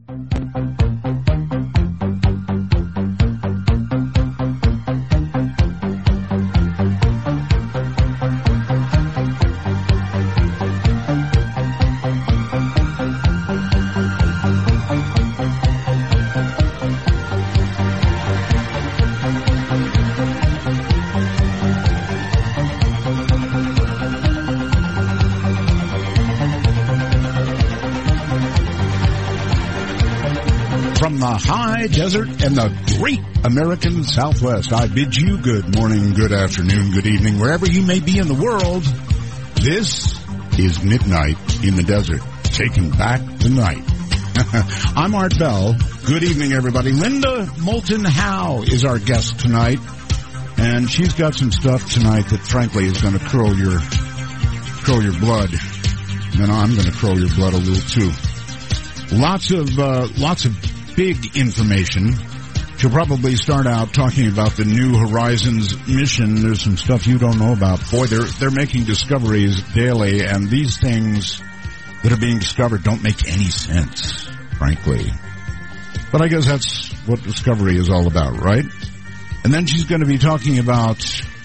From the high desert and the great American Southwest, I bid you good morning, good afternoon, good evening, wherever you may be in the world. This is Midnight in the Desert, taking back the night. I'm Art Bell. Good evening, everybody. Linda Moulton Howe is our guest tonight, and she's got some stuff tonight that, frankly, is going to curl your blood. And I'm going to curl your blood a little too. Lots of big information. She'll probably start out talking about the New Horizons mission. There's some stuff you don't know about. Boy, they're making discoveries daily, and these things that are being discovered don't make any sense, frankly. But I guess that's what discovery is all about, right? And then she's going to be talking about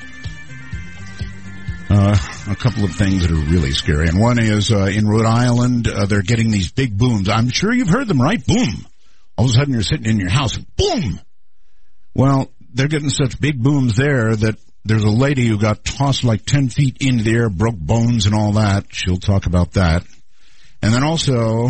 a couple of things that are really scary. And one is in Rhode Island, they're getting these big booms. I'm sure you've heard them, right? Boom. All of a sudden you're sitting in your house, boom! Well, they're getting such big booms there that there's a lady who got tossed like 10 feet into the air, broke bones and all that. She'll talk about that. And then also,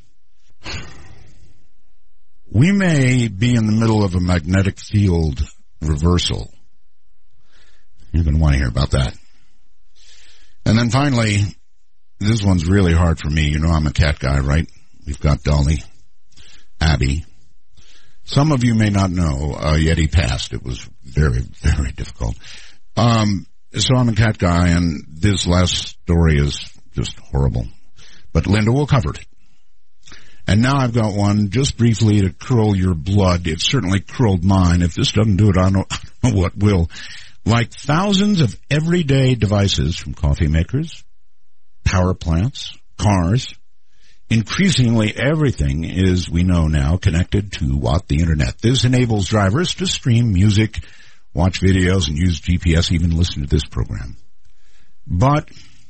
we may be in the middle of a magnetic field reversal. You're going to want to hear about that. And then finally, this one's really hard for me. You know I'm a cat guy, right? We've got Dolly, Abby. Some of you may not know, Yeti passed. It was very, very difficult. So I'm a cat guy, and this last story is just horrible. But Linda will cover it. And now I've got one just briefly to curl your blood. It certainly curled mine. If this doesn't do it, I don't know what will. Like thousands of everyday devices from coffee makers, power plants, cars, increasingly everything is, we know now, connected to the internet. This enables drivers to stream music, watch videos, and use GPS, even listen to this program. But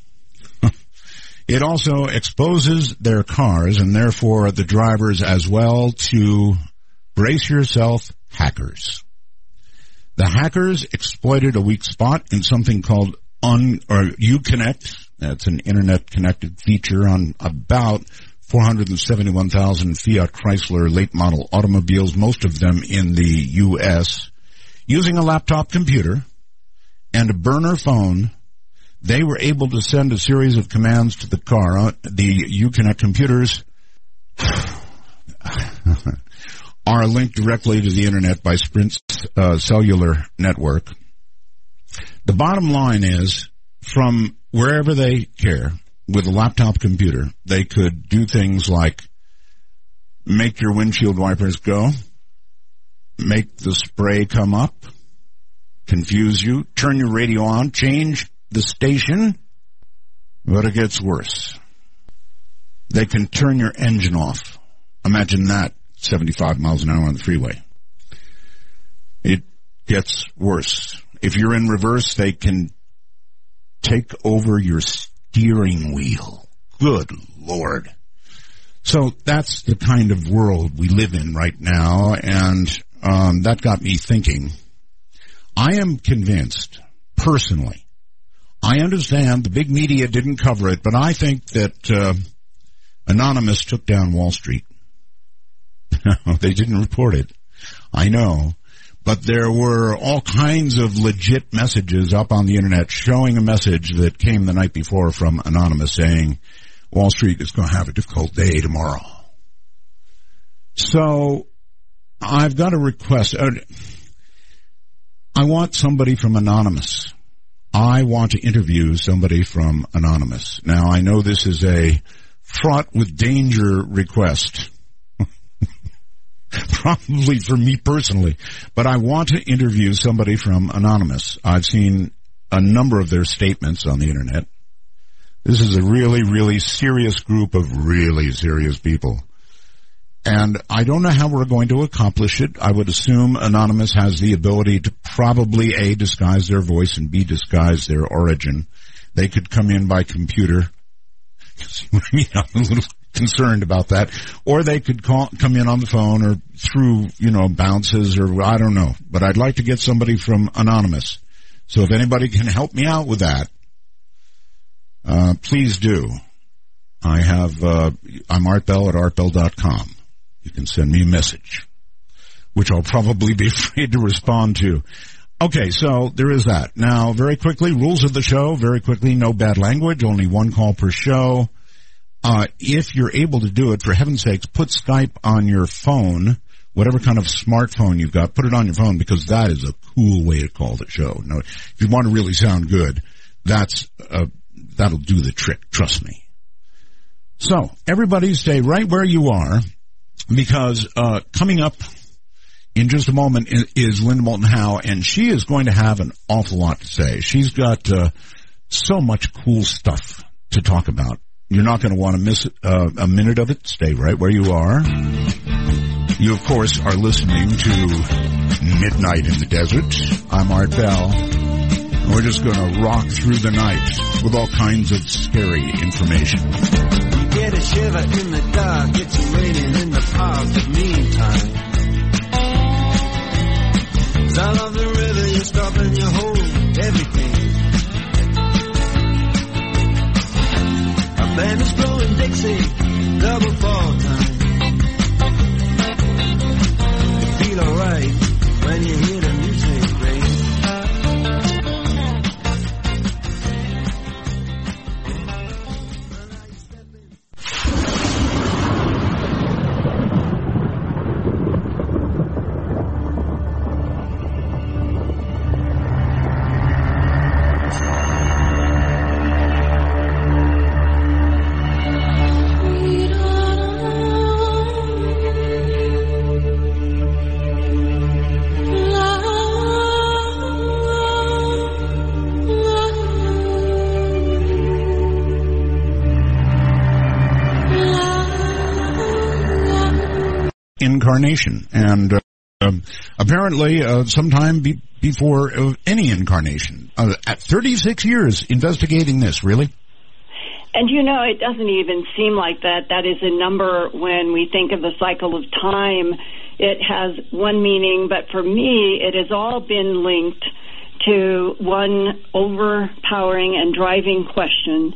it also exposes their cars, and therefore the drivers as well, to, brace yourself, hackers. The hackers exploited a weak spot in something called Uconnect. That's an internet-connected feature on about 471,000 Fiat Chrysler late-model automobiles, most of them in the U.S. Using a laptop computer and a burner phone, they were able to send a series of commands to the car. The Uconnect computers are linked directly to the internet by Sprint's cellular network. The bottom line is, from wherever they care, with a laptop computer, they could do things like make your windshield wipers go, make the spray come up, confuse you, turn your radio on, change the station, but it gets worse. They can turn your engine off. Imagine that, 75 miles an hour on the freeway. It gets worse. If you're in reverse, they can take over your steering wheel. Good Lord. So that's the kind of world we live in right now, and that got me thinking. I am convinced, personally, I understand the big media didn't cover it, but I think that Anonymous took down Wall Street. They didn't report it. I know. But there were all kinds of legit messages up on the internet showing a message that came the night before from Anonymous saying Wall Street is going to have a difficult day tomorrow. So I've got a request. I want somebody from Anonymous. I want to interview somebody from Anonymous. Now, I know this is a fraught with danger request. Probably for me personally, but I want to interview somebody from Anonymous. I've seen a number of their statements on the internet. This is a really, really serious group of really serious people. And I don't know how we're going to accomplish it. I would assume Anonymous has the ability to probably A, disguise their voice, and B, disguise their origin. They could come in by computer. I'm a little concerned about that. Or they could come in on the phone or through, bounces or I don't know. But I'd like to get somebody from Anonymous. So if anybody can help me out with that, please do. I'm Art Bell at artbell.com. You can send me a message, which I'll probably be afraid to respond to. Okay, so there is that. Now, very quickly, rules of the show, very quickly, no bad language, only one call per show. If you're able to do it, for heaven's sakes, put Skype on your phone, whatever kind of smartphone you've got, put it on your phone, because that is a cool way to call the show. Now, if you want to really sound good, that'll do the trick, trust me. So, everybody stay right where you are, because coming up in just a moment is Linda Moulton Howe, and she is going to have an awful lot to say. She's got so much cool stuff to talk about. You're not going to want to miss a minute of it. Stay right where you are. You, of course, are listening to Midnight in the Desert. I'm Art Bell. We're just going to rock through the night with all kinds of scary information. You get a shiver in the dark, it's raining in the park, but meantime, sound of the river, you stop and you hold everything. A band is blowing Dixie, double fall time. You feel alright when you hear the music ring. Incarnation, and apparently sometime before any incarnation. At 36 years investigating this, really? And it doesn't even seem like that. That is a number when we think of the cycle of time. It has one meaning, but for me, it has all been linked to one overpowering and driving question.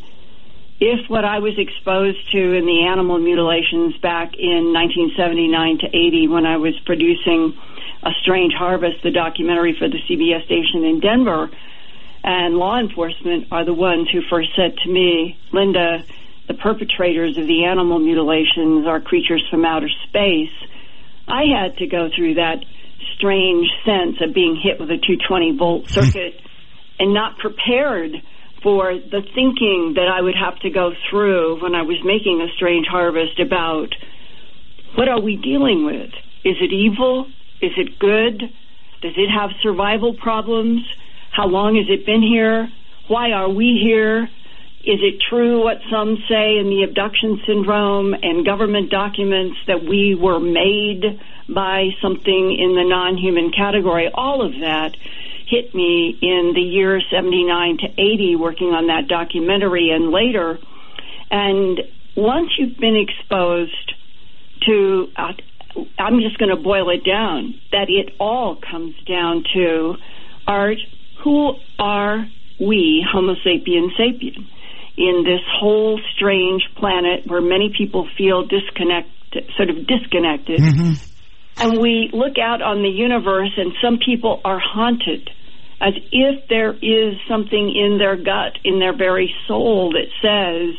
If what I was exposed to in the animal mutilations back in 1979 to 80 when I was producing A Strange Harvest, the documentary for the CBS station in Denver, and law enforcement are the ones who first said to me, Linda, the perpetrators of the animal mutilations are creatures from outer space, I had to go through that strange sense of being hit with a 220-volt circuit and not prepared for the thinking that I would have to go through when I was making A Strange Harvest about what are we dealing with? Is it evil? Is it good? Does it have survival problems? How long has it been here? Why are we here? Is it true what some say in the abduction syndrome and government documents that we were made by something in the non-human category? All of that hit me in the year 79 to 80 working on that documentary and later. And once you've been exposed to, I'm just going to boil it down, that it all comes down to, Art, who are we, Homo sapiens sapien, in this whole strange planet where many people feel disconnected. Mm-hmm. And we look out on the universe and some people are haunted as if there is something in their gut, in their very soul that says,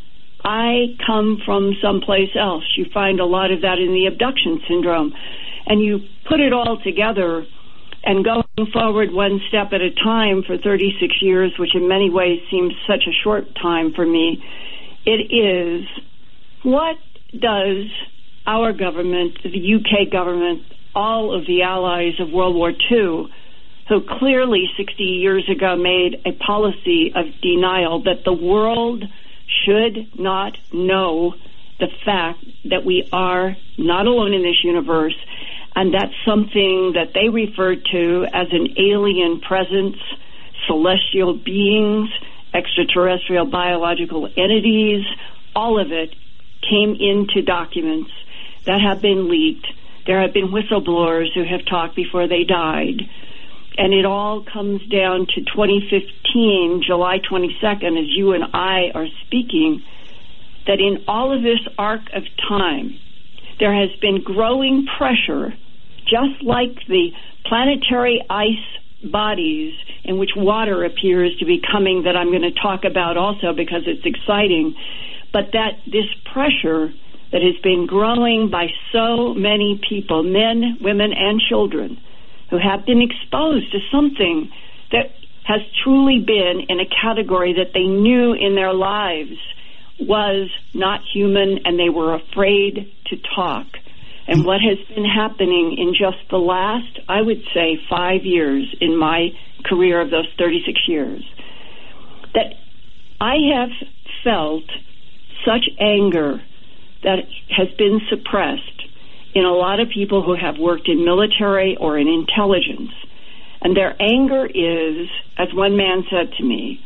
I come from someplace else. You find a lot of that in the abduction syndrome. And you put it all together and going forward one step at a time for 36 years, which in many ways seems such a short time for me, it is, what does our government, the UK government, all of the allies of World War II, who clearly 60 years ago made a policy of denial that the world should not know the fact that we are not alone in this universe, and that's something that they refer to as an alien presence, celestial beings, extraterrestrial biological entities. All of it came into documents that have been leaked. There have been whistleblowers who have talked before they died. And it all comes down to 2015, July 22nd, as you and I are speaking, that in all of this arc of time, there has been growing pressure, just like the planetary ice bodies in which water appears to be coming, that I'm going to talk about also because it's exciting, but that this pressure that has been growing by so many people, men, women, and children, who have been exposed to something that has truly been in a category that they knew in their lives was not human, and they were afraid to talk. And what has been happening in just the last, I would say, 5 years in my career of those 36 years, that I have felt such anger that has been suppressed in a lot of people who have worked in military or in intelligence. And their anger is, as one man said to me,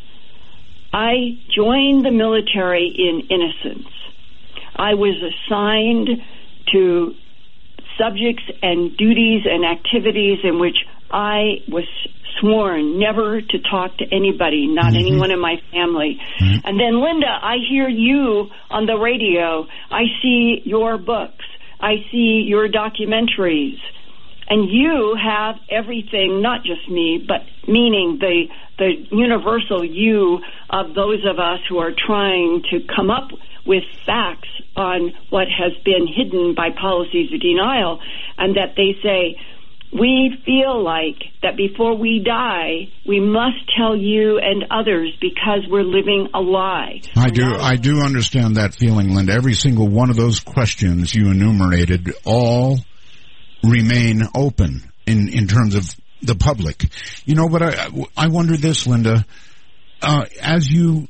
I joined the military in innocence. I was assigned to subjects and duties and activities in which I was sworn never to talk to anybody, not anyone in my family. And then, Linda, I hear you on the radio. I see your books. I see your documentaries. And you have everything, not just me, but meaning the universal you of those of us who are trying to come up with facts on what has been hidden by policies of denial, and that they say, we feel like that before we die, we must tell you and others because we're living a lie. I do understand that feeling, Linda. Every single one of those questions you enumerated all remain open in terms of the public. You know, but I wonder this, Linda, as you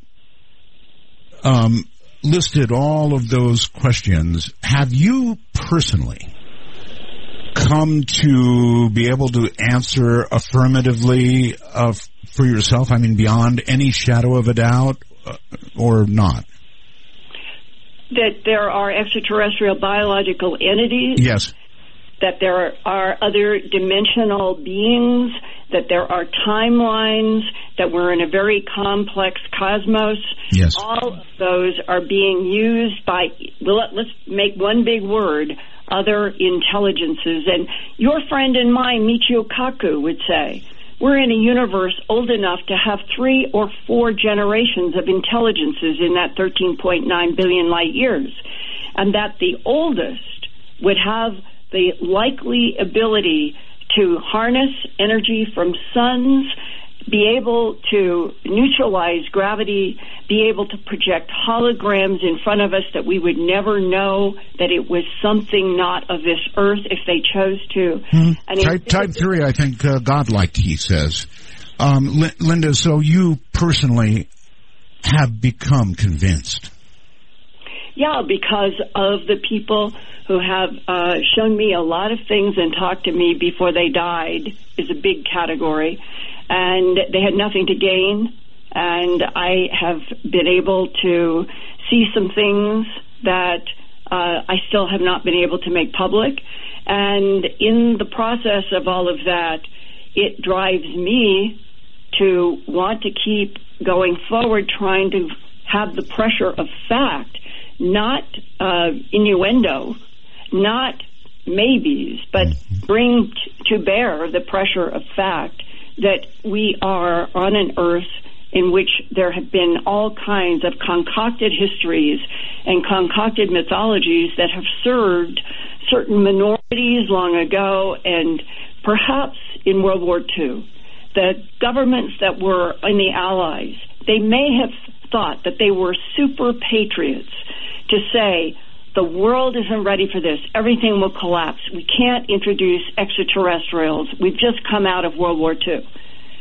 listed all of those questions, have you personally come to be able to answer affirmatively for yourself? I mean, beyond any shadow of a doubt, or not? That there are extraterrestrial biological entities? Yes. That there are other dimensional beings, that there are timelines, that we're in a very complex cosmos. Yes. All of those are being used by, let's make one big word, other intelligences. And your friend and mine, Michio Kaku, would say, we're in a universe old enough to have 3 or 4 generations of intelligences in that 13.9 billion light years. And that the oldest would have the likely ability to harness energy from suns, be able to neutralize gravity, be able to project holograms in front of us that we would never know that it was something not of this earth if they chose to. And type 3, I think, godlike, he says. Linda, so you personally have become convinced? Yeah, because of the people who have shown me a lot of things and talked to me before they died is a big category. And they had nothing to gain. And I have been able to see some things that I still have not been able to make public. And in the process of all of that, it drives me to want to keep going forward, trying to have the pressure of fact, not innuendo, not maybes, but bring to bear the pressure of fact that we are on an earth in which there have been all kinds of concocted histories and concocted mythologies that have served certain minorities long ago, and perhaps in World War II. The governments that were in the Allies, they may have thought that they were super patriots to say, the world isn't ready for this. Everything will collapse. We can't introduce extraterrestrials. We've just come out of World War II.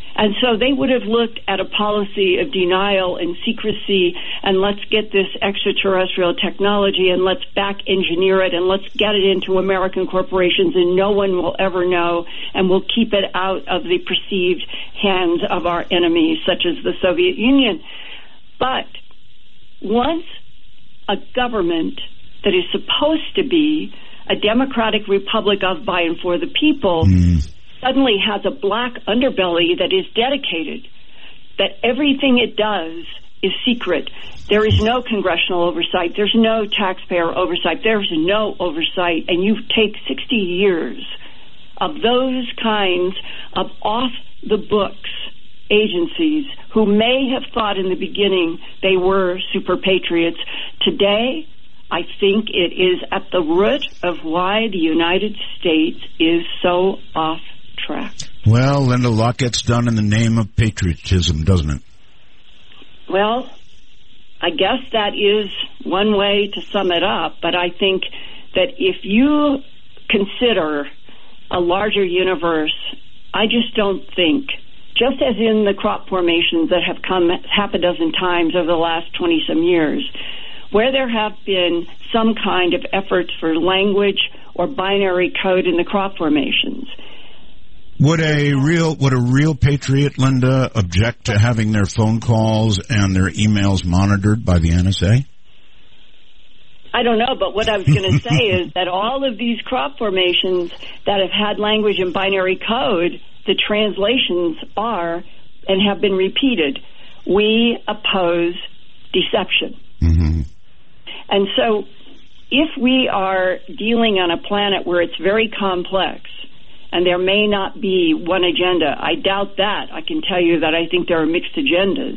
And so they would have looked at a policy of denial and secrecy, and let's get this extraterrestrial technology and let's back engineer it and let's get it into American corporations and no one will ever know, and we'll keep it out of the perceived hands of our enemies, such as the Soviet Union. But once a government that is supposed to be a democratic republic of, by, and for the people suddenly has a black underbelly that is dedicated, that everything it does is secret. There is no congressional oversight. There's no taxpayer oversight. There's no oversight. And you take 60 years of those kinds of off-the-books agencies who may have thought in the beginning they were super patriots. Today, I think it is at the root of why the United States is so off track. Well, Linda, a lot gets done in the name of patriotism, doesn't it? Well, I guess that is one way to sum it up, but I think that if you consider a larger universe, I just don't think, just as in the crop formations that have come half a dozen times over the last 20-some years, where there have been some kind of efforts for language or binary code in the crop formations. Would a real patriot, Linda, object to having their phone calls and their emails monitored by the NSA? I don't know, but what I was going to say is that all of these crop formations that have had language and binary code, the translations are and have been repeated. We oppose deception. Mm-hmm. And so if we are dealing on a planet where it's very complex and there may not be one agenda, I doubt that. I can tell you that I think there are mixed agendas.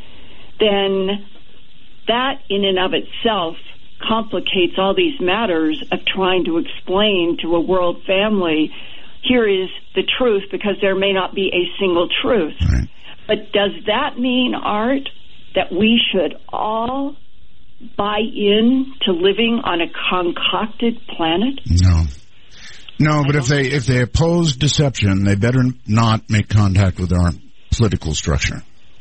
Then that in and of itself complicates all these matters of trying to explain to a world family, here is the truth, because there may not be a single truth. Right. But does that mean, Art, that we should all buy in to living on a concocted planet? No, but if they oppose deception, they better not make contact with our political structure.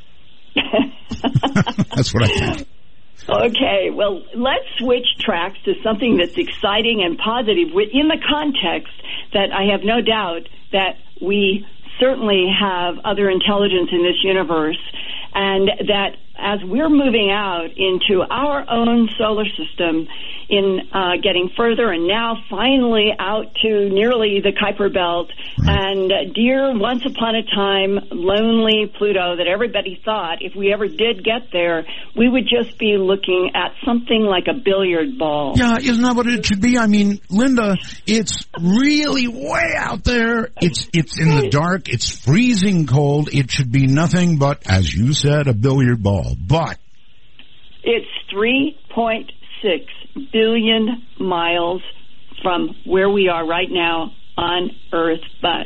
That's what I think. Okay, well, let's switch tracks to something that's exciting and positive in the context that I have no doubt that we certainly have other intelligence in this universe, and that as we're moving out into our own solar system in getting further and now finally out to nearly the Kuiper Belt, and dear once upon a time lonely Pluto that everybody thought if we ever did get there, we would just be looking at something like a billiard ball. Yeah, isn't that what it should be? I mean, Linda, it's really way out there. It's in the dark. It's freezing cold. It should be nothing but, as you said, a billiard ball. But it's 3.6 billion miles from where we are right now on Earth, but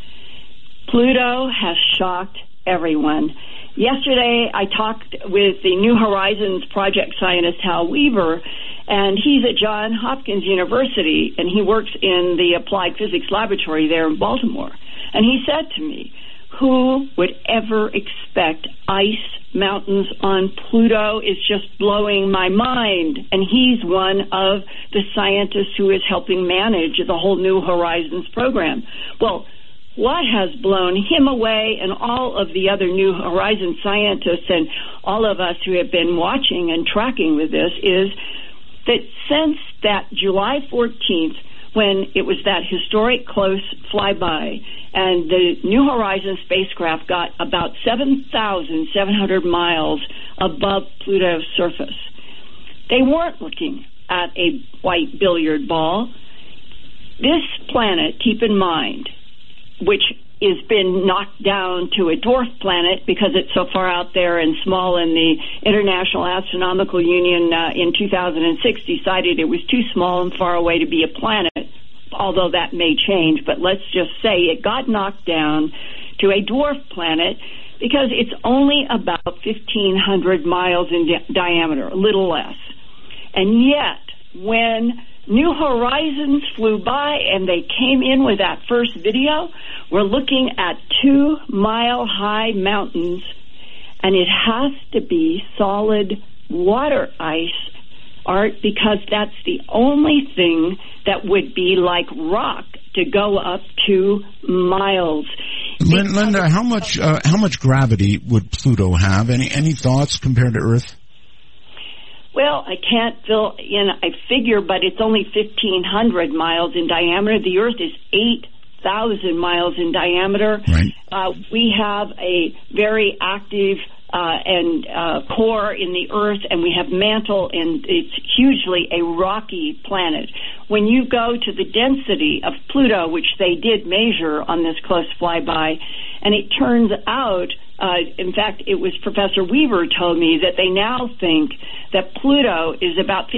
Pluto has shocked everyone. Yesterday, I talked with the New Horizons project scientist Hal Weaver, and he's at Johns Hopkins University, and he works in the Applied Physics Laboratory there in Baltimore. And he said to me, who would ever expect ice mountains on Pluto? Is just blowing my mind. And he's one of the scientists who is helping manage the whole New Horizons program. Well, what has blown him away and all of the other New Horizons scientists and all of us who have been watching and tracking with this is that since that July 14th, when it was that historic close flyby, and the New Horizons spacecraft got about 7,700 miles above Pluto's surface. They weren't looking at a white billiard ball. This planet, keep in mind, which has been knocked down to a dwarf planet because it's so far out there and small, and the International Astronomical Union in 2006 decided it was too small and far away to be a planet, although that may change. But let's just say it got knocked down to a dwarf planet because it's only about 1,500 miles in diameter, a little less. And yet, when New Horizons flew by, and they came in with that first video. We're looking at 2-mile-high mountains, and it has to be solid water ice, Art, because that's the only thing that would be like rock to go up 2 miles. Linda, how much gravity would Pluto have? Any thoughts compared to Earth? Well, I can't fill in a figure, but it's only 1,500 miles in diameter. The Earth is 8,000 miles in diameter. Right. We have a very active core in the Earth, and we have mantle, and it's hugely a rocky planet. When you go to the density of Pluto, which they did measure on this close flyby, and it turns out, in fact, it was Professor Weaver told me that they now think that Pluto is about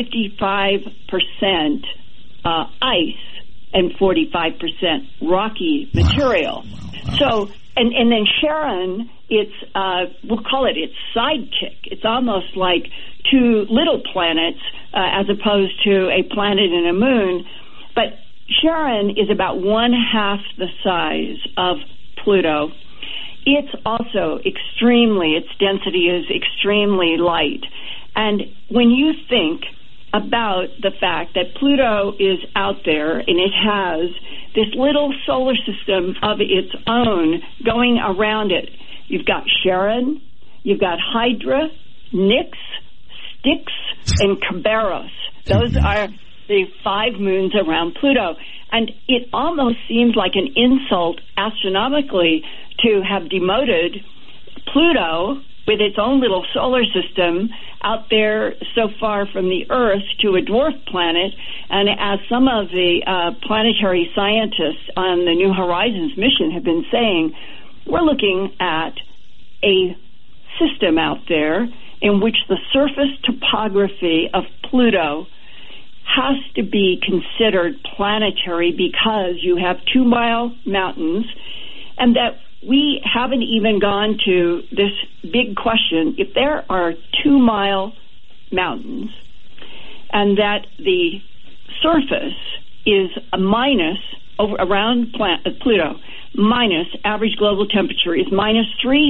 55% ice and 45% rocky material. Wow. So, and then Charon, it's we'll call it its sidekick. It's almost like two little planets as opposed to a planet and a moon. But Charon is about 1/2 the size of Pluto. It's also its density is extremely light. And when you think about the fact that Pluto is out there and it has this little solar system of its own going around it, you've got Charon, you've got Hydra, Nix, Styx, and Kerberos. Those are the 5 moons around Pluto. And it almost seems like an insult astronomically to have demoted Pluto with its own little solar system out there so far from the Earth to a dwarf planet. And as some of the planetary scientists on the New Horizons mission have been saying, we're looking at a system out there in which the surface topography of Pluto has to be considered planetary because you have 2-mile mountains, and that we haven't even gone to this big question. If there are 2-mile mountains and that the surface is a minus around Pluto, minus average global temperature is minus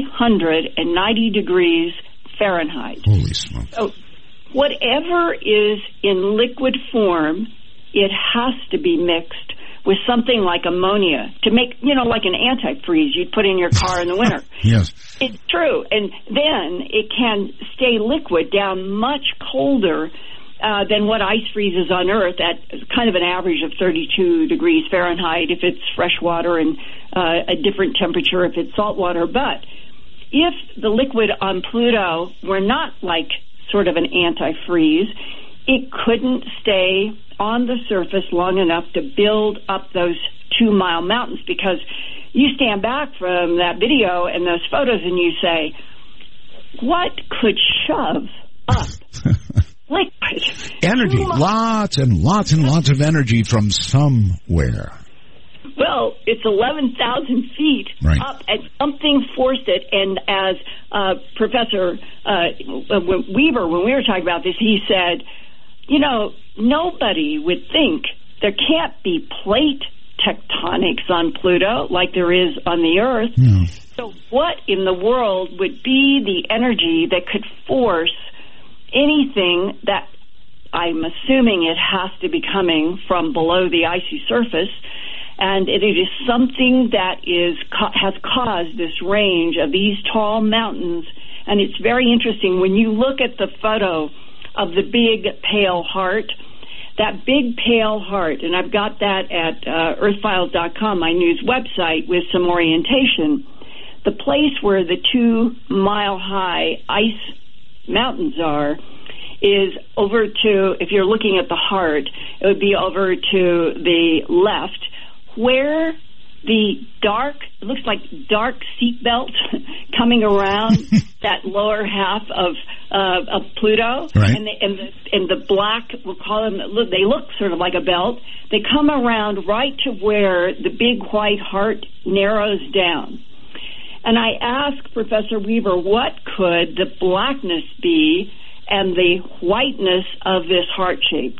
390 degrees Fahrenheit. Holy smoke. So whatever is in liquid form, it has to be mixed with something like ammonia to make, like an antifreeze you'd put in your car in the winter. Yes. It's true. And then it can stay liquid down much colder than what ice freezes on Earth at kind of an average of 32 degrees Fahrenheit if it's fresh water and a different temperature if it's salt water. But if the liquid on Pluto were not like sort of an antifreeze, it couldn't stay on the surface long enough to build up those 2-mile mountains, because you stand back from that video and those photos and you say, what could shove up liquid? Energy, lots and lots and lots of energy from somewhere. Well, it's 11,000 feet up, and something forced it. And as Professor Weaver, when we were talking about this, he said, nobody would think there can't be plate tectonics on Pluto like there is on the Earth. Yeah. So what in the world would be the energy that could force anything that I'm assuming it has to be coming from below the icy surface? And it is something that has caused this range of these tall mountains. And it's very interesting when you look at the photo of the big pale heart, that big pale heart, and I've got that at earthfiles.com, my news website, with some orientation. The place where the 2-mile-high ice mountains are is over to, if you're looking at the heart, it would be over to the left, where the it looks like dark seatbelt coming around that lower half of Pluto, right. and the black, we'll call them, they look sort of like a belt. They come around right to where the big white heart narrows down. And I asked Professor Weaver, what could the blackness be and the whiteness of this heart-shaped?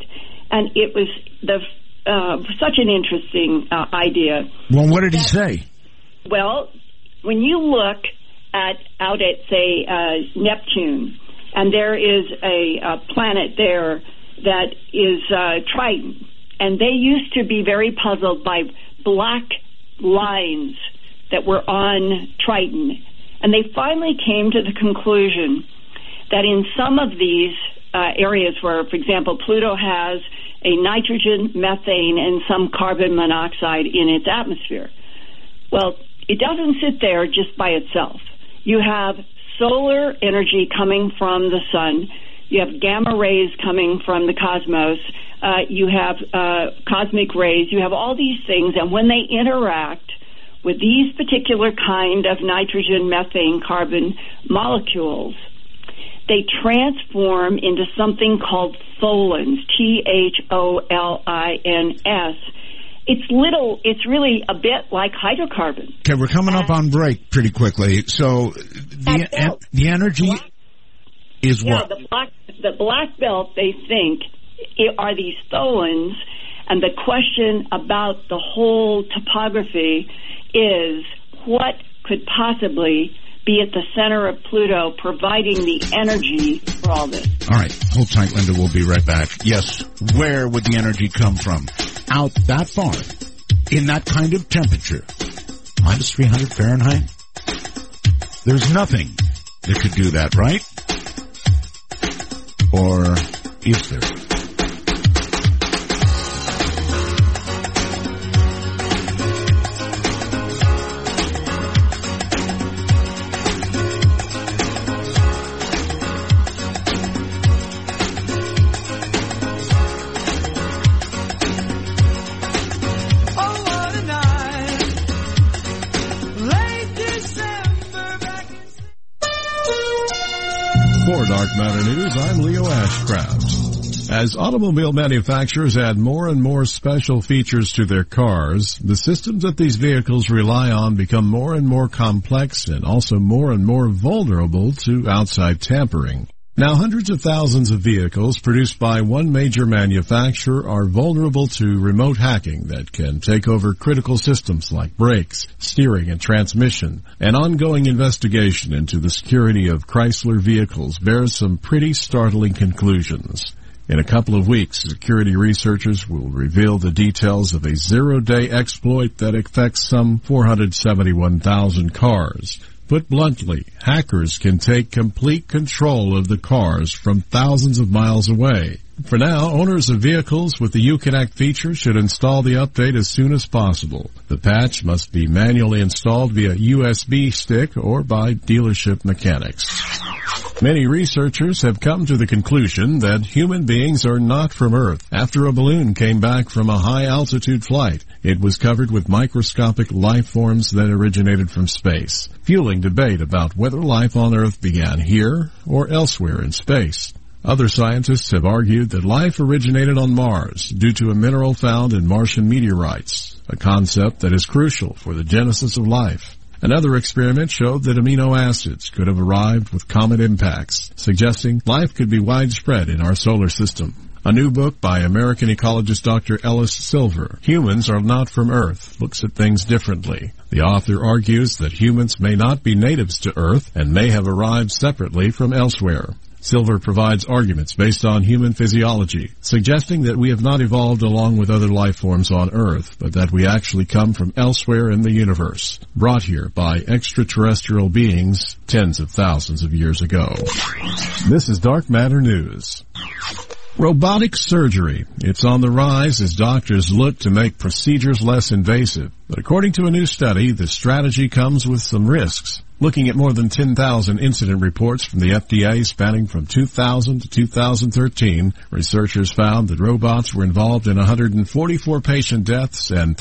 And it was such an interesting idea. Well, what did he say? Well, when you look out at, say, Neptune, and there is a planet there that is Triton, and they used to be very puzzled by black lines that were on Triton. And they finally came to the conclusion that in some of these areas where, for example, Pluto has a nitrogen, methane, and some carbon monoxide in its atmosphere. Well, it doesn't sit there just by itself. You have solar energy coming from the sun. You have gamma rays coming from the cosmos. You have cosmic rays. You have all these things, and when they interact with these particular kind of nitrogen, methane, carbon molecules, they transform into something called tholins, Tholins. It's really a bit like hydrocarbon. Okay, we're coming up on break pretty quickly. So the energy is what? The black belt, they think, are these tholins, and the question about the whole topography is what could possibly be at the center of Pluto providing the energy for all this. All right, hold tight, Linda. We'll be right back. Yes, where would the energy come from? Out that far, in that kind of temperature, minus 300 Fahrenheit? There's nothing that could do that, right? Or is there? For Dark Matter News, I'm Leo Ashcraft. As automobile manufacturers add more and more special features to their cars, the systems that these vehicles rely on become more and more complex and also more and more vulnerable to outside tampering. Now, hundreds of thousands of vehicles produced by one major manufacturer are vulnerable to remote hacking that can take over critical systems like brakes, steering, and transmission. An ongoing investigation into the security of Chrysler vehicles bears some pretty startling conclusions. In a couple of weeks, security researchers will reveal the details of a zero-day exploit that affects some 471,000 cars. Put bluntly, hackers can take complete control of the cars from thousands of miles away. For now, owners of vehicles with the Uconnect feature should install the update as soon as possible. The patch must be manually installed via USB stick or by dealership mechanics. Many researchers have come to the conclusion that human beings are not from Earth. After a balloon came back from a high-altitude flight, it was covered with microscopic life forms that originated from space, fueling debate about whether life on Earth began here or elsewhere in space. Other scientists have argued that life originated on Mars due to a mineral found in Martian meteorites, a concept that is crucial for the genesis of life. Another experiment showed that amino acids could have arrived with comet impacts, suggesting life could be widespread in our solar system. A new book by American ecologist Dr. Ellis Silver, Humans Are Not From Earth, looks at things differently. The author argues that humans may not be natives to Earth and may have arrived separately from elsewhere. Silver provides arguments based on human physiology, suggesting that we have not evolved along with other life forms on Earth, but that we actually come from elsewhere in the universe, brought here by extraterrestrial beings tens of thousands of years ago. This is Dark Matter News. Robotic surgery. It's on the rise as doctors look to make procedures less invasive. But according to a new study, the strategy comes with some risks. Looking at more than 10,000 incident reports from the FDA spanning from 2000 to 2013, researchers found that robots were involved in 144 patient deaths and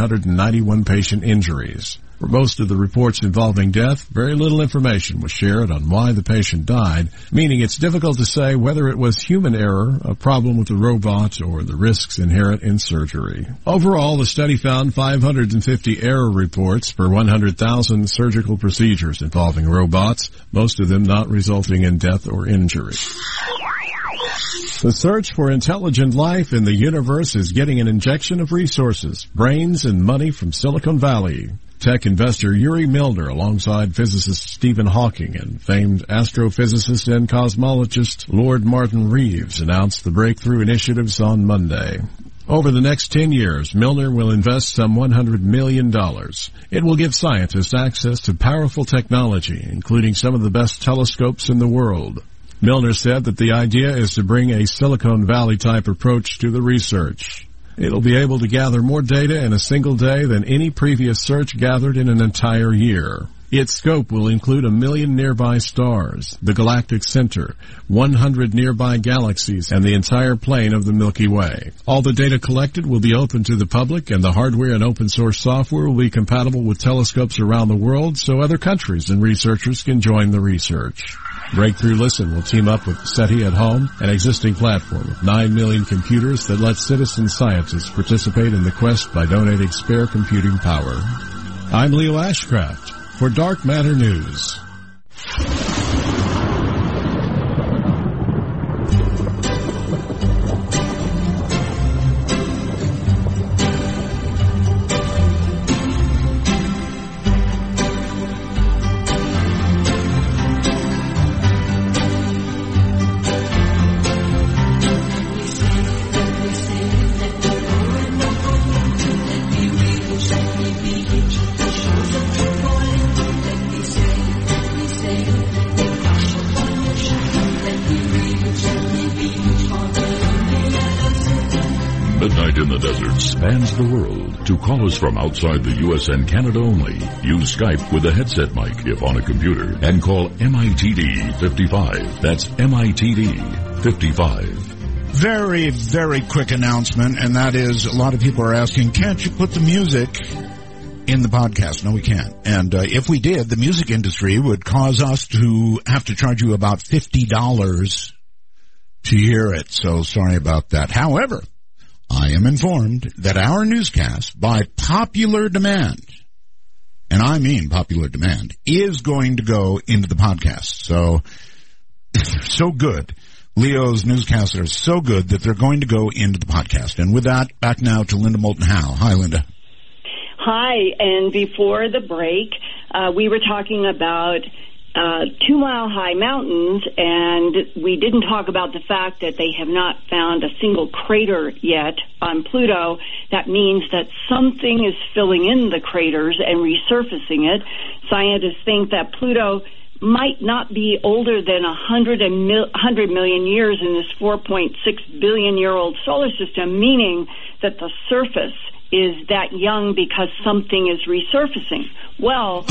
1,391 patient injuries. For most of the reports involving death, very little information was shared on why the patient died, meaning it's difficult to say whether it was human error, a problem with the robot, or the risks inherent in surgery. Overall, the study found 550 error reports per 100,000 surgical procedures involving robots, most of them not resulting in death or injury. The search for intelligent life in the universe is getting an injection of resources, brains, and money from Silicon Valley. Tech investor Yuri Milner, alongside physicist Stephen Hawking and famed astrophysicist and cosmologist Lord Martin Reeves, announced the breakthrough initiatives on Monday. Over the next 10 years, Milner will invest some $100 million. It will give scientists access to powerful technology, including some of the best telescopes in the world. Milner said that the idea is to bring a Silicon Valley-type approach to the research. It'll be able to gather more data in a single day than any previous search gathered in an entire year. Its scope will include 1 million nearby stars, the galactic center, 100 nearby galaxies, and the entire plane of the Milky Way. All the data collected will be open to the public, and the hardware and open-source software will be compatible with telescopes around the world so other countries and researchers can join the research. Breakthrough Listen will team up with SETI at Home, an existing platform of 9 million computers that lets citizen scientists participate in the quest by donating spare computing power. I'm Leo Ashcraft for Dark Matter News. Midnight in the Desert spans the world. To callers from outside the U.S. and Canada only, use Skype with a headset mic if on a computer and call MITD 55. That's MITD 55. Very, very quick announcement, and that is a lot of people are asking, can't you put the music in the podcast? No, we can't. And if we did, the music industry would cause us to have to charge you about $50 to hear it. So sorry about that. However, I am informed that our newscast, by popular demand, and I mean popular demand, is going to go into the podcast. So good. Leo's newscasts are so good that they're going to go into the podcast. And with that, back now to Linda Moulton Howe. Hi, Linda. Hi, and before the break, we were talking about 2 Mile High Mountains, and we didn't talk about the fact that they have not found a single crater yet on Pluto. That means that something is filling in the craters and resurfacing it. Scientists think that Pluto might not be older than 100 million years in this 4.6 billion-year-old solar system, meaning that the surface is that young because something is resurfacing. Well,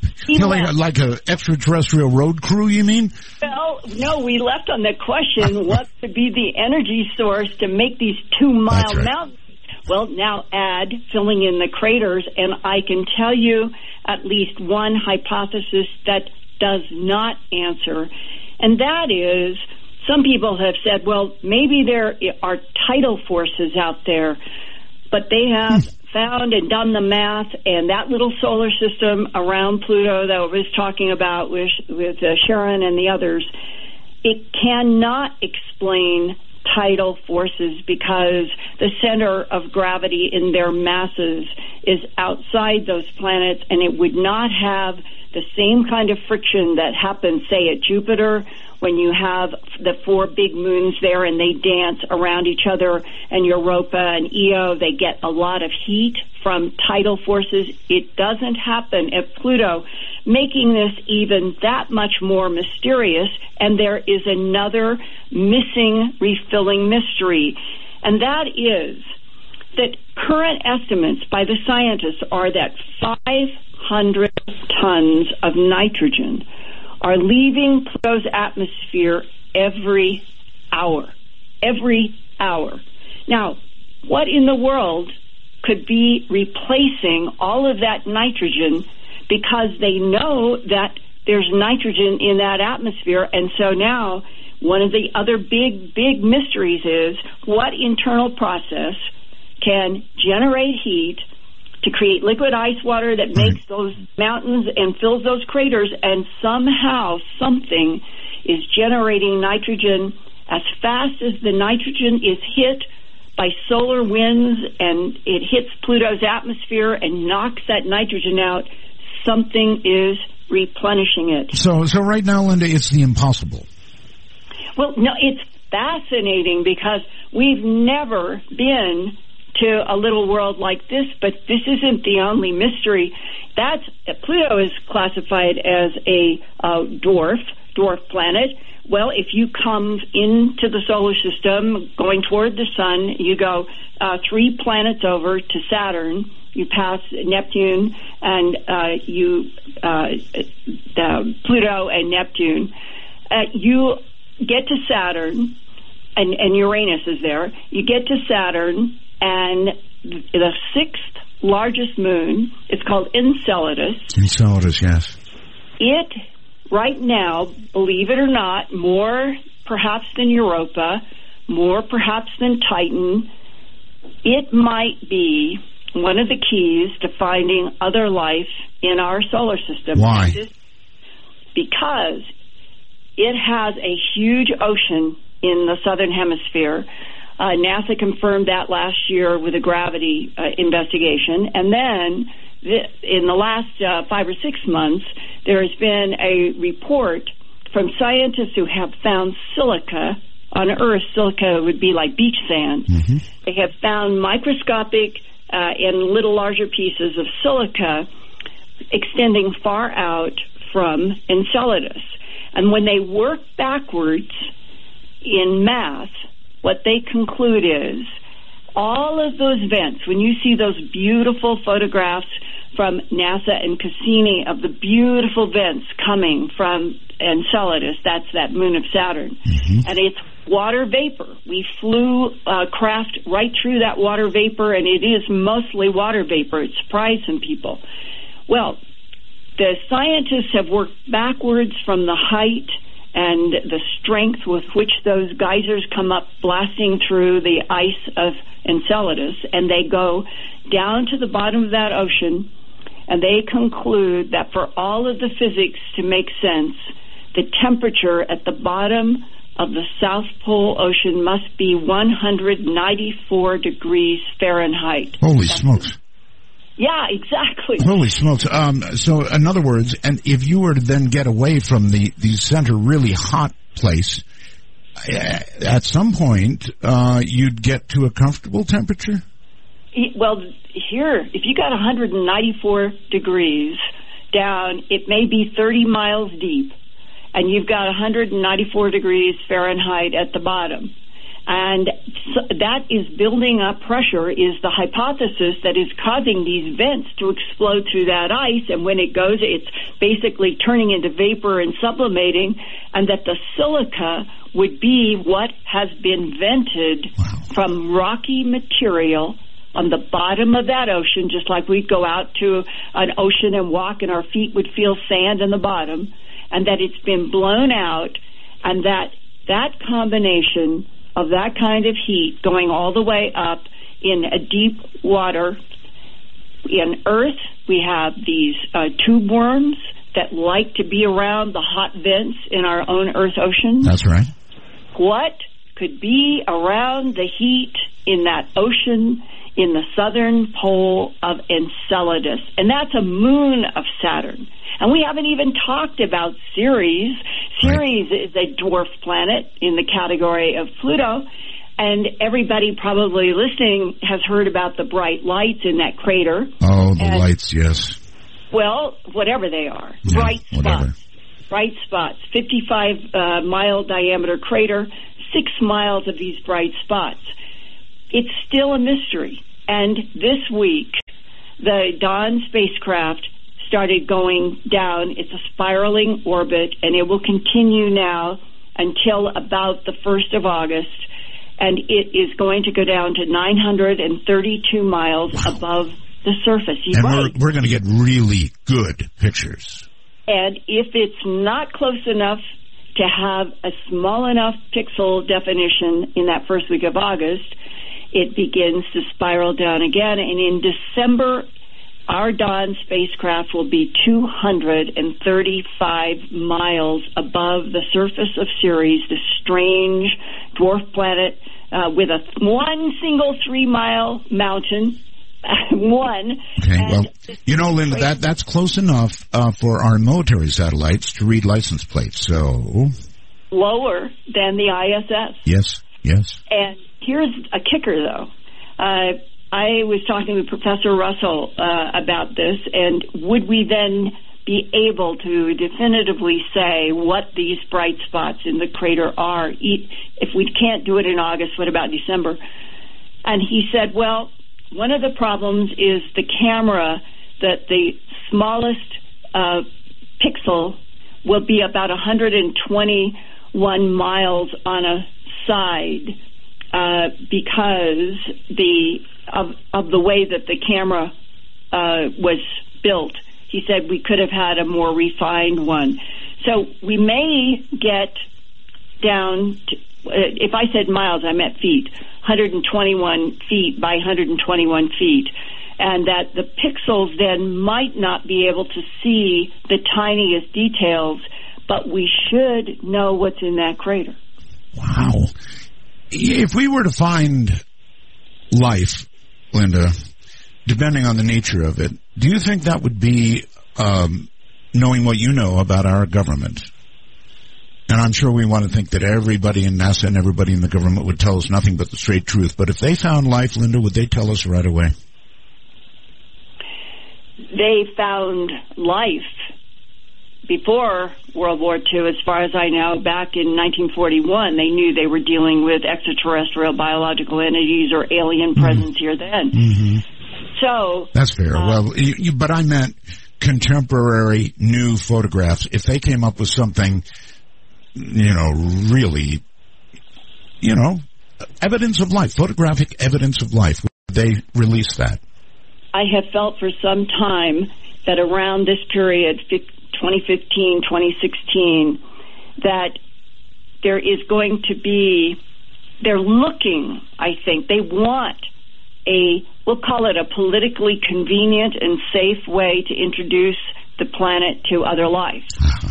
like an extraterrestrial road crew, you mean? Well, no, we left on the question what could be the energy source to make these 2 mile mountains. Well, now add filling in the craters, and I can tell you at least one hypothesis that does not answer, and that is some people have said, well, maybe there are tidal forces out there, but they have found and done the math, and that little solar system around Pluto that I was talking about with Sharon and the others, it cannot explain tidal forces because the center of gravity in their masses is outside those planets, and it would not have the same kind of friction that happens, say, at Jupiter when you have the 4 big moons there and they dance around each other, and Europa and Io, they get a lot of heat from tidal forces. It doesn't happen at Pluto, making this even that much more mysterious, and there is another missing, refilling mystery, and that is that current estimates by the scientists are that 500 tons of nitrogen are leaving Pluto's atmosphere every hour. Every hour. Now, what in the world could be replacing all of that nitrogen, because they know that there's nitrogen in that atmosphere, and so now one of the other big mysteries is what internal process can generate heat to create liquid ice water that makes those mountains and fills those craters, and somehow something is generating nitrogen as fast as the nitrogen is hit by solar winds and it hits Pluto's atmosphere and knocks that nitrogen out, something is replenishing it. So right now, Linda, it's the impossible. Well, no, it's fascinating because we've never been to a little world like this, but this isn't the only mystery. Pluto is classified as a dwarf planet. Well, if you come into the solar system going toward the sun, you go 3 planets over to Saturn. You pass Neptune and Pluto and Neptune. You get to Saturn, and Uranus is there. You get to Saturn, and the 6th largest moon, it's called Enceladus. Enceladus, yes. It, right now, believe it or not, more perhaps than Europa, more perhaps than Titan, it might be one of the keys to finding other life in our solar system. Why? Because it has a huge ocean in the southern hemisphere. NASA confirmed that last year with a gravity investigation. And then in the last 5 or 6 months, there has been a report from scientists who have found silica on Earth. Silica would be like beach sand. Mm-hmm. They have found microscopic and little larger pieces of silica extending far out from Enceladus. And when they work backwards in math, what they conclude is all of those vents, when you see those beautiful photographs from NASA and Cassini of the beautiful vents coming from Enceladus, that's that moon of Saturn, and it's water vapor. We flew craft right through that water vapor, and it is mostly water vapor. It surprised some people. Well, the scientists have worked backwards from the height and the strength with which those geysers come up blasting through the ice of Enceladus, and they go down to the bottom of that ocean, and they conclude that for all of the physics to make sense, the temperature at the bottom of the South Pole Ocean must be 194 degrees Fahrenheit. Holy smokes. Yeah, exactly. Holy smokes. So, in other words, and if you were to then get away from the center really hot place, at some point, you'd get to a comfortable temperature? Well, here, if you got 194 degrees down, it may be 30 miles deep, and you've got 194 degrees Fahrenheit at the bottom. And so that is building up pressure, is the hypothesis that is causing these vents to explode through that ice, and when it goes, it's basically turning into vapor and sublimating, and that the silica would be what has been vented from rocky material on the bottom of that ocean, just like we'd go out to an ocean and walk and our feet would feel sand in the bottom, and that it's been blown out, and that combination of that kind of heat going all the way up in a deep water. In Earth, we have these tube worms that like to be around the hot vents in our own Earth ocean. That's right. What could be around the heat in that ocean in the southern pole of Enceladus? And that's a moon of Saturn. And we haven't even talked about Ceres. Ceres is a dwarf planet in the category of Pluto. And everybody probably listening has heard about the bright lights in that crater. Oh, the lights, yes. Well, whatever they are. Yeah, bright spots. whatever. Bright spots. 55-mile diameter crater, 6 miles of these bright spots. It's still a mystery. And this week, the Dawn spacecraft started going down. It's a spiraling orbit, and it will continue now until about the 1st of August, and it is going to go down to 932 miles above the surface. And we're going to get really good pictures. And if it's not close enough to have a small enough pixel definition in that first week of August, it begins to spiral down again, and in December, our Dawn spacecraft will be 235 miles above the surface of Ceres, this strange dwarf planet with one single 3-mile mountain. One. Okay, well, you know, Linda, that's close enough for our military satellites to read license plates, so... Lower than the ISS. Yes. And here's a kicker, though. I was talking with Professor Russell about this, and would we then be able to definitively say what these bright spots in the crater are? If we can't do it in August, what about December? And he said, well, one of the problems is the camera, that the smallest pixel will be about 121 miles on a side because of the way that the camera was built. He said we could have had a more refined one. So we may get down to, if I said miles, I meant feet, 121 feet by 121 feet, and that the pixels then might not be able to see the tiniest details, but we should know what's in that crater. Wow. If we were to find life, Linda, depending on the nature of it, do you think that would be knowing what you know about our government? And I'm sure we want to think that everybody in NASA and everybody in the government would tell us nothing but the straight truth. But if they found life, Linda, would they tell us right away? They found life before World War II, as far as I know. Back in 1941, they knew they were dealing with extraterrestrial biological entities or alien presence here then. Mm-hmm. So that's fair. Well, but I meant contemporary new photographs. If they came up with something, really, evidence of life, photographic evidence of life, would they release that? I have felt for some time that around this period, 2015, 2016, that there is going to be, they're looking, I think, they want we'll call it a politically convenient and safe way to introduce the planet to other life.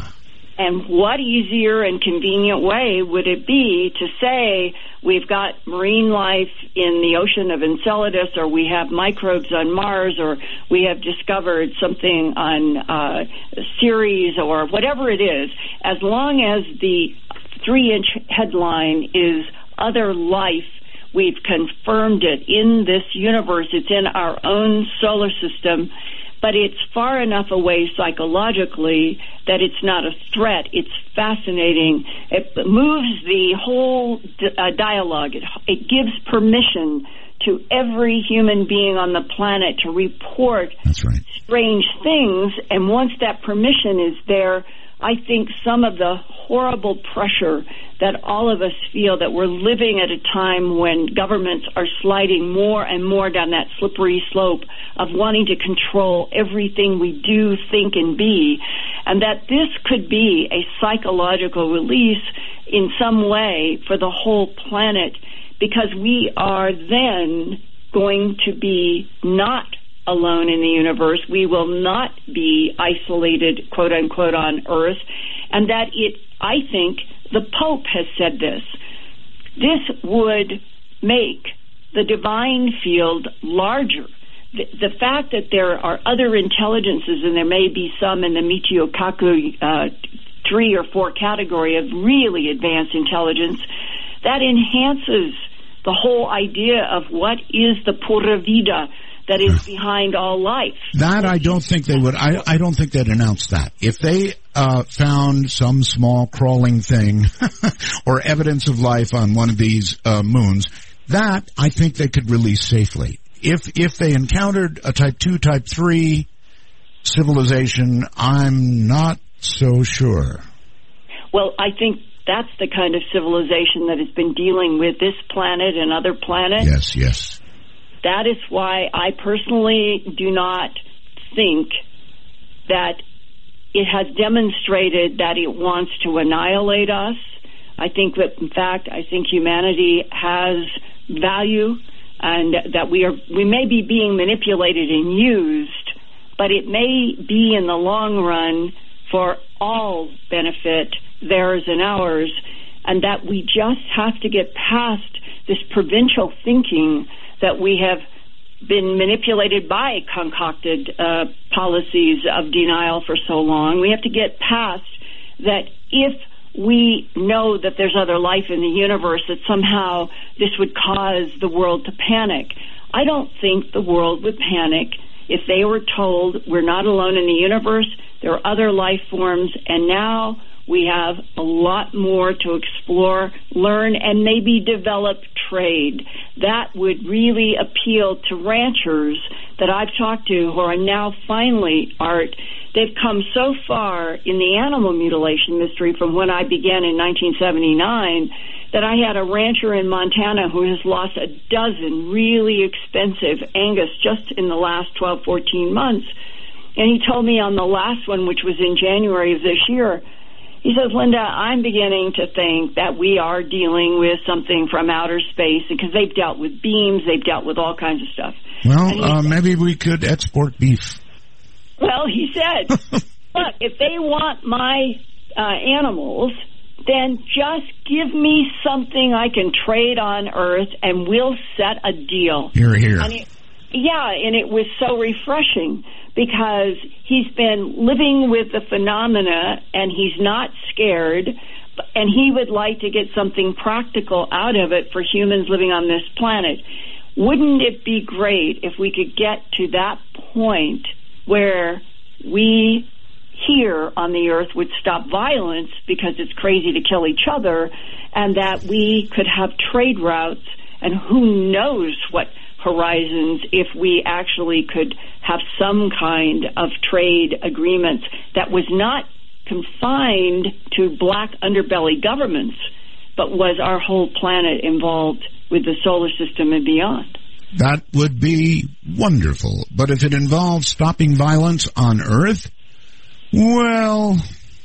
And what easier and convenient way would it be to say we've got marine life in the ocean of Enceladus, or we have microbes on Mars, or we have discovered something on Ceres, or whatever it is, as long as the 3-inch headline is other life, we've confirmed it in this universe. It's in our own solar system, but it's far enough away psychologically that it's not a threat. It's fascinating. It moves the whole dialogue. It gives permission to every human being on the planet to report strange things, and once that permission is there, I think some of the horrible pressure that all of us feel, that we're living at a time when governments are sliding more and more down that slippery slope of wanting to control everything we do, think, and be, and that this could be a psychological release in some way for the whole planet, because we are then going to be not alone in the universe. We will not be isolated, quote unquote, on Earth, and that I think the Pope has said this. This would make the divine field larger. The fact that there are other intelligences, and there may be some in the Michio Kaku 3 or 4 category of really advanced intelligence, that enhances the whole idea of what is the pura vida that is behind all life. That I don't think they would. I don't think they'd announce that. If they found some small crawling thing or evidence of life on one of these moons, that I think they could release safely. If they encountered a Type 2, Type 3 civilization, I'm not so sure. Well, I think that's the kind of civilization that has been dealing with this planet and other planets. Yes. That is why I personally do not think that it has demonstrated that it wants to annihilate us. I think that, in fact, humanity has value, and that we may be being manipulated and used but it may be in the long run for all benefit, theirs and ours, and that we just have to get past this provincial thinking that we have been manipulated by concocted policies of denial for so long. We have to get past that. If we know that there's other life in the universe, that somehow this would cause the world to panic. I don't think the world would panic if they were told we're not alone in the universe, there are other life forms, and now we have a lot more to explore, learn, and maybe develop trade. That would really appeal to ranchers that I've talked to who are now finally, Art, they've come so far in the animal mutilation mystery from when I began in 1979 that I had a rancher in Montana who has lost a dozen really expensive Angus just in the last 12, 14 months. And he told me on the last one, which was in January of this year, he says, Linda, I'm beginning to think that we are dealing with something from outer space, because they've dealt with beams, they've dealt with all kinds of stuff. Well, maybe we could export beef. Well, he said, look, if they want my animals, then just give me something I can trade on Earth and we'll set a deal. Hear, hear. And it was so refreshing because he's been living with the phenomena and he's not scared, and he would like to get something practical out of it for humans living on this planet. Wouldn't it be great if we could get to that point where we here on the Earth would stop violence because it's crazy to kill each other, and that we could have trade routes, and who knows what horizons if we actually could have some kind of trade agreements that was not confined to black underbelly governments, but was our whole planet involved with the solar system and beyond. That would be wonderful. But if it involves stopping violence on Earth, well,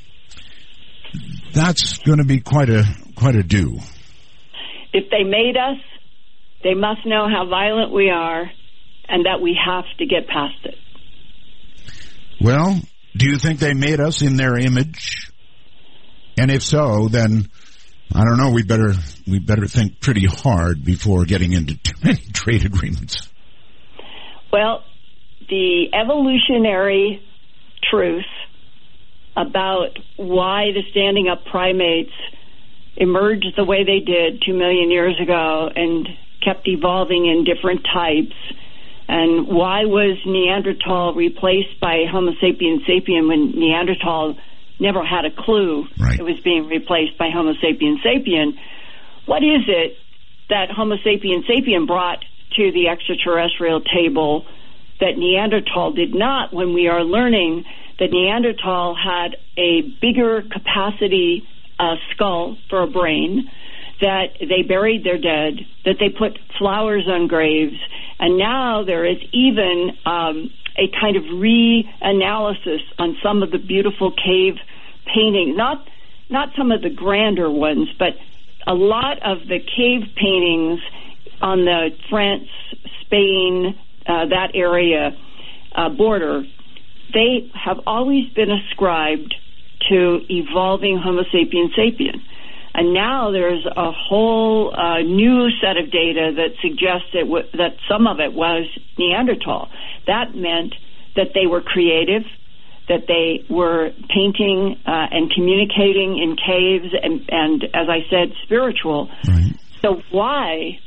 that's going to be quite a do. If they made us, they must know how violent we are and that we have to get past it. Well, do you think they made us in their image? And if so, then I don't know, we better think pretty hard before getting into too many trade agreements. Well, the evolutionary truth about why the standing up primates emerged the way they did 2 million years ago and kept evolving in different types, and why was Neanderthal replaced by Homo sapiens sapien when Neanderthal never had a clue it was being replaced by Homo sapiens sapien. What is it that Homo sapiens sapien brought to the extraterrestrial table that Neanderthal did not, when we are learning that Neanderthal had a bigger capacity skull for a brain, that they buried their dead, that they put flowers on graves, and now there is even a kind of reanalysis on some of the beautiful cave paintings, not some of the grander ones, but a lot of the cave paintings on the France, Spain, that area border, they have always been ascribed to evolving Homo sapiens sapien. And now there's a whole new set of data that suggests that some of it was Neanderthal. That meant that they were creative, that they were painting and communicating in caves, and as I said, spiritual. Right. So why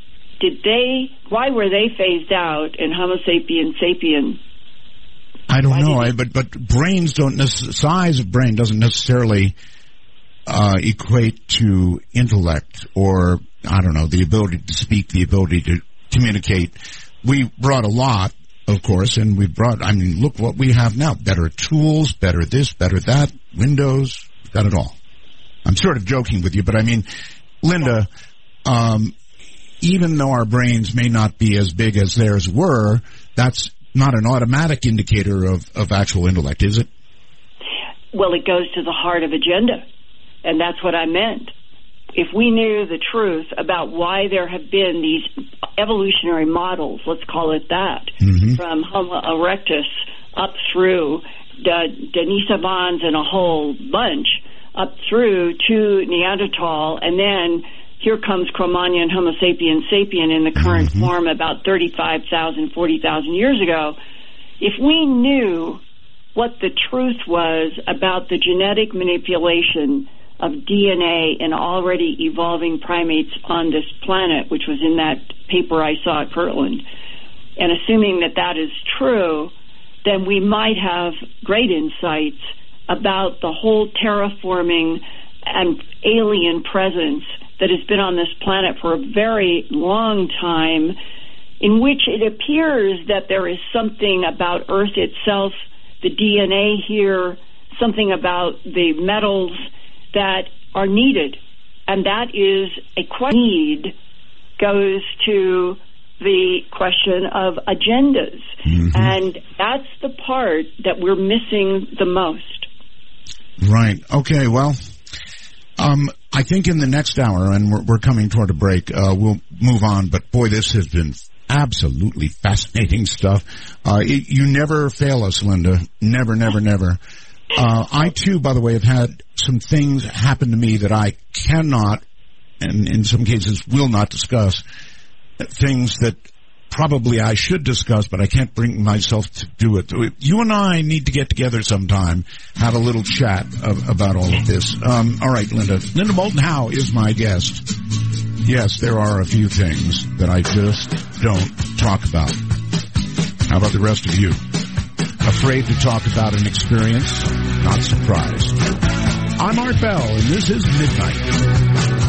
were they phased out in Homo sapiens sapien? I don't know, but brains size of brain doesn't necessarily equate to intellect, or, I don't know, the ability to speak, the ability to communicate. We brought a lot, of course, and look what we have now. Better tools, better this, better that, Windows, got it all. I'm sort of joking with you, but I mean, Linda, even though our brains may not be as big as theirs were, that's not an automatic indicator of actual intellect, is it? Well, it goes to the heart of agenda. And that's what I meant. If we knew the truth about why there have been these evolutionary models, let's call it that, from Homo erectus up through Denisovans and a whole bunch up through to Neanderthal, and then here comes Cro-Magnon, Homo sapiens sapien in the current form about 35,000, 40,000 years ago. If we knew what the truth was about the genetic manipulation of DNA in already evolving primates on this planet, which was in that paper I saw at Kirtland, and assuming that that is true, then we might have great insights about the whole terraforming and alien presence that has been on this planet for a very long time, in which it appears that there is something about Earth itself, the DNA here, something about the metals that are needed. And that is a need goes to the question of agendas. And that's the part that we're missing the most. Right. Okay, well, I think in the next hour, and we're coming toward a break, we'll move on, but boy, this has been absolutely fascinating stuff. You never fail us, Linda. Never, never, never. I too, by the way, have had some things happen to me that I cannot, and in some cases will not discuss, things that probably I should discuss, but I can't bring myself to do it. You and I need to get together sometime, have a little chat about all of this. All right, Linda. Linda Moulton Howe is my guest. Yes, there are a few things that I just don't talk about. How about the rest of you? Afraid to talk about an experience? Not surprised. I'm Art Bell, and this is Midnight.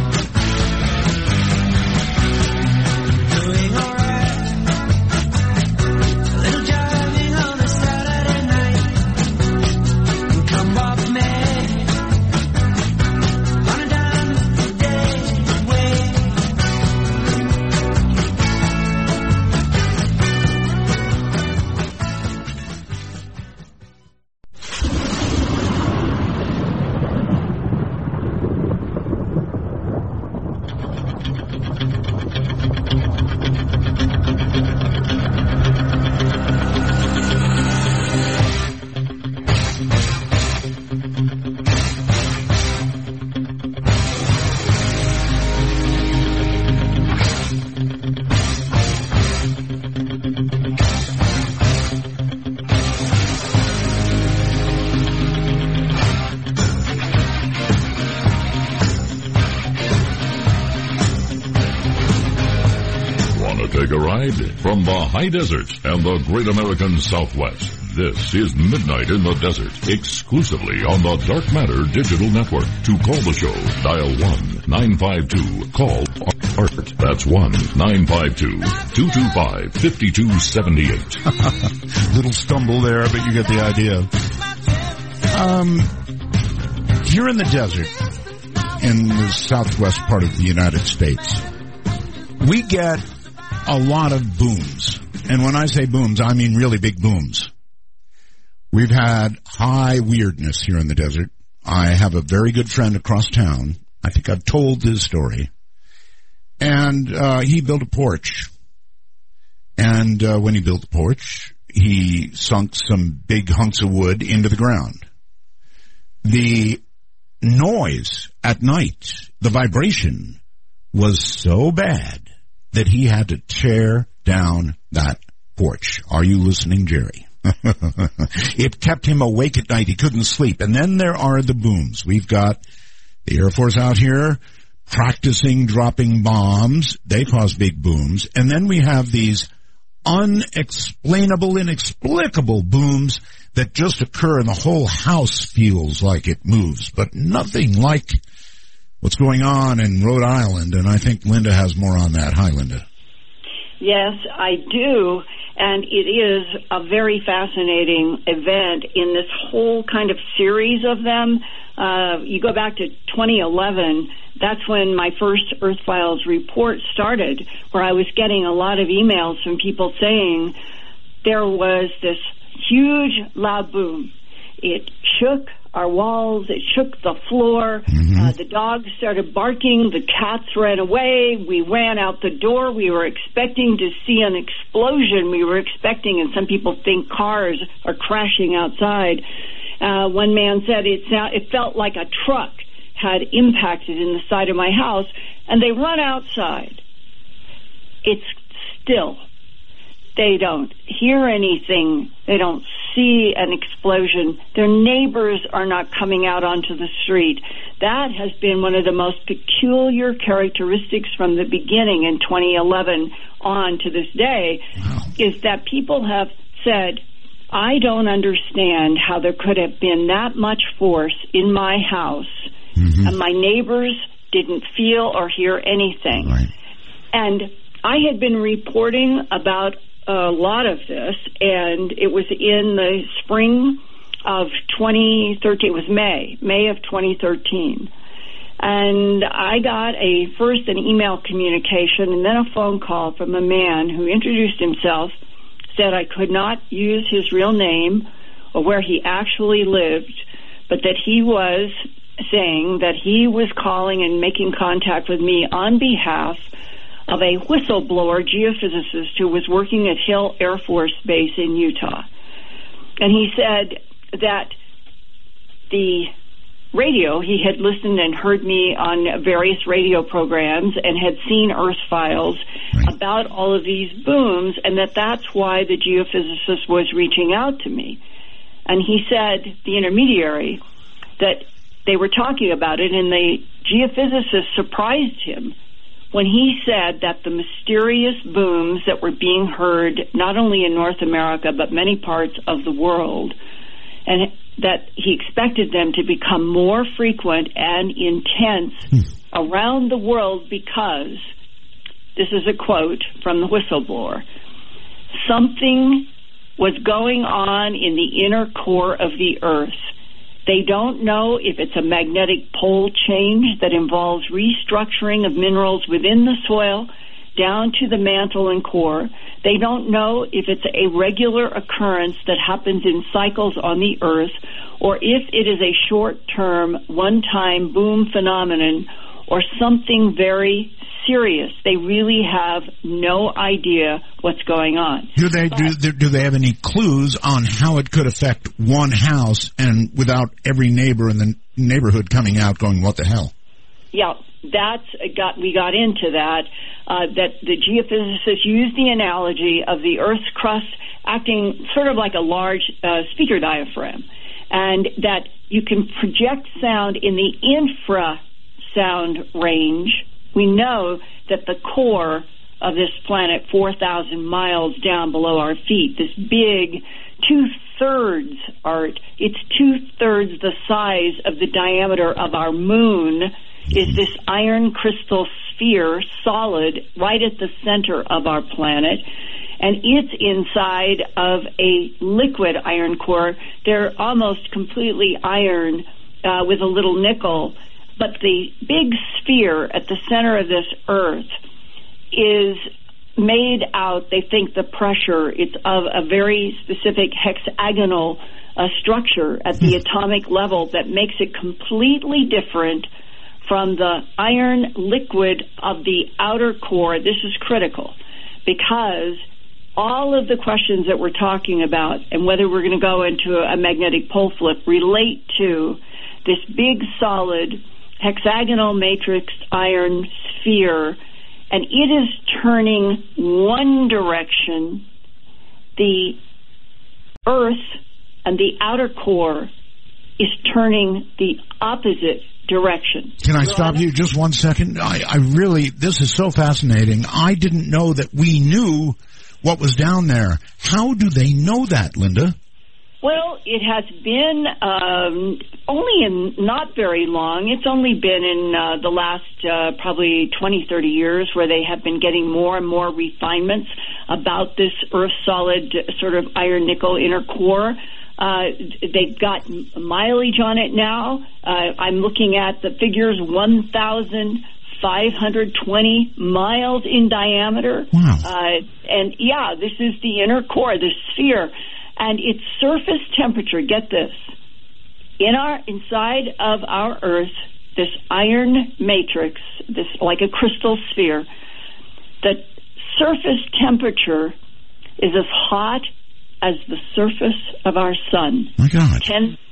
From the high desert and the great American Southwest, this is Midnight in the Desert, exclusively on the Dark Matter Digital Network. To call the show, dial 1-952-CALL ART. That's 1-952-225-5278. Little stumble there, but you get the idea. Here in the desert, in the southwest part of the United States, we get a lot of booms. And when I say booms, I mean really big booms. We've had high weirdness here in the desert. I have a very good friend across town. I think I've told his story. And he built a porch. And when he built the porch, he sunk some big hunks of wood into the ground. The noise at night, the vibration, was so bad that he had to tear down that porch. Are you listening, Jerry? It kept him awake at night. He couldn't sleep. And then there are the booms. We've got the Air Force out here practicing dropping bombs. They cause big booms. And then we have these unexplainable, inexplicable booms that just occur and the whole house feels like it moves, but nothing like what's going on in Rhode Island, and I think Linda has more on that. Hi, Linda. Yes, I do, and it is a very fascinating event in this whole kind of series of them. You go back to 2011, that's when my first Earth Files report started, where I was getting a lot of emails from people saying there was this huge loud boom. It shook our walls. It shook the floor. The dogs started barking. The cats ran away. We ran out the door. We were expecting to see an explosion. We were expecting, and some people think cars are crashing outside. One man said it felt like a truck had impacted in the side of my house, and they run outside. It's still. They don't hear anything. They don't see an explosion. Their neighbors are not coming out onto the street. That has been one of the most peculiar characteristics from the beginning in 2011 on to this day, is that people have said, I don't understand how there could have been that much force in my house, and my neighbors didn't feel or hear anything. Right. And I had been reporting about a lot of this, and it was in the spring of 2013. It was May of 2013. And I got first an email communication and then a phone call from a man who introduced himself, said I could not use his real name or where he actually lived, but that he was saying that he was calling and making contact with me on behalf of a whistleblower geophysicist who was working at Hill Air Force Base in Utah. And he said that the radio, he had listened and heard me on various radio programs and had seen Earth files about all of these booms, and that's why the geophysicist was reaching out to me. And he said, the intermediary, that they were talking about it, and the geophysicist surprised him when he said that the mysterious booms that were being heard not only in North America but many parts of the world, and that he expected them to become more frequent and intense around the world because, this is a quote from the whistleblower, something was going on in the inner core of the Earth. They don't know if it's a magnetic pole change that involves restructuring of minerals within the soil down to the mantle and core. They don't know if it's a regular occurrence that happens in cycles on the Earth, or if it is a short-term, one-time boom phenomenon, or something very serious. They really have no idea what's going on. Do they have any clues on how it could affect one house and without every neighbor in the neighborhood coming out going, what the hell? Yeah, we got into that. That the geophysicists used the analogy of the Earth's crust acting sort of like a large speaker diaphragm, and that you can project sound in the infrasound range. We know that the core of this planet, 4,000 miles down below our feet, this big two-thirds, Art, it's two-thirds the size of the diameter of our moon, is this iron crystal sphere, solid, right at the center of our planet. And it's inside of a liquid iron core. They're almost completely iron with a little nickel. But the big sphere at the center of this Earth is made out, they think the pressure, it's of a very specific hexagonal structure at the atomic level that makes it completely different from the iron liquid of the outer core. This is critical because all of the questions that we're talking about and whether we're going to go into a magnetic pole flip relate to this big solid hexagonal matrix iron sphere, and it is turning one direction. The Earth and the outer core is turning the opposite direction. Can I stop you just 1 second? I really, this is so fascinating. I didn't know that we knew what was down there. How do they know that, Linda? Well, it has been only in not very long. It's only been in the last probably 20, 30 years where they have been getting more and more refinements about this Earth solid sort of iron nickel inner core. They've got mileage on it now. I'm looking at the figures, 1,520 miles in diameter. Wow. And yeah, this is the inner core, the sphere. And its surface temperature, get this, inside of our Earth, this iron matrix, this like a crystal sphere, the surface temperature is as hot as the surface of our sun. My God.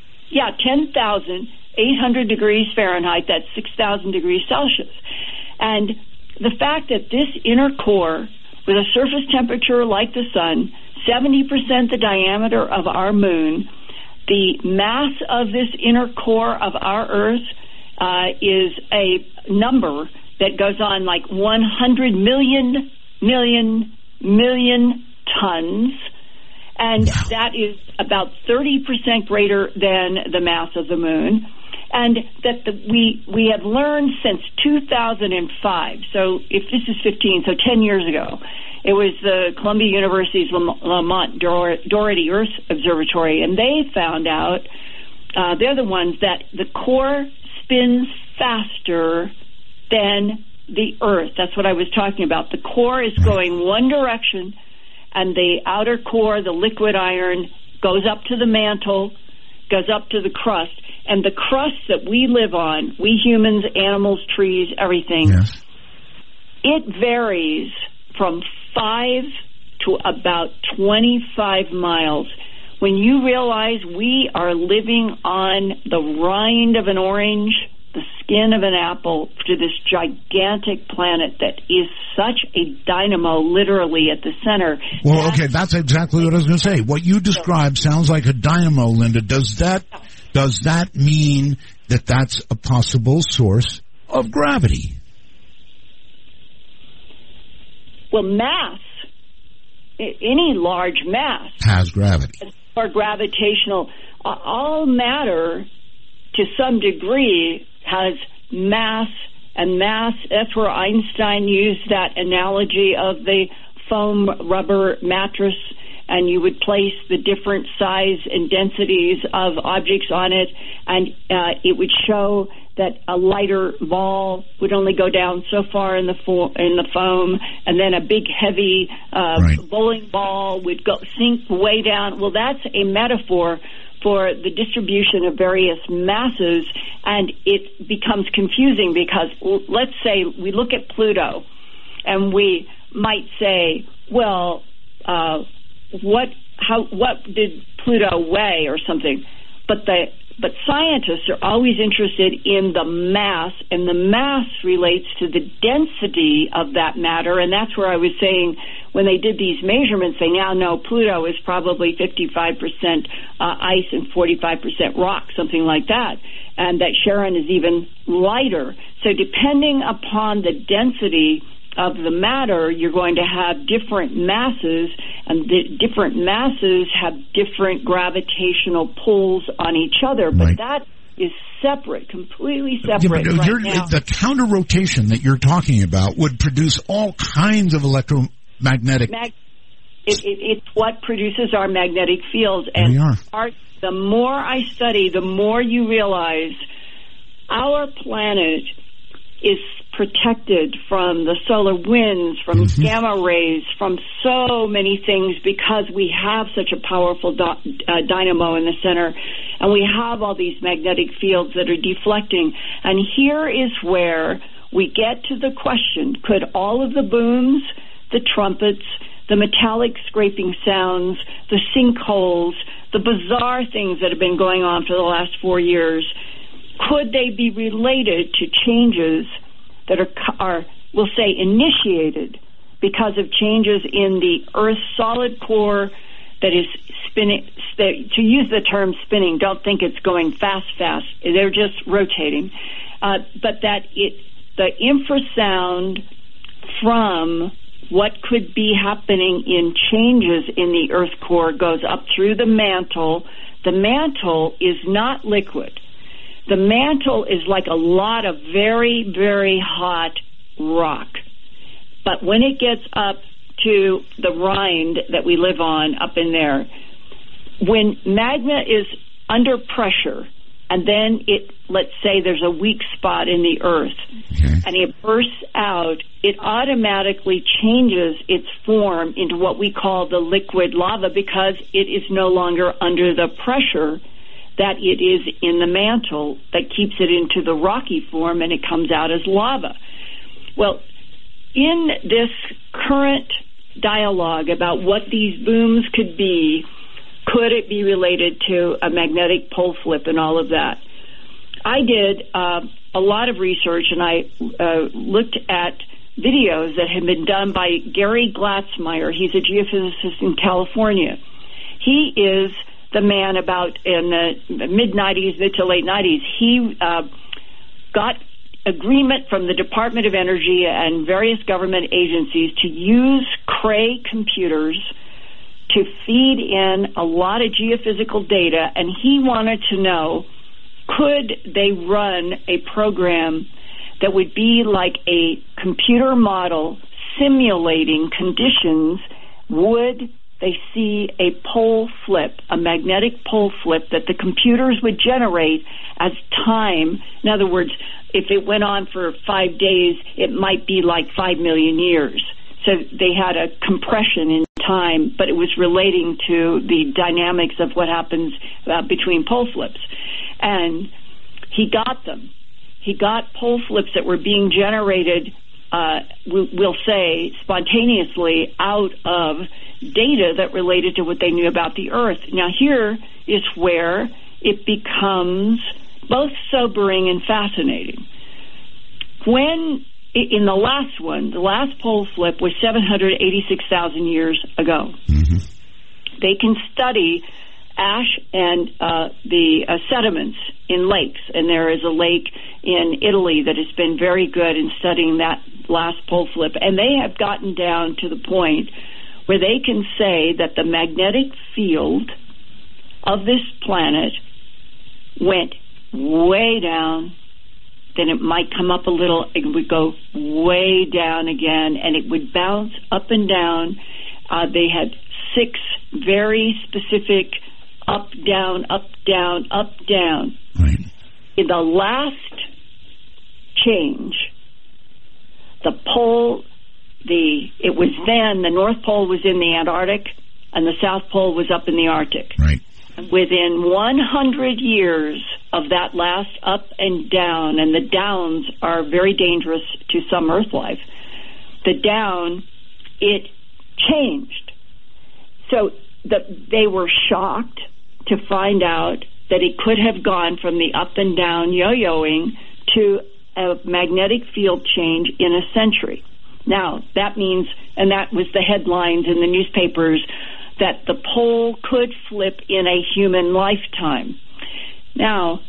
10,800 degrees Fahrenheit, that's 6,000 degrees Celsius. And the fact that this inner core, with a surface temperature like the sun, 70% the diameter of our moon, the mass of this inner core of our Earth is a number that goes on like 100 million tons. And that is about 30% greater than the mass of the moon. And that we have learned since 2005, so if this is 15, so 10 years ago, it was the Columbia University's Lamont Doherty Earth Observatory, and they found out, they're the ones that the core spins faster than the Earth. That's what I was talking about. The core is going one direction, and the outer core, the liquid iron, goes up to the mantle, goes up to the crust. And the crust that we live on, we humans, animals, trees, everything, it varies from 5 to about 25 miles. When you realize we are living on the rind of an orange, the skin of an apple, to this gigantic planet that is such a dynamo literally at the center. Well, okay, that's exactly what I was going to say. What you described sounds like a dynamo, Linda. Does that mean that that's a possible source of gravity? Well, mass, any large mass, has gravity. Or gravitational, all matter to some degree has mass, and mass, that's where Einstein used that analogy of the foam rubber mattress, and you would place the different size and densities of objects on it, and it would show that a lighter ball would only go down so far in the foam, and then a big, heavy bowling ball would sink way down. Well, that's a metaphor for the distribution of various masses, and it becomes confusing because, let's say we look at Pluto, and we might say, well, what did Pluto weigh or something? But scientists are always interested in the mass, and the mass relates to the density of that matter, and that's where I was saying when they did these measurements, they now know Pluto is probably 55% ice and 45% rock, something like that, and that Charon is even lighter. So depending upon the density of the matter, you're going to have different masses, and the different masses have different gravitational pulls on each other. But that is separate, completely separate now. The counter rotation that you're talking about would produce all kinds of electromagnetic... It's what produces our magnetic fields. And the more I study, the more you realize our planet is protected from the solar winds, from gamma rays, from so many things, because we have such a powerful dynamo in the center, and we have all these magnetic fields that are deflecting. And here is where we get to the question, could all of the booms, the trumpets, the metallic scraping sounds, the sinkholes, the bizarre things that have been going on for the last 4 years, could they be related to changes that are, we'll say, initiated because of changes in the Earth's solid core that is spinning? To use the term spinning, don't think it's going fast. They're just rotating. But that the infrasound from what could be happening in changes in the Earth core goes up through the mantle. The mantle is not liquid. The mantle is like a lot of very, very hot rock. But when it gets up to the rind that we live on up in there, when magma is under pressure, and then let's say there's a weak spot in the Earth, and it bursts out, it automatically changes its form into what we call the liquid lava, because it is no longer under the pressure that it is in the mantle that keeps it into the rocky form, and it comes out as lava. Well, in this current dialogue about what these booms could be, could it be related to a magnetic pole flip and all of that? I did a lot of research, and I looked at videos that had been done by Gary Glatzmeyer. He's a geophysicist in California. He is the man about in the mid-'90s, mid to late 90s. He got agreement from the Department of Energy and various government agencies to use Cray computers to feed in a lot of geophysical data, and he wanted to know, could they run a program that would be like a computer model simulating conditions? Would they see a pole flip, a magnetic pole flip that the computers would generate as time? In other words, if it went on for 5 days, it might be like 5 million years. So they had a compression in time, but it was relating to the dynamics of what happens between pole flips. And he got them. He got pole flips that were being generated, we'll say, spontaneously out of data that related to what they knew about the Earth. Now, here is where it becomes both sobering and fascinating. When, in the last one, the last pole flip was 786,000 years ago. Mm-hmm. They can study ash and the sediments in lakes, and there is a lake in Italy that has been very good in studying that last pole flip, and they have gotten down to the point where they can say that the magnetic field of this planet went way down, then it might come up a little, it would go way down again, and it would bounce up and down. They had 6 very specific up, down, up, down, up, down. Right. In the last change, the pole, it was then the North Pole was in the Antarctic and the South Pole was up in the Arctic. Right. Within 100 years of that last up and down, and the downs are very dangerous to some Earth life, the down, it changed. So they were shocked to find out that it could have gone from the up and down yo-yoing to a magnetic field change in a century. Now, that means, and that was the headlines in the newspapers, that the pole could flip in a human lifetime. Now,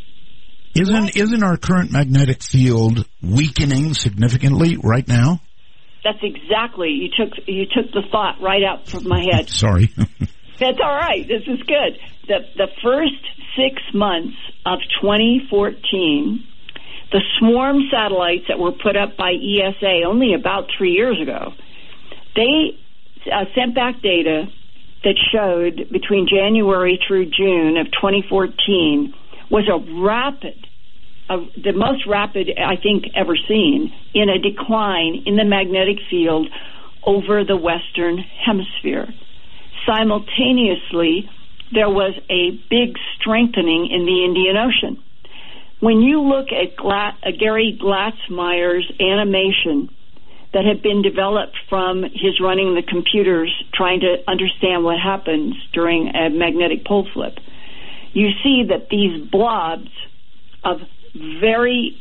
isn't our current magnetic field weakening significantly right now? That's exactly, you took the thought right out from my head. Sorry. That's all right. This is good. The first 6 months of 2014, the swarm satellites that were put up by ESA only about 3 years ago, they sent back data that showed between January through June of 2014 was the most rapid, I think, ever seen in a decline in the magnetic field over the Western Hemisphere. Simultaneously, there was a big strengthening in the Indian Ocean. When you look at Gary Glatzmeyer's animation that had been developed from his running the computers trying to understand what happens during a magnetic pole flip, you see that these blobs of very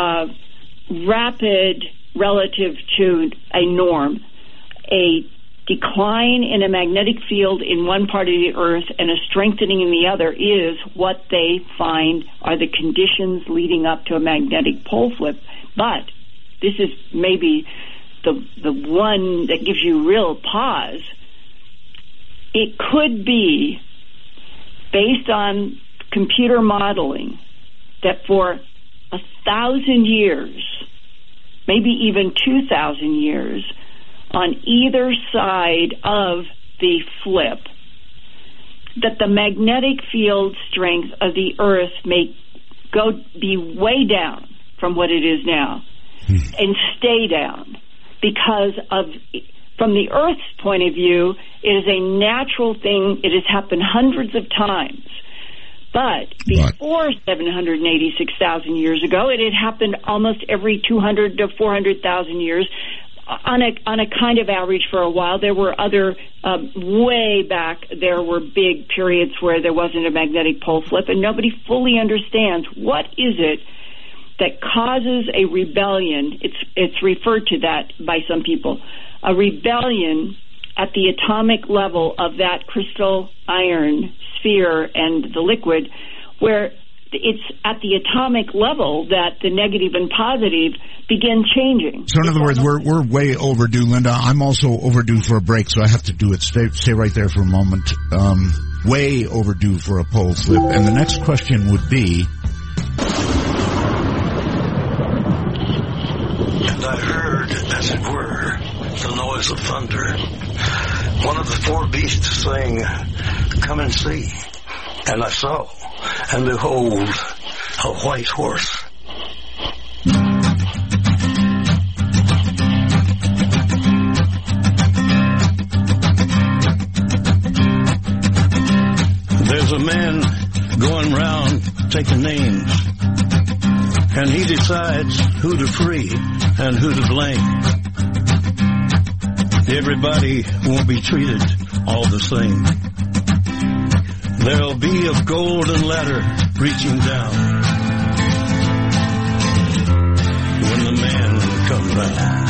rapid relative to a norm, a decline in a magnetic field in one part of the Earth and a strengthening in the other is what they find are the conditions leading up to a magnetic pole flip. But this is maybe the one that gives you real pause. It could be, based on computer modeling, that for 1,000 years, maybe even 2,000 years, on either side of the flip, that the magnetic field strength of the Earth may be way down from what it is now and stay down because of, from the Earth's point of view, it is a natural thing. It has happened hundreds of times But before 786,000 years ago, it had happened almost every 200 to 400,000 years on a kind of average for a while. There were other, way back, there were big periods where there wasn't a magnetic pole flip, and nobody fully understands what is it that causes a rebellion. It's referred to that by some people, a rebellion at the atomic level of that crystal iron sphere and the liquid, where it's at the atomic level that the negative and positive begin changing. So in other words, we're way overdue, Linda. I'm also overdue for a break, so I have to do it. Stay right there for a moment. Way overdue for a pole flip. And the next question would be... And I heard, as it were, the noise of thunder. One of the four beasts saying, "Come and see." And I saw, and behold, a white horse. There's a man going round taking names, and he decides who to free and who to blame. Everybody won't be treated all the same. There'll be a golden ladder reaching down when the man comes round.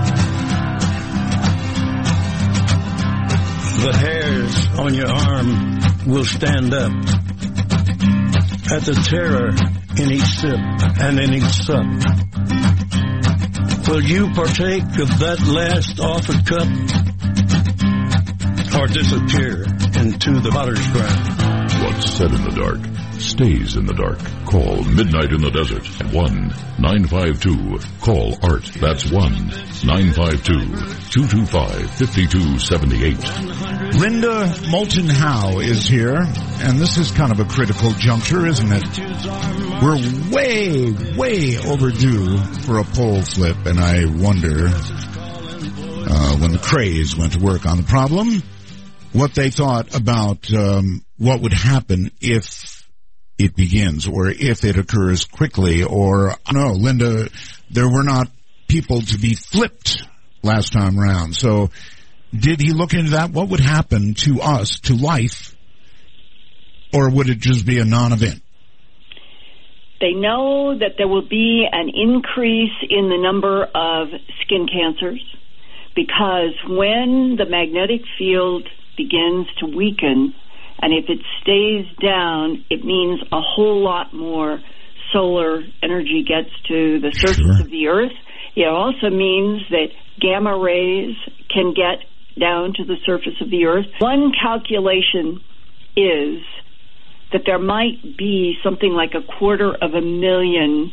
The hairs on your arm will stand up at the terror in each sip and in each sup. Will you partake of that last offered cup, or disappear into the potter's ground? What's said in the dark stays in the dark. Call Midnight in the Desert at 1-952. Call ART. That's 1-952-225-5278. Linda Moulton Howe is here, and this is kind of a critical juncture, isn't it? We're way overdue for a pole flip, and I wonder, when the Crays went to work on the problem, what they thought about what would happen if it begins, or if it occurs quickly, or, no, Linda, there were not people to be flipped last time round. So did he look into that? What would happen to us, to life, or would it just be a non-event? They know that there will be an increase in the number of skin cancers, because when the magnetic field begins to weaken, and if it stays down, it means a whole lot more solar energy gets to the surface of the Earth. It also means that gamma rays can get down to the surface of the Earth. One calculation is that there might be something like 250,000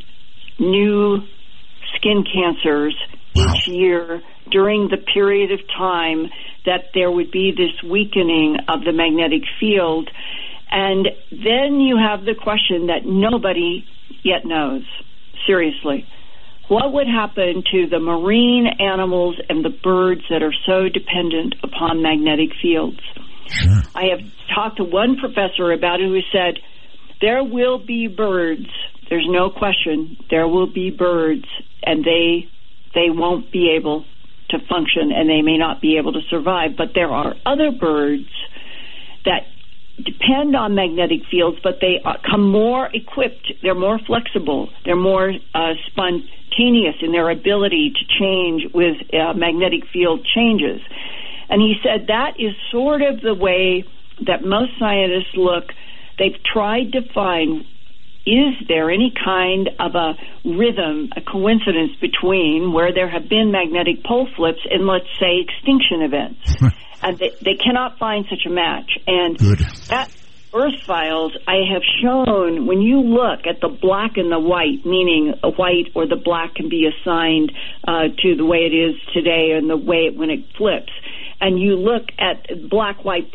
new skin cancers each year during the period of time that there would be this weakening of the magnetic field. And then you have the question that nobody yet knows. Seriously. What would happen to the marine animals and the birds that are so dependent upon magnetic fields? Sure. I have talked to one professor about it who said, there will be birds. There's no question. There will be birds, and they won't be able to function, and they may not be able to survive. But there are other birds that depend on magnetic fields, but they come more equipped. They're more flexible. They're more spontaneous in their ability to change with magnetic field changes. And he said that is sort of the way that most scientists look. They've tried to find, is there any kind of a rhythm, a coincidence between where there have been magnetic pole flips and, let's say, extinction events? And they cannot find such a match. And that Earth Files, I have shown, when you look at the black and the white, meaning a white or the black can be assigned to the way it is today and the way when it flips, and you look at black, white,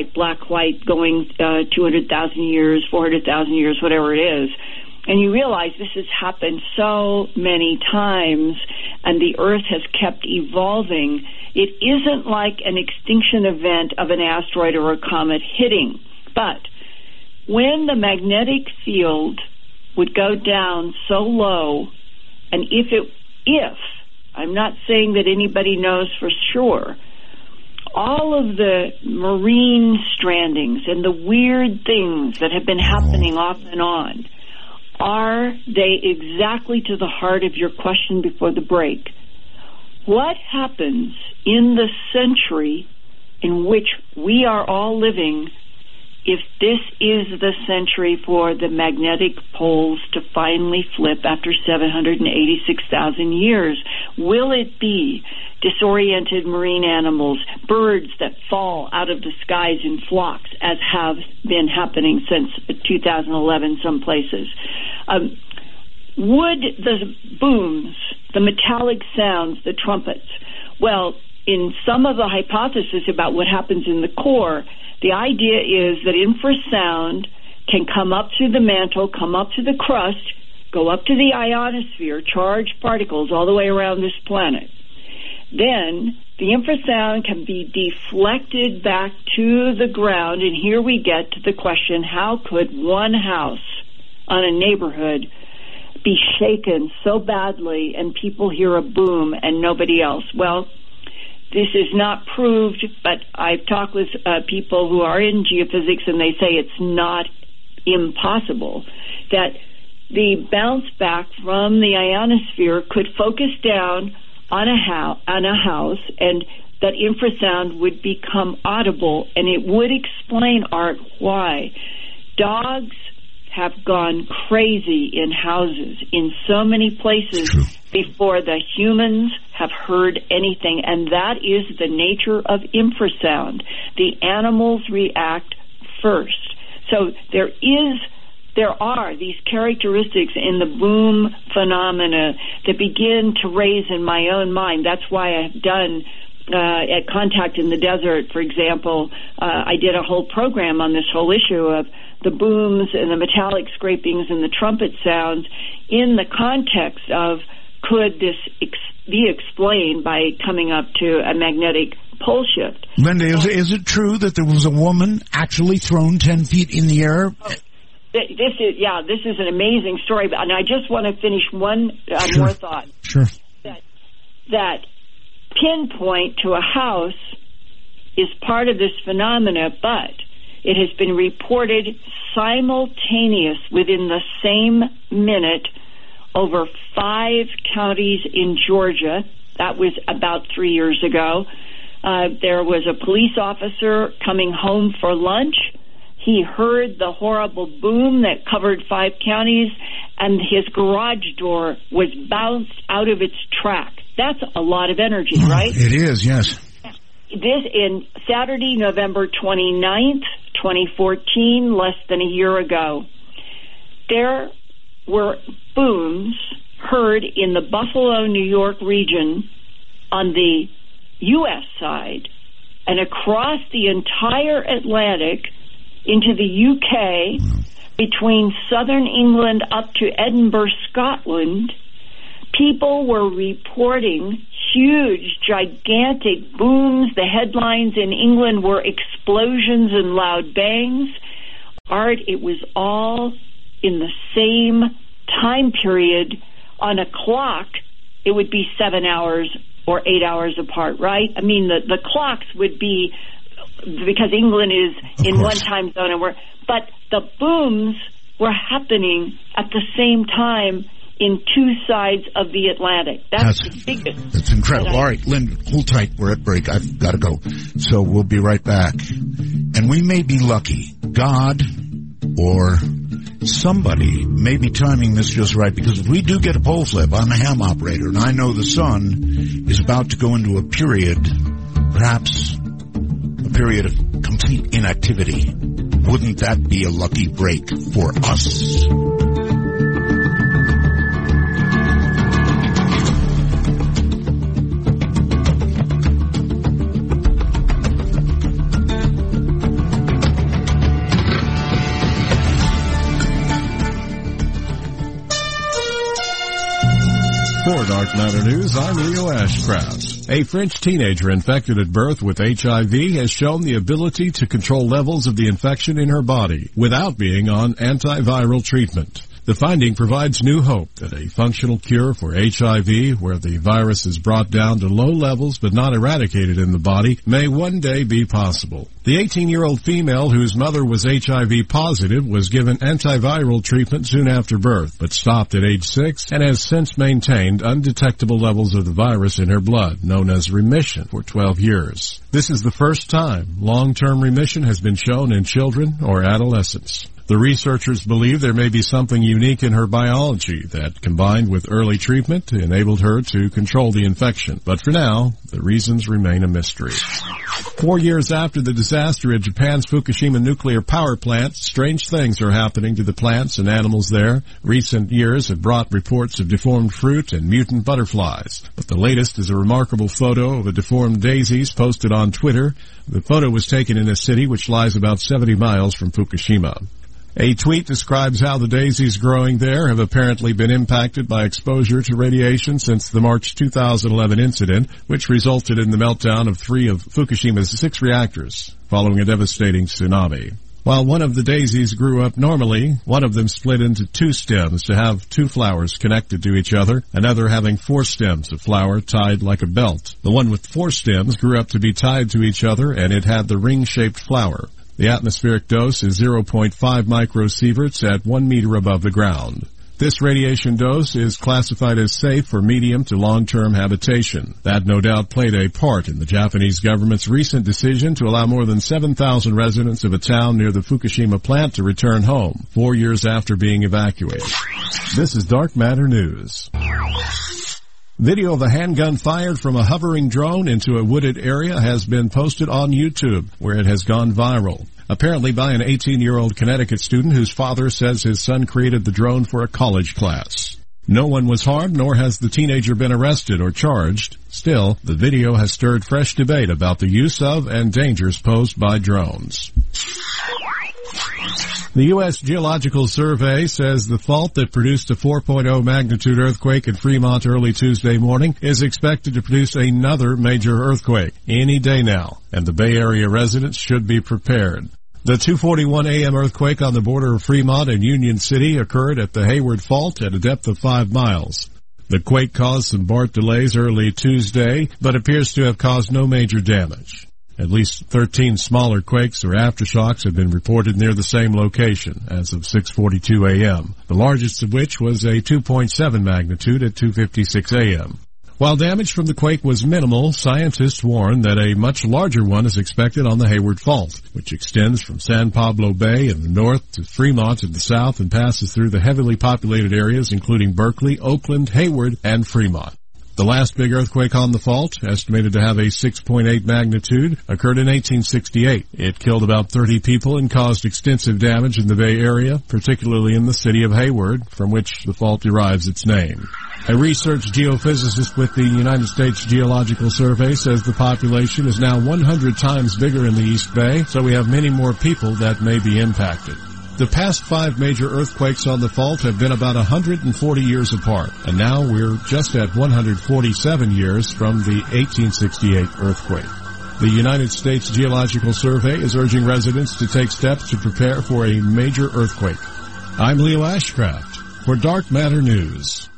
going 200,000 years, 400,000 years, whatever it is, and you realize this has happened so many times, and the Earth has kept evolving. It isn't like an extinction event of an asteroid or a comet hitting, but when the magnetic field would go down so low, and if, I'm not saying that anybody knows for sure, all of the marine strandings and the weird things that have been happening off and on, are they exactly to the heart of your question before the break? What happens in the century in which we are all living if this is the century for the magnetic poles to finally flip after 786,000 years? Will it be disoriented marine animals, birds that fall out of the skies in flocks, as have been happening since 2011 some places? Would the booms, the metallic sounds, the trumpets, well, in some of the hypotheses about what happens in the core, the idea is that infrasound can come up through the mantle, come up to the crust, go up to the ionosphere, charged particles all the way around this planet. Then the infrasound can be deflected back to the ground, and here we get to the question, how could one house on a neighborhood be shaken so badly and people hear a boom and nobody else? Well, this is not proved, but I've talked with people who are in geophysics, and they say it's not impossible that the bounce back from the ionosphere could focus down on a house, and that infrasound would become audible, and it would explain, Art, why dogs have gone crazy in houses in so many places before the humans have heard anything, and that is the nature of infrasound. The animals react first. So there are these characteristics in the boom phenomena that begin to raise in my own mind. That's why I've done at Contact in the Desert, for example, I did a whole program on this whole issue of the booms and the metallic scrapings and the trumpet sounds in the context of, could this be explained by coming up to a magnetic pole shift? Linda, is it true that there was a woman actually thrown 10 feet in the air? This is an amazing story, and I just want to finish one more thought. Sure. That pinpoint to a house is part of this phenomena, but it has been reported simultaneous within the same minute over 5 counties in Georgia. That was about 3 years ago. There was a police officer coming home for lunch. He heard the horrible boom that covered 5 counties, and his garage door was bounced out of its track. That's a lot of energy, right? It is, yes. This in Saturday, November 29th, 2014, less than a year ago. There were booms heard in the Buffalo, New York region on the U.S. side and across the entire Atlantic into the U.K., between southern England up to Edinburgh, Scotland. People were reporting huge, gigantic booms. The headlines in England were explosions and loud bangs. Art, it was all in the same time period. On a clock, it would be 7 hours or 8 hours apart, right? I mean, the clocks would be, because England is in one time zone, but the booms were happening at the same time in 2 sides of the Atlantic. That's the biggest. That's incredible. All right, Lynn, hold tight. We're at break. I've got to go. So we'll be right back. And we may be lucky. God or somebody may be timing this just right, because if we do get a pole flip, I'm a ham operator, and I know the sun is about to go into a period, perhaps a period of complete inactivity. Wouldn't that be a lucky break for us? For Dark Matter News, I'm Leo Ashcraft. A French teenager infected at birth with HIV has shown the ability to control levels of the infection in her body without being on antiviral treatment. The finding provides new hope that a functional cure for HIV, where the virus is brought down to low levels but not eradicated in the body, may one day be possible. The 18-year-old female whose mother was HIV positive was given antiviral treatment soon after birth, but stopped at age 6 and has since maintained undetectable levels of the virus in her blood, known as remission, for 12 years. This is the first time long-term remission has been shown in children or adolescents. The researchers believe there may be something unique in her biology that, combined with early treatment, enabled her to control the infection. But for now, the reasons remain a mystery. 4 years after the disaster at Japan's Fukushima nuclear power plant, strange things are happening to the plants and animals there. Recent years have brought reports of deformed fruit and mutant butterflies. But the latest is a remarkable photo of a deformed daisies posted on Twitter. The photo was taken in a city which lies about 70 miles from Fukushima. A tweet describes how the daisies growing there have apparently been impacted by exposure to radiation since the March 2011 incident, which resulted in the meltdown of 3 of Fukushima's 6 reactors, following a devastating tsunami. While one of the daisies grew up normally, one of them split into 2 stems to have 2 flowers connected to each other, another having 4 stems of flower tied like a belt. The one with 4 stems grew up to be tied to each other, and it had the ring-shaped flower. The atmospheric dose is 0.5 microsieverts at 1 meter above the ground. This radiation dose is classified as safe for medium to long-term habitation. That no doubt played a part in the Japanese government's recent decision to allow more than 7,000 residents of a town near the Fukushima plant to return home 4 years after being evacuated. This is Dark Matter News. Video of a handgun fired from a hovering drone into a wooded area has been posted on YouTube, where it has gone viral. Apparently by an 18-year-old Connecticut student whose father says his son created the drone for a college class. No one was harmed, nor has the teenager been arrested or charged. Still, the video has stirred fresh debate about the use of and dangers posed by drones. The U.S. Geological Survey says the fault that produced a 4.0 magnitude earthquake in Fremont early Tuesday morning is expected to produce another major earthquake any day now, and the Bay Area residents should be prepared. The 2:41 a.m. earthquake on the border of Fremont and Union City occurred at the Hayward Fault at a depth of 5 miles. The quake caused some BART delays early Tuesday, but appears to have caused no major damage. At least 13 smaller quakes or aftershocks have been reported near the same location as of 6:42 a.m., the largest of which was a 2.7 magnitude at 2:56 a.m. While damage from the quake was minimal, scientists warn that a much larger one is expected on the Hayward Fault, which extends from San Pablo Bay in the north to Fremont in the south and passes through the heavily populated areas including Berkeley, Oakland, Hayward, and Fremont. The last big earthquake on the fault, estimated to have a 6.8 magnitude, occurred in 1868. It killed about 30 people and caused extensive damage in the Bay Area, particularly in the city of Hayward, from which the fault derives its name. A research geophysicist with the United States Geological Survey says the population is now 100 times bigger in the East Bay, so we have many more people that may be impacted. The past 5 major earthquakes on the fault have been about 140 years apart, and now we're just at 147 years from the 1868 earthquake. The United States Geological Survey is urging residents to take steps to prepare for a major earthquake. I'm Leo Ashcraft for Dark Matter News.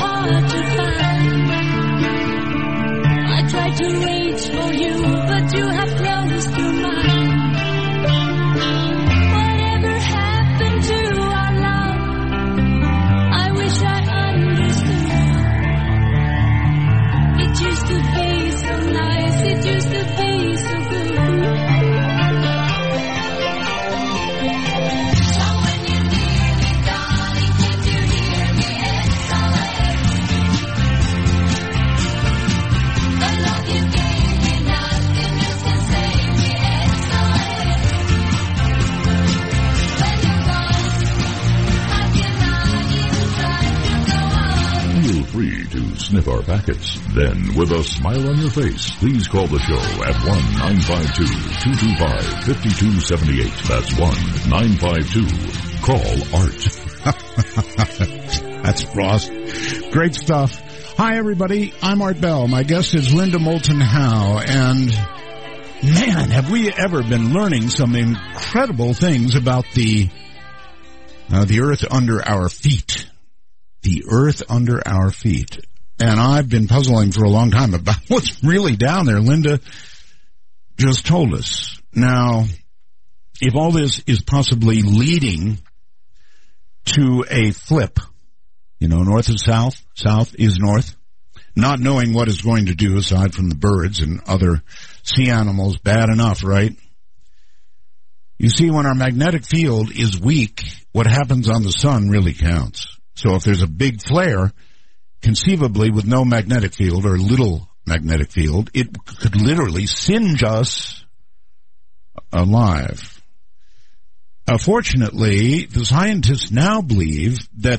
To reach for you, but you free to sniff our packets. Then, with a smile on your face, please call the show at 1-952-225-5278. That's 1-952-CALL-ART. That's Ross. Great stuff. Hi, everybody. I'm Art Bell. My guest is Linda Moulton Howe, and man, have we ever been learning some incredible things about the earth under our feet. The earth under our feet. And I've been puzzling for a long time about what's really down there. Linda just told us. Now, if all this is possibly leading to a flip, north is south, south is north, not knowing what it's going to do aside from the birds and other sea animals, bad enough, right? You see, when our magnetic field is weak, what happens on the sun really counts. So if there's a big flare, conceivably with no magnetic field or little magnetic field, it could literally singe us alive. Fortunately, the scientists now believe that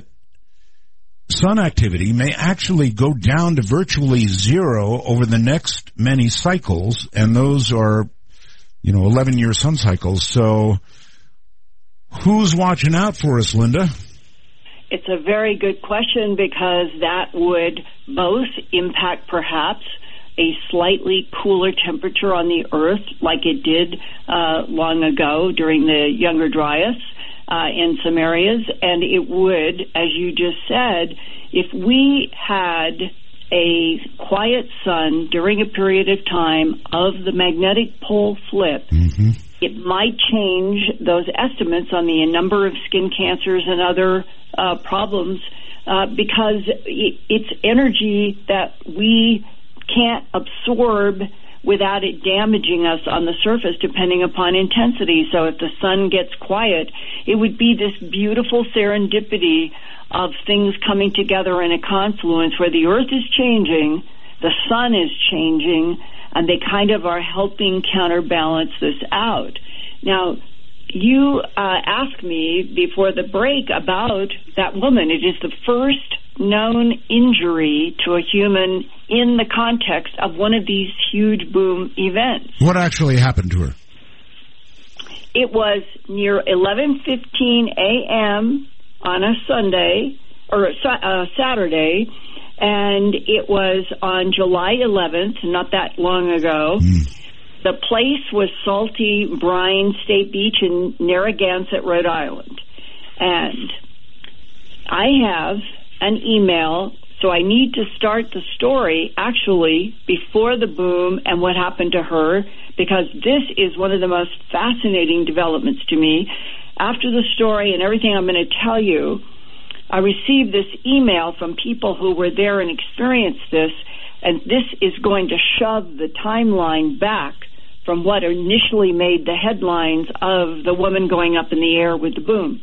sun activity may actually go down to virtually zero over the next many cycles, and those are 11-year sun cycles. So who's watching out for us, Linda? It's a very good question, because that would both impact perhaps a slightly cooler temperature on the Earth like it did long ago during the Younger Dryas in some areas. And it would, as you just said, if we had a quiet sun during a period of time of the magnetic pole flip, it might change those estimates on the number of skin cancers and other problems, because it's energy that we can't absorb without it damaging us on the surface, depending upon intensity. So if the sun gets quiet, it would be this beautiful serendipity of things coming together in a confluence where the Earth is changing, the sun is changing, and they kind of are helping counterbalance this out. Now, you asked me before the break about that woman. It is the first known injury to a human in the context of one of these huge boom events. What actually happened to her? It was near 11:15 a.m. on a Sunday, or Saturday, and it was on July 11th, not that long ago. The place was Salty Brine State Beach in Narragansett, Rhode Island. And I have an email, so I need to start the story actually before the boom and what happened to her, because this is one of the most fascinating developments to me. After the story and everything I'm going to tell you, I received this email from people who were there and experienced this, and this is going to shove the timeline back from what initially made the headlines of the woman going up in the air with the boom.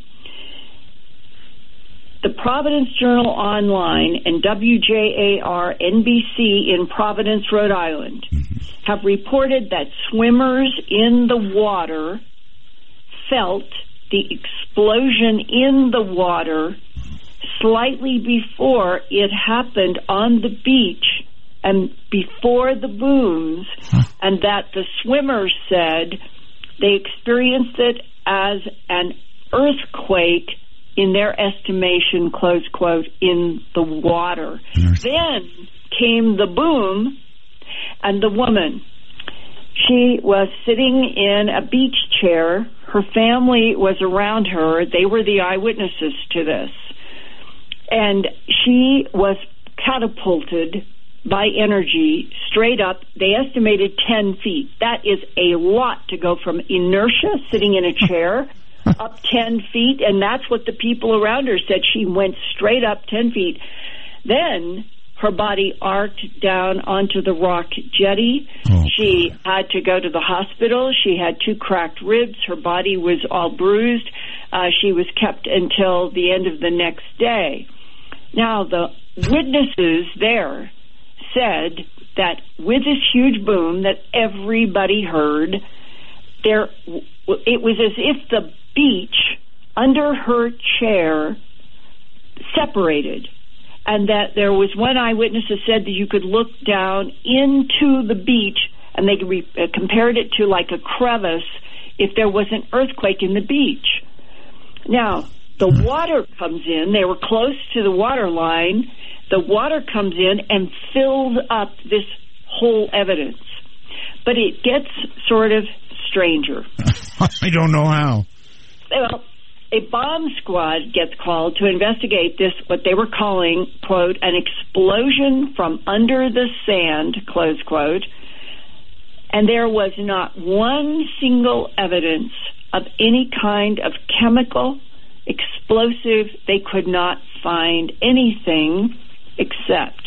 The Providence Journal Online and WJAR-NBC in Providence, Rhode Island, have reported that swimmers in the water felt the explosion in the water slightly before it happened on the beach and before the booms, and that the swimmers said they experienced it as an earthquake in their estimation, close quote, in the water. Then came the boom, and the woman, she was sitting in a beach chair. Her family was around her. They were the eyewitnesses to this. And she was catapulted by energy straight up. They estimated 10 feet. That is a lot to go from inertia, sitting in a chair, up 10 feet. And that's what the people around her said. She went straight up 10 feet. Then her body arced down onto the rock jetty. She had to go to the hospital. She had 2 cracked ribs. Her body was all bruised. She was kept until the end of the next day. Now, the witnesses there said that with this huge boom that everybody heard, it was as if the beach under her chair separated, and that there was one eyewitness that said that you could look down into the beach, and they compared it to like a crevice if there was an earthquake in the beach. Now, the water comes in. They were close to the water line. The water comes in and fills up this whole evidence. But it gets sort of stranger. I don't know how. Well, a bomb squad gets called to investigate this, what they were calling, quote, an explosion from under the sand, close quote. And there was not one single evidence of any kind of chemical, explosive. They could not find anything except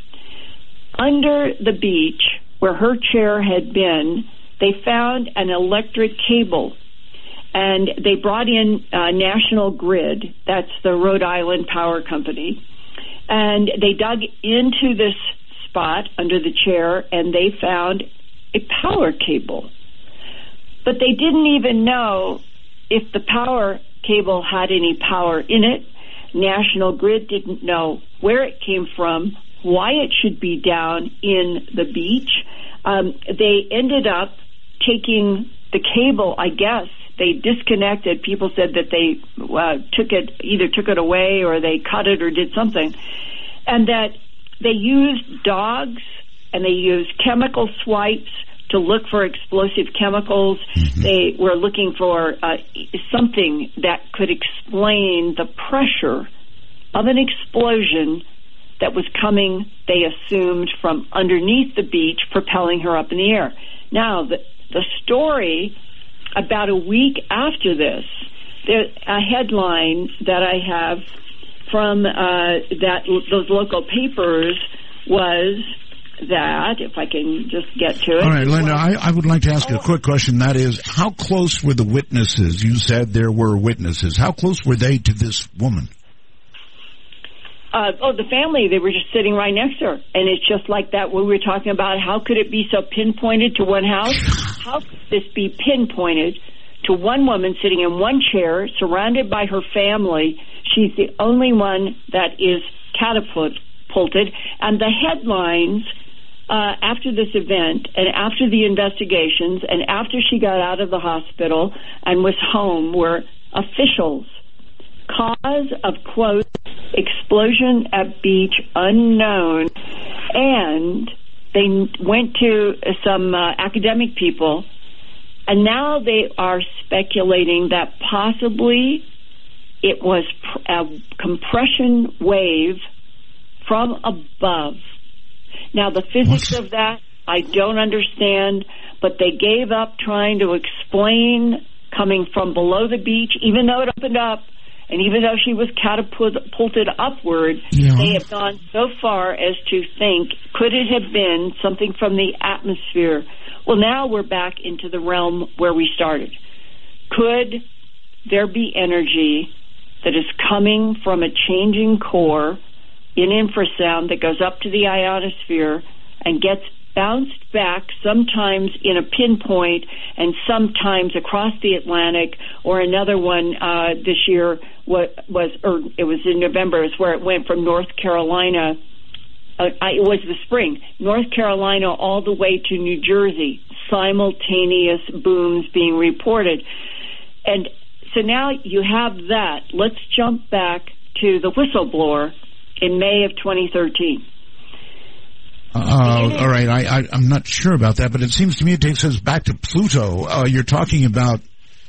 under the beach where her chair had been, they found an electric cable. And they brought in National Grid, that's the Rhode Island power company, and they dug into this spot under the chair, and they found a power cable. But they didn't even know if the power cable had any power in it. National Grid didn't know where it came from, why it should be down in the beach. They ended up taking the cable, I guess. They disconnected. People said that they took it away, or they cut it or did something. And that they used dogs and they used chemical swipes to look for explosive chemicals. Mm-hmm. They were looking for something that could explain the pressure of an explosion that was coming, they assumed, from underneath the beach, propelling her up in the air. Now, the story, about a week after this, there's a headline that I have from those local papers was that, if I can just get to it. All right, Linda, I would like to ask you a quick question. That is, how close were the witnesses? You said there were witnesses. How close were they to this woman? The family, they were just sitting right next to her. And it's just like that we were talking about, how could it be so pinpointed to one house? How could this be pinpointed to one woman sitting in one chair, surrounded by her family? She's the only one that is catapulted. And the headlines after this event and after the investigations and after she got out of the hospital and was home were officials. Cause of, quote, explosion at beach unknown. And they went to some academic people, and now they are speculating that possibly it was a compression wave from above. Now, the physics of that, I don't understand, but they gave up trying to explain coming from below the beach, even though it opened up. And even though she was catapulted upward, they have gone so far as to think, could it have been something from the atmosphere? Well, now we're back into the realm where we started. Could there be energy that is coming from a changing core in infrasound that goes up to the ionosphere and gets bounced back, sometimes in a pinpoint and sometimes across the Atlantic? Or another one this year it was in November, is where it went from North Carolina. It was the spring, North Carolina all the way to New Jersey. Simultaneous booms being reported. And so now you have that. Let's jump back to the whistleblower in May of 2013. All right, I'm not sure about that, but it seems to me it takes us back to Pluto. You're talking about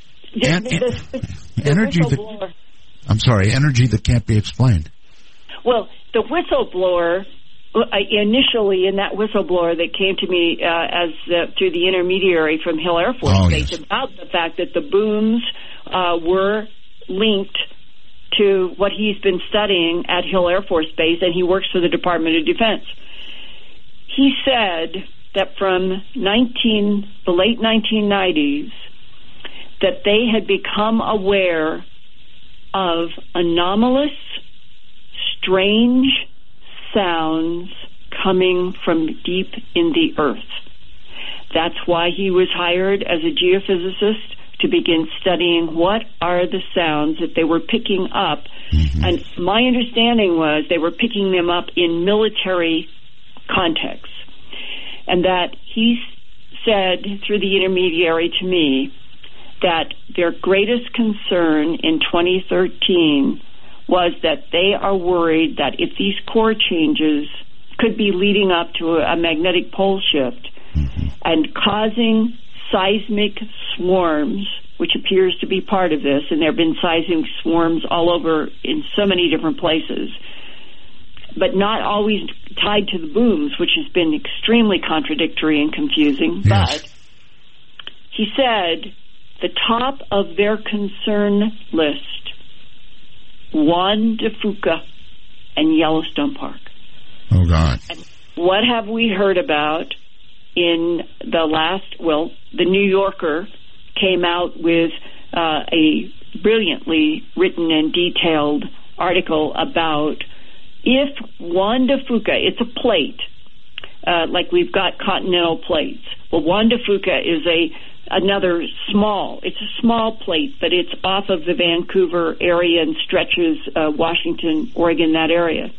energy that... I'm sorry, energy that can't be explained. Well, the whistleblower, initially in that whistleblower that came to me through the intermediary from Hill Air Force Base, about the fact that the booms were linked to what he's been studying at Hill Air Force Base, and he works for the Department of Defense. He said that from the late 1990s that they had become aware of anomalous, strange sounds coming from deep in the earth. That's why he was hired as a geophysicist to begin studying what are the sounds that they were picking up. Mm-hmm. And my understanding was they were picking them up in military contexts. And that he said through the intermediary to me that their greatest concern in 2013 was that they are worried that if these core changes could be leading up to a magnetic pole shift and causing seismic swarms, which appears to be part of this, and there have been seismic swarms all over in so many different places, but not always tied to the booms, which has been extremely contradictory and confusing. Yes. But he said the top of their concern list, Juan de Fuca and Yellowstone Park. Oh, God. And what have we heard about in the last, well, the New Yorker came out with a brilliantly written and detailed article about if Juan de Fuca, it's a plate, like we've got continental plates. Well, Juan de Fuca is another small, it's a small plate, but it's off of the Vancouver area and stretches Washington, Oregon, that area.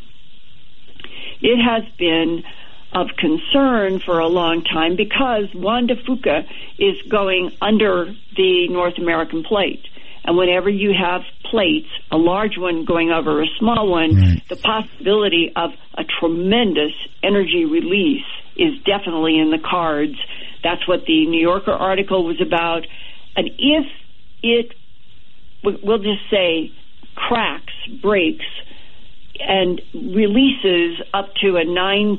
It has been of concern for a long time because Juan de Fuca is going under the North American plate. And whenever you have plates, a large one going over a small one, right, the possibility of a tremendous energy release is definitely in the cards. That's what the New Yorker article was about. And if it, we'll just say, cracks, breaks, and releases up to a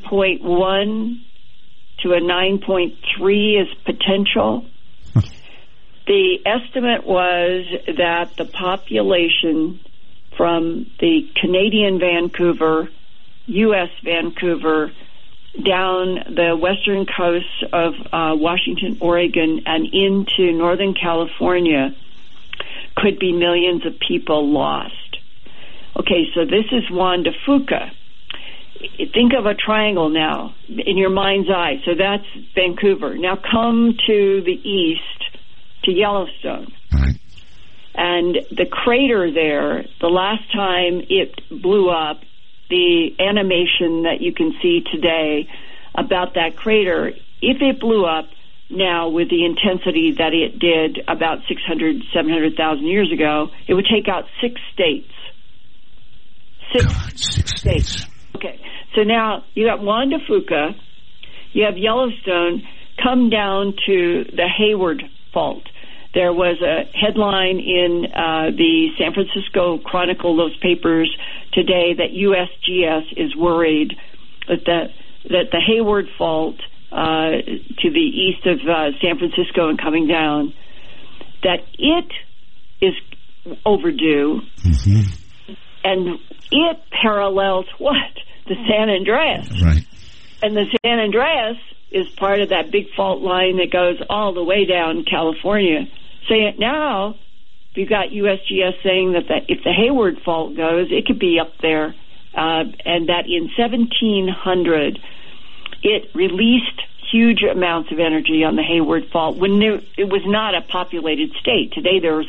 9.1 to a 9.3 as potential, the estimate was that the population from the Canadian Vancouver, U.S. Vancouver, down the western coast of Washington, Oregon, and into Northern California could be millions of people lost. Okay, so this is Juan de Fuca. Think of a triangle now in your mind's eye. So that's Vancouver. Now come to the east to Yellowstone. Right. And the crater there, the last time it blew up, the animation that you can see today about that crater, if it blew up now with the intensity that it did about 600, 700,000 years ago, it would take out 6 states. Six states. Okay, so now you got Juan de Fuca, you have Yellowstone, come down to the Hayward Fault. There was a headline in the San Francisco Chronicle, those papers today, that USGS is worried that the Hayward Fault to the east of San Francisco and coming down, that it is overdue. Mm-hmm. And it parallels what? The San Andreas. Right. And the San Andreas is part of that big fault line that goes all the way down California. So now you've got USGS saying that if the Hayward Fault goes, it could be up there. And that in 1700, it released huge amounts of energy on the Hayward Fault when it was not a populated state. Today there was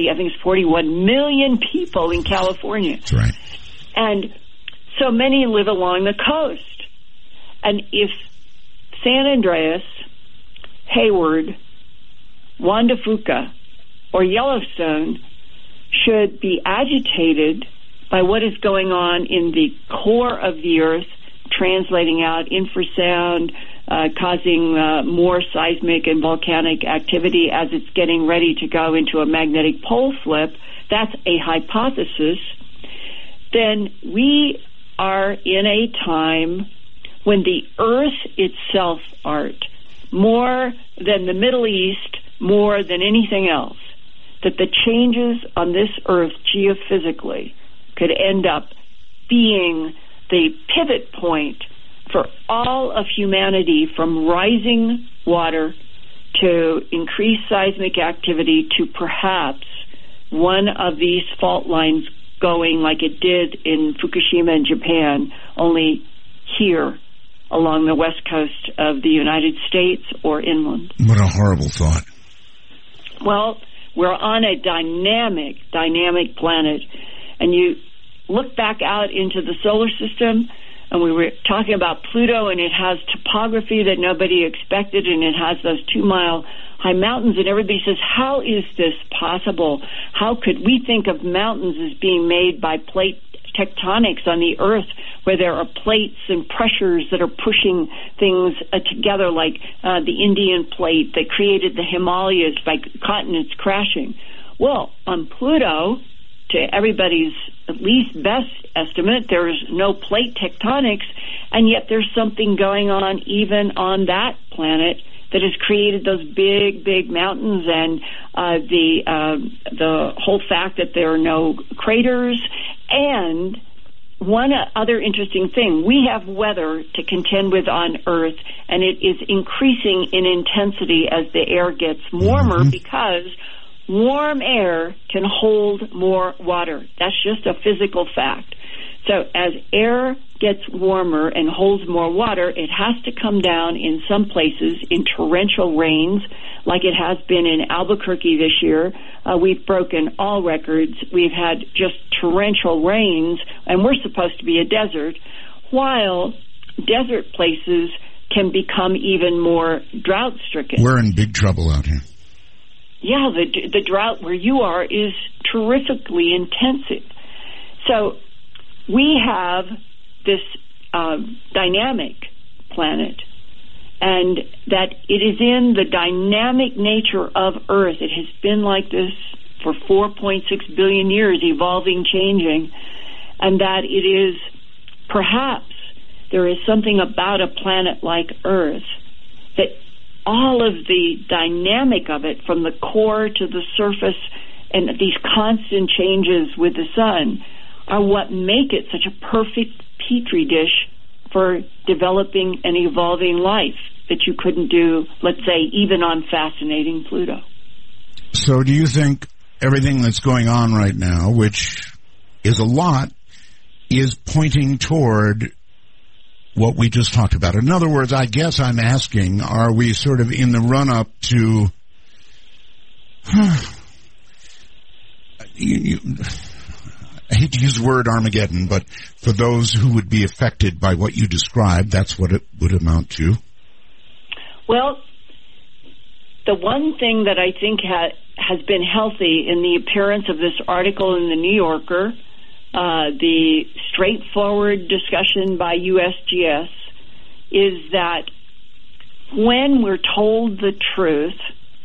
41 million people in California. That's right. And so many live along the coast. And if San Andreas, Hayward, Juan de Fuca, or Yellowstone should be agitated by what is going on in the core of the Earth, translating out infrasound, causing more seismic and volcanic activity as it's getting ready to go into a magnetic pole flip, that's a hypothesis, then we are in a time when the Earth itself, Art, more than the Middle East, more than anything else, that the changes on this Earth geophysically could end up being the pivot point for all of humanity, from rising water to increased seismic activity to perhaps one of these fault lines going like it did in Fukushima in Japan, only here along the west coast of the United States or inland. What a horrible thought. Well, We're on a dynamic planet. And you look back out into the solar system, and we were talking about Pluto, and it has topography that nobody expected, and it has those 2-mile high mountains, and everybody says, how is this possible? How could we think of mountains as being made by plate tectonics on the Earth, where there are plates and pressures that are pushing things together, like the Indian plate that created the Himalayas by continents crashing? Well, on Pluto, to everybody's at least best estimate, there's no plate tectonics, and yet there's something going on even on that planet that has created those big mountains, and the whole fact that there are no craters. And one other interesting thing, we have weather to contend with on Earth, and it is increasing in intensity as the air gets warmer, because warm air can hold more water. That's just a physical fact. So as air gets warmer and holds more water, it has to come down in some places in torrential rains, like it has been in Albuquerque this year. We've broken all records. We've had just torrential rains, and we're supposed to be a desert, while desert places can become even more drought-stricken. We're in big trouble out here. Yeah, the drought where you are is terrifically intensive. So we have this dynamic planet, and that it is in the dynamic nature of Earth. It has been like this for 4.6 billion years, evolving, changing, and that it is perhaps there is something about a planet like Earth that all of the dynamic of it, from the core to the surface, and these constant changes with the sun, are what make it such a perfect petri dish for developing and evolving life that you couldn't do, let's say, even on fascinating Pluto. So do you think everything that's going on right now, which is a lot, is pointing toward what we just talked about? In other words, I guess I'm asking, are we sort of in the run-up to... I hate to use the word Armageddon, but for those who would be affected by what you described, that's what it would amount to. Well, the one thing that I think has been healthy in the appearance of this article in the New Yorker, the straightforward discussion by USGS, is that when we're told the truth,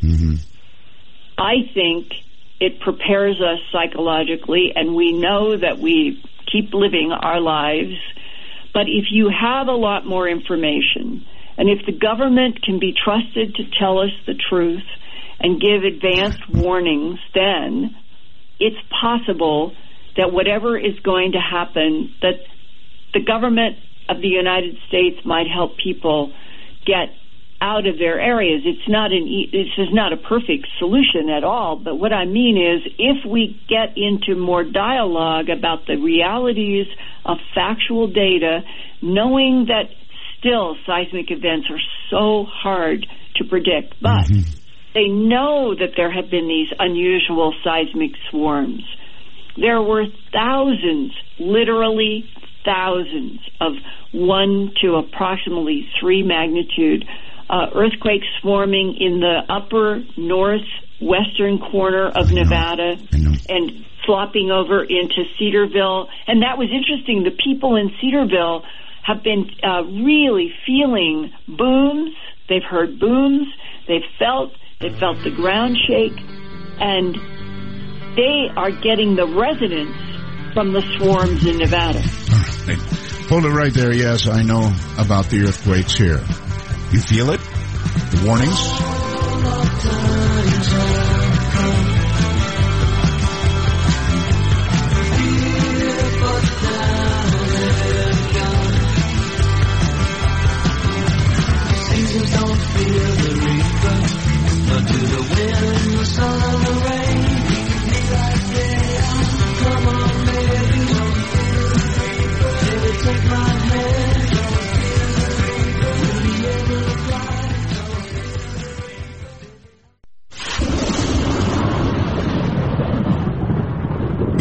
I think it prepares us psychologically, and we know that we keep living our lives. But if you have a lot more information, and if the government can be trusted to tell us the truth and give advanced warnings, then it's possible that whatever is going to happen, that the government of the United States might help people get out of their areas. This is not a perfect solution at all, but what I mean is, if we get into more dialogue about the realities of factual data, knowing that still seismic events are so hard to predict, but they know that there have been these unusual seismic swarms. There were thousands, literally thousands, of 1 to approximately 3 magnitude earthquakes swarming in the upper northwestern corner of Nevada and flopping over into Cedarville. And that was interesting. The people in Cedarville have been really feeling booms. They've heard booms. They've felt the ground shake. And they are getting the resonance from the swarms in Nevada. Hold it right there. Yes, I know about the earthquakes here. You feel it? The warnings? Seasons don't feel the reaper, nor do the wind, the sun, and the rain. Be like they are. Come on, baby, don't feel the reaper. Baby, take my hand. Don't feel the reaper. We'll be able to fly.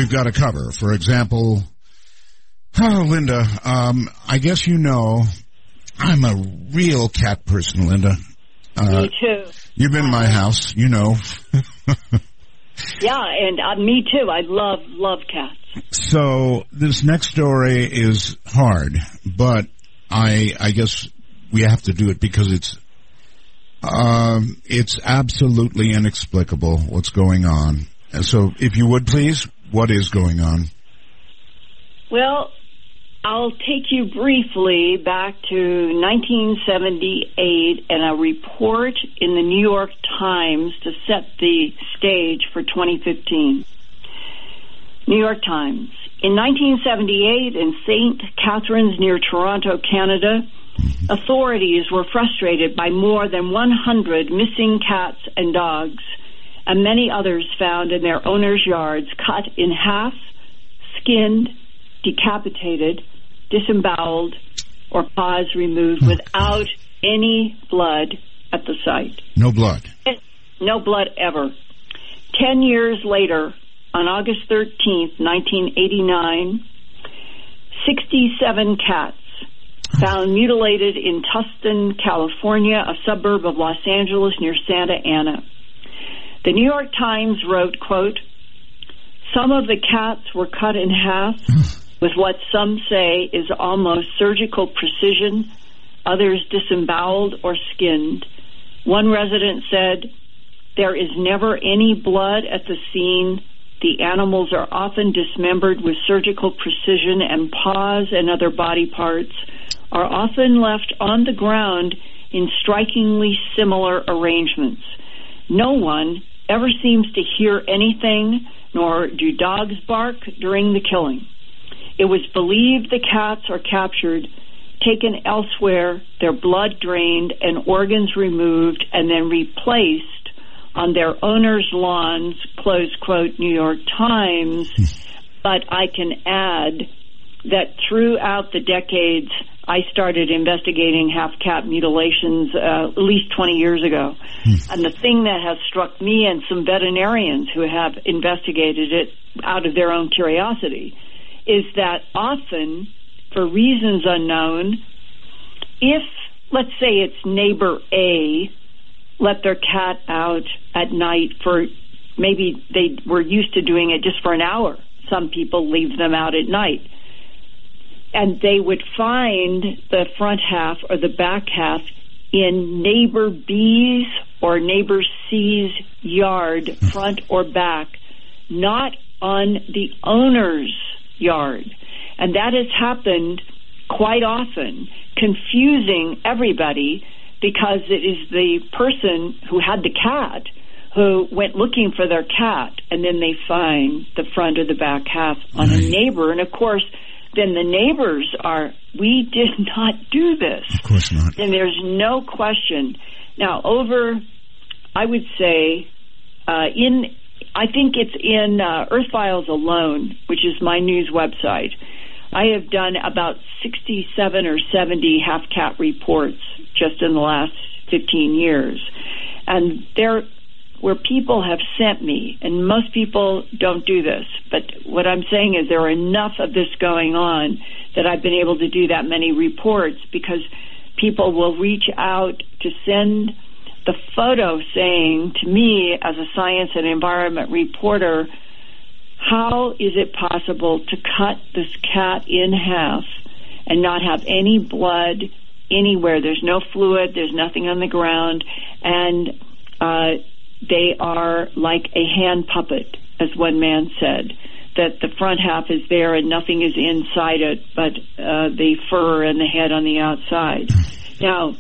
you've got to cover. For example, Linda, I guess you know I'm a real cat person, Linda. Me too. You've been in my house, you know. Yeah, and me too. I love cats. So this next story is hard, but I guess we have to do it because it's absolutely inexplicable what's going on. And so if you would please, what is going on? Well, I'll take you briefly back to 1978 and a report in the New York Times to set the stage for 2015. New York Times. In 1978, in St. Catharines near Toronto, Canada, authorities were frustrated by more than 100 missing cats and dogs, and many others found in their owners' yards, cut in half, skinned, decapitated, disemboweled, or paws removed without any blood at the site. No blood. No blood ever. 10 years later, on August 13th, 1989, 67 cats found mutilated in Tustin, California, a suburb of Los Angeles near Santa Ana. The New York Times wrote, quote, "Some of the cats were cut in half with what some say is almost surgical precision, others disemboweled or skinned. One resident said, 'There is never any blood at the scene. The animals are often dismembered with surgical precision, and paws and other body parts are often left on the ground in strikingly similar arrangements. No one ever seems to hear anything, nor do dogs bark during the killing. It was believed the cats are captured, taken elsewhere, their blood drained, and organs removed, and then replaced on their owners' lawns," close quote, New York Times. But I can add that throughout the decades, I started investigating half-cat mutilations at least 20 years ago. And the thing that has struck me and some veterinarians who have investigated it out of their own curiosity is that often, for reasons unknown, if, let's say it's neighbor A, let their cat out at night for, maybe they were used to doing it just for an hour. Some people leave them out at night. And they would find the front half or the back half in neighbor B's or neighbor C's yard, front or back, not on the owner's yard. And that has happened quite often, confusing everybody, because it is the person who had the cat who went looking for their cat, and then they find the front or the back half on a neighbor. And of course, then the neighbors are, "We did not do this." Of course not. And there's no question. Now, I would say, I think it's in Earth Files alone, which is my news website, I have done about 67 or 70 half-cat reports just in the last 15 years. And where people have sent me, and most people don't do this, but what I'm saying is there are enough of this going on that I've been able to do that many reports, because people will reach out to send the photo saying to me, as a science and environment reporter, how is it possible to cut this cat in half and not have any blood anywhere? There's no fluid, there's nothing on the ground, and they are like a hand puppet, as one man said, that the front half is there and nothing is inside it but the fur and the head on the outside. Now,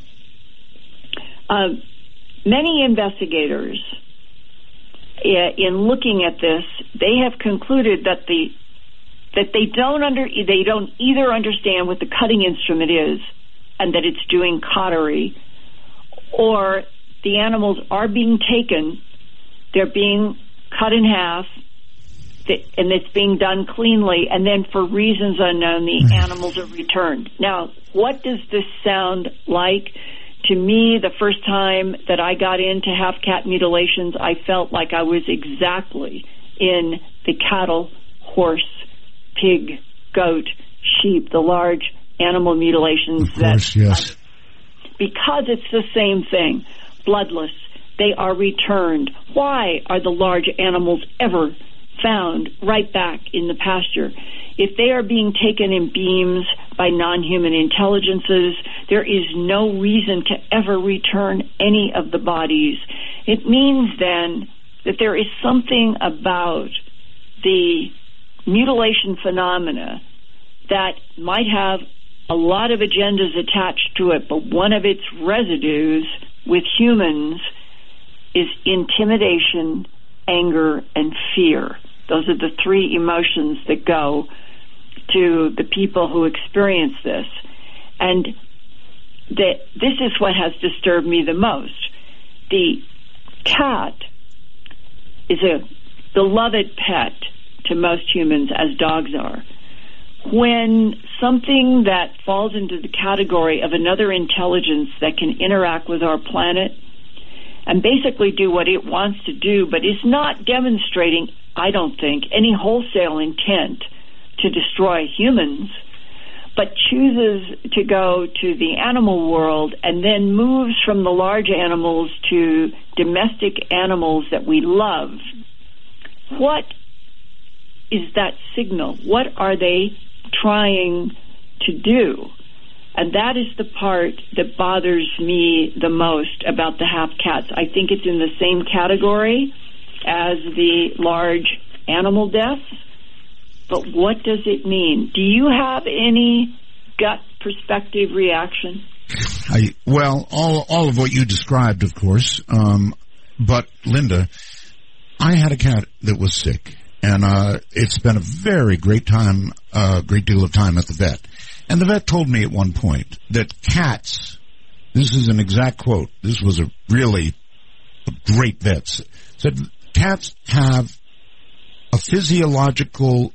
many investigators, in looking at this, they have concluded that they don't either understand what the cutting instrument is and that it's doing cautery, or the animals are being taken, they're being cut in half, and it's being done cleanly, and then for reasons unknown, the animals are returned. Now, what does this sound like? To me, the first time that I got into half-cat mutilations, I felt like I was exactly in the cattle horse, pig, goat, sheep, the large animal mutilations. Of course, yes. Because it's the same thing, bloodless, they are returned. Why are the large animals ever found right back in the pasture? If they are being taken in beams by non-human intelligences, there is no reason to ever return any of the bodies. It means then that there is something about the mutilation phenomena that might have a lot of agendas attached to it, but one of its residues with humans is intimidation, anger, and fear. Those are the three emotions that go to the people who experience this. And this is what has disturbed me the most. The cat is a beloved pet to most humans, as dogs are. When something that falls into the category of another intelligence that can interact with our planet and basically do what it wants to do, but is not demonstrating, I don't think, any wholesale intent to destroy humans, but chooses to go to the animal world and then moves from the large animals to domestic animals that we love. What is that signal? What are they trying to do? And that is the part that bothers me the most about the half cats. I think it's in the same category as the large animal deaths. But what does it mean? Do you have any gut perspective reaction? Well, all of what you described, of course. But Linda, I had a cat that was sick, and it spent a very great deal of time at the vet. And the vet told me at one point that cats, this is an exact quote, this was a really great vet, said cats have a physiological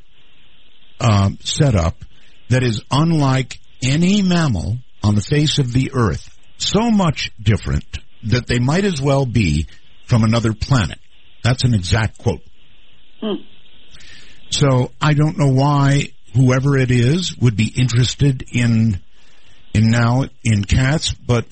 setup that is unlike any mammal on the face of the earth. So much different that they might as well be from another planet. That's an exact quote. So I don't know why whoever it is would be interested in cats, but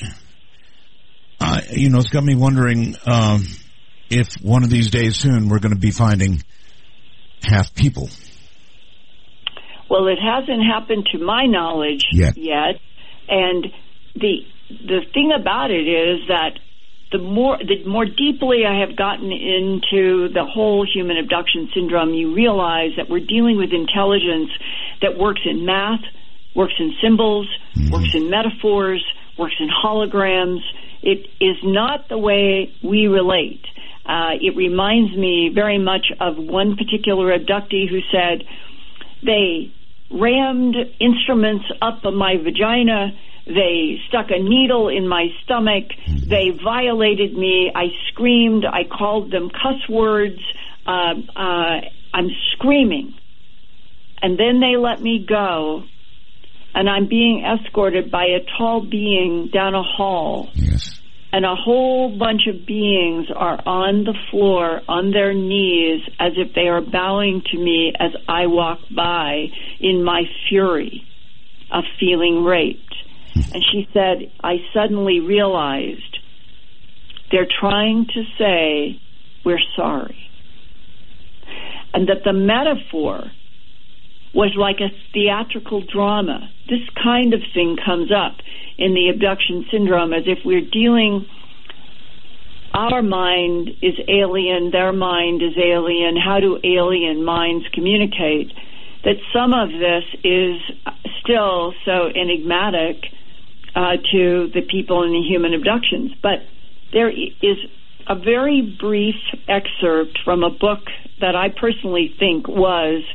it's got me wondering if one of these days soon we're going to be finding half people. Well, it hasn't happened to my knowledge yet. And the thing about it is that the more deeply I have gotten into the whole human abduction syndrome, you realize that we're dealing with intelligence that works in math, works in symbols, works in metaphors, works in holograms. It is not the way we relate. It reminds me very much of one particular abductee who said, they rammed instruments up my vagina, they stuck a needle in my stomach, they violated me, I screamed, I called them cuss words, I'm screaming. And then they let me go, and I'm being escorted by a tall being down a hall. Yes. And a whole bunch of beings are on the floor, on their knees, as if they are bowing to me as I walk by in my fury of feeling raped. And she said, I suddenly realized they're trying to say, we're sorry. And that the metaphor was like a theatrical drama. This kind of thing comes up in the abduction syndrome, as if we're dealing, our mind is alien, their mind is alien, how do alien minds communicate? That some of this is still so enigmatic to the people in the human abductions. But there is a very brief excerpt from a book that I personally think was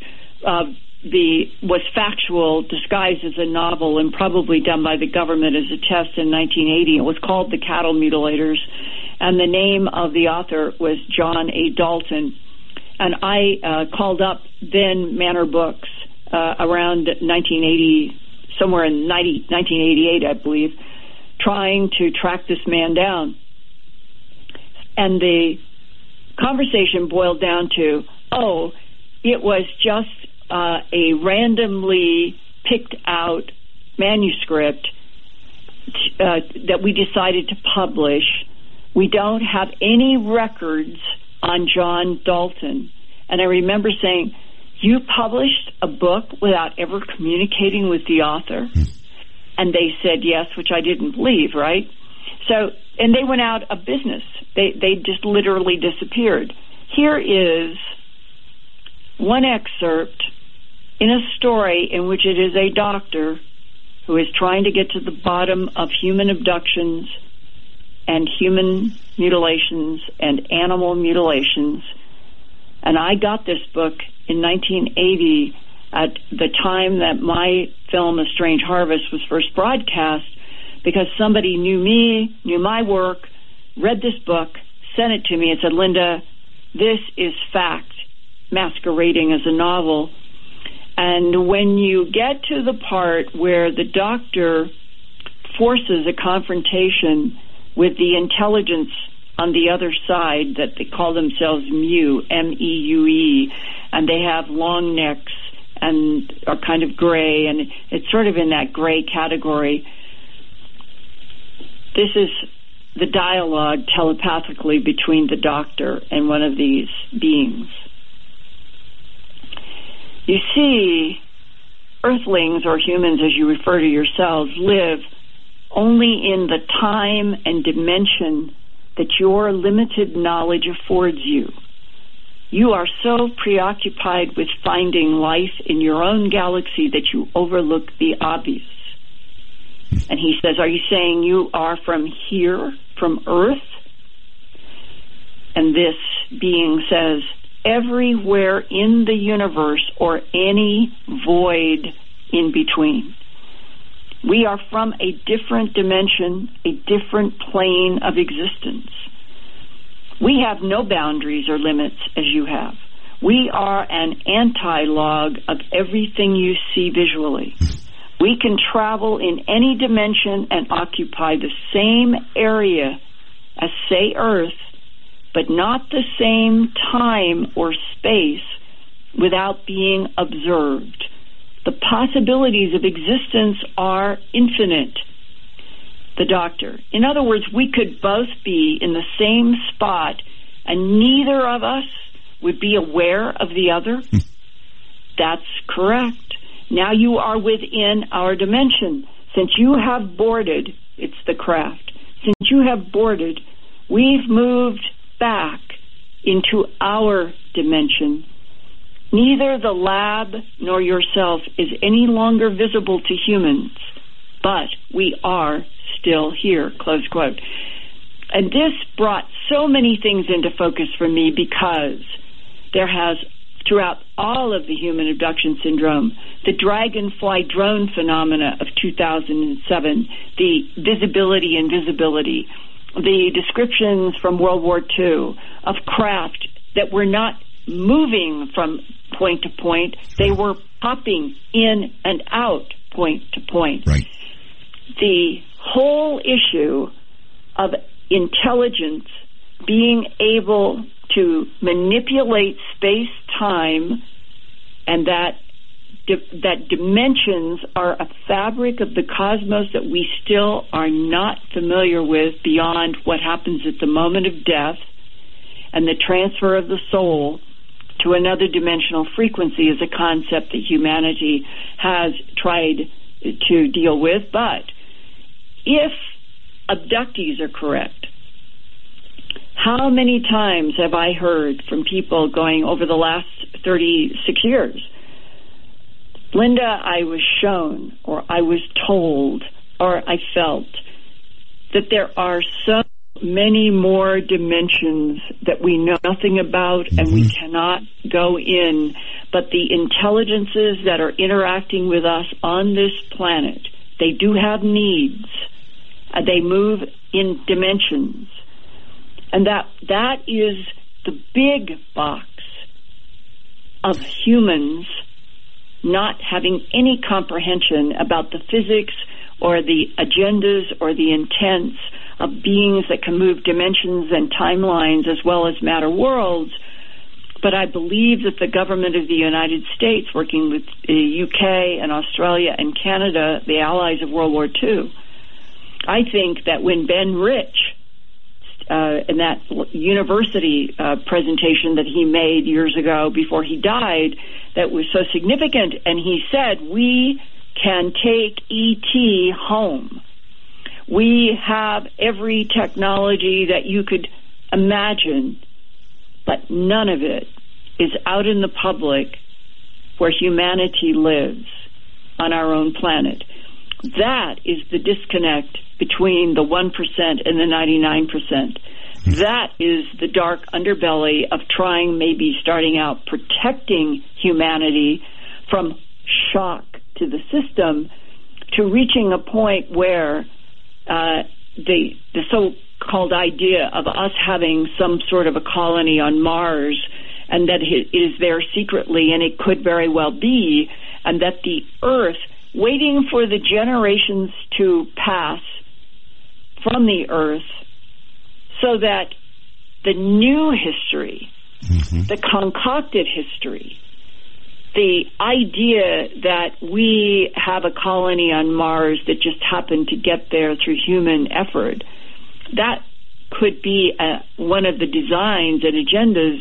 factual, disguised as a novel, and probably done by the government as a test in 1980. It was called The Cattle Mutilators, and the name of the author was John A. Dalton. And I called up then Manor Books around 1980, somewhere in 1988, I believe, trying to track this man down. And the conversation boiled down to, it was just a randomly picked out manuscript that we decided to publish. We don't have any records on John Dalton. And I remember saying, you published a book without ever communicating with the author? And they said yes, which I didn't believe, right? So, and they went out of business. They just literally disappeared. Here is one excerpt in a story in which it is a doctor who is trying to get to the bottom of human abductions and human mutilations and animal mutilations. And I got this book in 1980 at the time that my film, A Strange Harvest, was first broadcast, because somebody knew me, knew my work, read this book, sent it to me, and said, Linda, this is fact masquerading as a novel. And when you get to the part where the doctor forces a confrontation with the intelligence on the other side, that they call themselves Mu, M-E-U-E, and they have long necks and are kind of gray, and it's sort of in that gray category. This is the dialogue telepathically between the doctor and one of these beings. You see, earthlings, or humans as you refer to yourselves, live only in the time and dimension that your limited knowledge affords you. You are so preoccupied with finding life in your own galaxy that you overlook the obvious. And he says, are you saying you are from here, from Earth? And this being says, everywhere in the universe or any void in between. We are from a different dimension, a different plane of existence. We have no boundaries or limits as you have. We are an anti-log of everything you see visually. We can travel in any dimension and occupy the same area as, say, Earth, but not the same time or space without being observed. The possibilities of existence are infinite. The doctor. In other words, we could both be in the same spot and neither of us would be aware of the other. That's correct. Now you are within our dimension. Since you have boarded, it's the craft. Since you have boarded, we've moved back into our dimension. Neither the lab nor yourself is any longer visible to humans, but we are still here, close quote. And this brought so many things into focus for me, because there has, throughout all of the human abduction syndrome, the dragonfly drone phenomena of 2007, the visibility, invisibility, the descriptions from World War II of craft that were not moving from point to point, they were popping in and out point to point. Right. The whole issue of intelligence being able to manipulate space-time, and that dimensions are a fabric of the cosmos that we still are not familiar with beyond what happens at the moment of death, and the transfer of the soul to another dimensional frequency is a concept that humanity has tried to deal with. But if abductees are correct, how many times have I heard from people going over the last 36 years, Linda, I was shown, or I was told, or I felt that there are so many more dimensions that we know nothing about and we cannot go in, but the intelligences that are interacting with us on this planet, they do have needs. They move in dimensions. And that is the big box of humans not having any comprehension about the physics or the agendas or the intents of beings that can move dimensions and timelines as well as matter worlds. But I believe that the government of the United States, working with the UK and Australia and Canada, the allies of World War II, I think that when Ben Rich, in that university presentation that he made years ago before he died, that was so significant, and he said, we can take E.T. home. We have every technology that you could imagine, but none of it is out in the public where humanity lives on our own planet. That is the disconnect between the 1% and the 99%. That is the dark underbelly of trying, maybe starting out protecting humanity from shock to the system, to reaching a point where the so-called idea of us having some sort of a colony on Mars, and that it is there secretly, and it could very well be, and that the Earth, waiting for the generations to pass from the Earth, so that the new history, the concocted history, the idea that we have a colony on Mars that just happened to get there through human effort, that could be one of the designs and agendas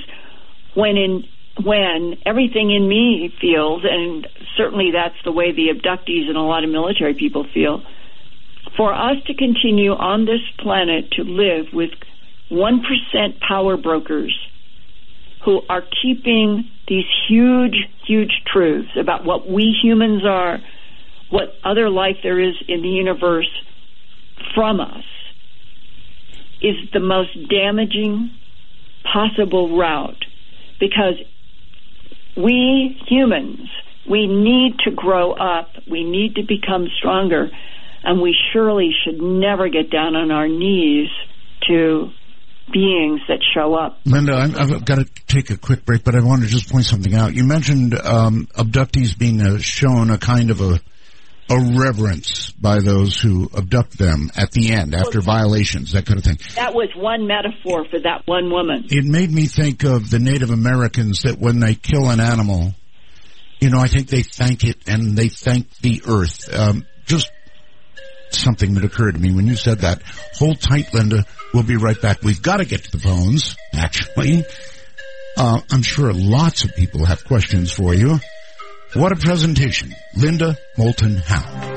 when everything in me feels, and certainly that's the way the abductees and a lot of military people feel, for us to continue on this planet to live with 1% power brokers who are keeping these huge, huge truths about what we humans are, what other life there is in the universe from us, is the most damaging possible route. Because we humans, we need to grow up, we need to become stronger, and we surely should never get down on our knees to beings that show up. Linda, I've got to take a quick break, but I want to just point something out. You mentioned abductees being shown a kind of a reverence by those who abduct them at the end, after violations, that kind of thing. That was one metaphor for that one woman. It made me think of the Native Americans, that when they kill an animal, you know, I think they thank it and they thank the earth. Just something that occurred to me when you said that. Hold tight, Linda. We'll be right back. We've got to get to the phones, actually. I'm sure lots of people have questions for you. What a presentation. Linda Moulton Howe.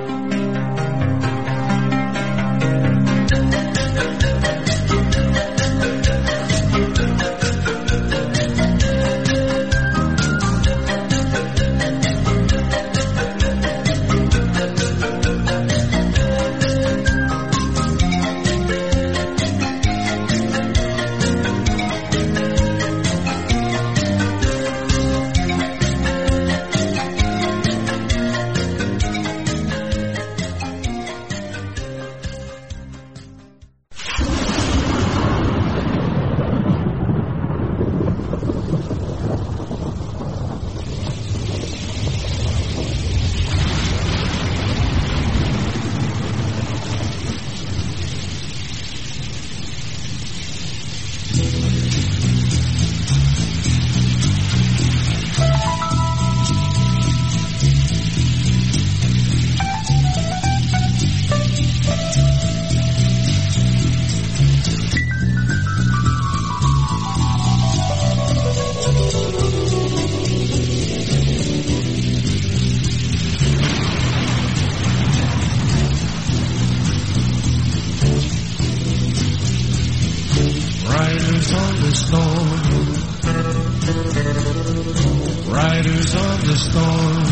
Riders on the storm.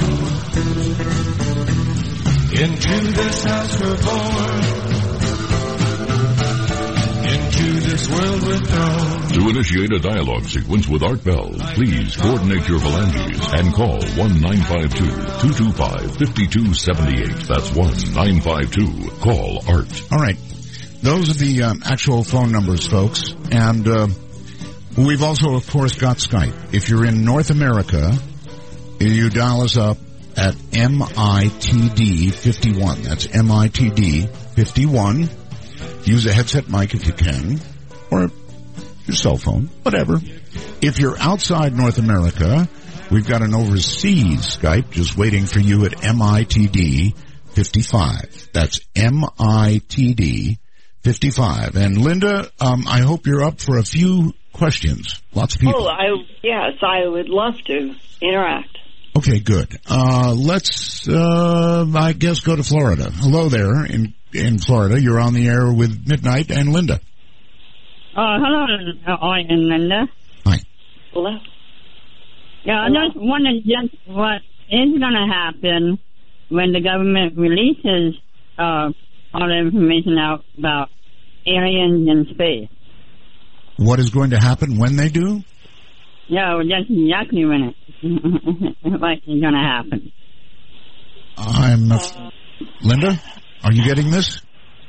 Into this house we're born. Into this world we're thrown. To initiate a dialogue sequence with Art Bell, please coordinate your phalanges and call 1-952-225-5278. That's 1-952-CALL-ART. All right. Those are the actual phone numbers, folks. And we've also, of course, got Skype. If you're in North America, you dial us up at MITD51. That's MITD51. Use a headset mic if you can. Or your cell phone, whatever. If you're outside North America, we've got an overseas Skype just waiting for you at MITD 55. That's MITD 55. And Linda, I hope you're up for a few questions. Lots of people. Yes, I would love to interact. Okay, good. Let's, I guess, go to Florida. Hello there in Florida. You're on the air with Midnight and Linda. Hello, Owen and Linda. Hi. Hello. Yeah, I just wondered just what is going to happen when the government releases all the information out about aliens in space. What is going to happen when they do? Yeah, well, just exactly when what's going to happen. Linda, are you getting this?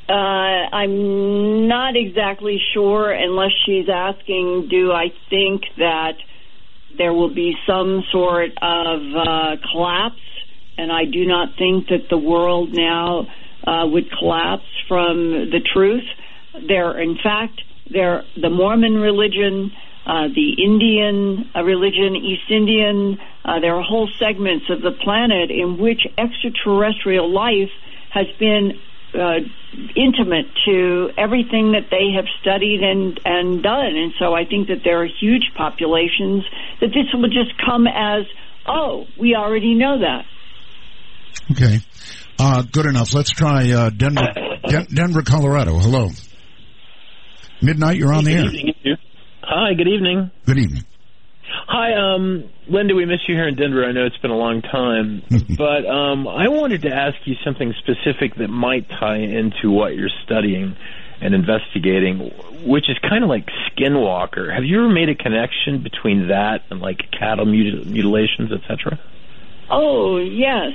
I'm not exactly sure unless she's asking, do I think that there will be some sort of collapse? And I do not think that the world now would collapse from the truth. In fact, the Mormon religion, the Indian religion, East Indian, there are whole segments of the planet in which extraterrestrial life has been intimate to everything that they have studied and done. And so I think that there are huge populations that this will just come as, oh, we already know that. Okay. Good enough. Let's try Denver, Colorado. Hello. Midnight, you're on the air. Hi, good evening. Good evening. Hi, Linda, we miss you here in Denver. I know it's been a long time. But I wanted to ask you something specific that might tie into what you're studying and investigating, which is kind of like skinwalker. Have you ever made a connection between that and, like, cattle mutilations, etc.? Oh, yes.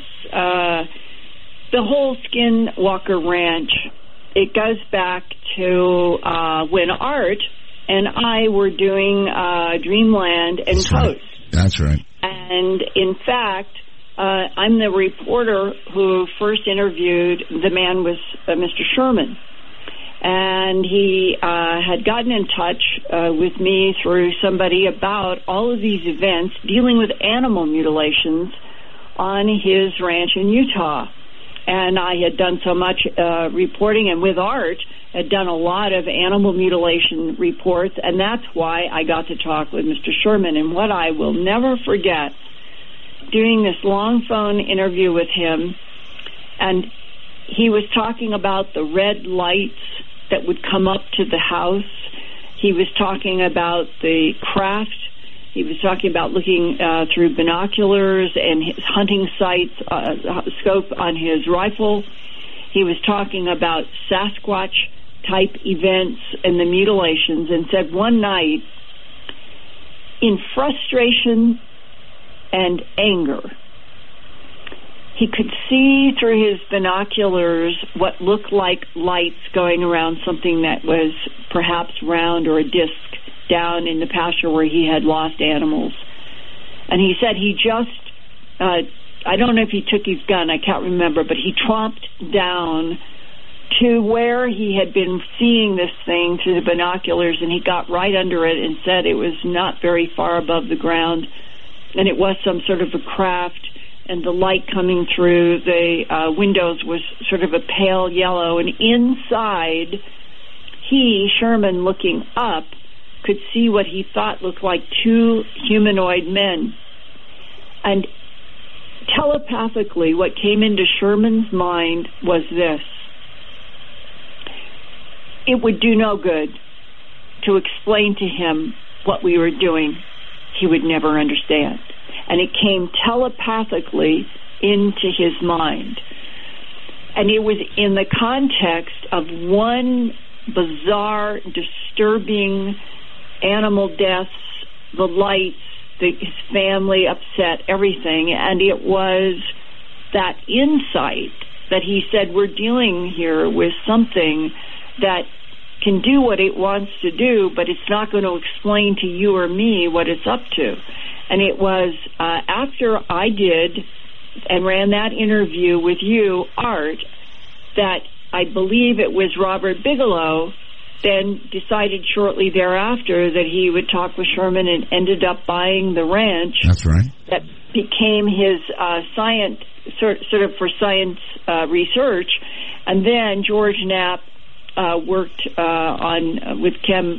The whole Skinwalker Ranch, it goes back to when Art and I were doing Dreamland and That's Coast. Right. That's right. And, in fact, I'm the reporter who first interviewed the man was Mr. Sherman. And he had gotten in touch with me through somebody about all of these events dealing with animal mutilations on his ranch in Utah. And I had done so much reporting, and with Art, had done a lot of animal mutilation reports, and that's why I got to talk with Mr. Sherman. And what I will never forget, doing this long phone interview with him, and he was talking about the red lights that would come up to the house. He was talking about the craft. He was talking about looking through binoculars and his hunting sights, scope on his rifle. He was talking about Sasquatch-type events and the mutilations, and said one night, in frustration and anger, he could see through his binoculars what looked like lights going around something that was perhaps round or a disc down in the pasture where he had lost animals. And he said he just, I don't know if he took his gun, I can't remember, but he tromped down to where he had been seeing this thing through the binoculars, and he got right under it and said it was not very far above the ground, and it was some sort of a craft, and the light coming through the windows was sort of a pale yellow, and inside, he, Sherman, looking up, could see what he thought looked like two humanoid men. And telepathically, what came into Sherman's mind was this: it would do no good to explain to him what we were doing. He would never understand. And it came telepathically into his mind. And it was in the context of one bizarre, disturbing animal deaths, the lights, his family upset, everything. And it was that insight that he said, we're dealing here with something that can do what it wants to do, but it's not going to explain to you or me what it's up to. And it was after I did and ran that interview with you, Art, that I believe it was Robert Bigelow then decided shortly thereafter that he would talk with Sherman and ended up buying the ranch. That's right. That became his science, sort of for science research. And then George Knapp worked with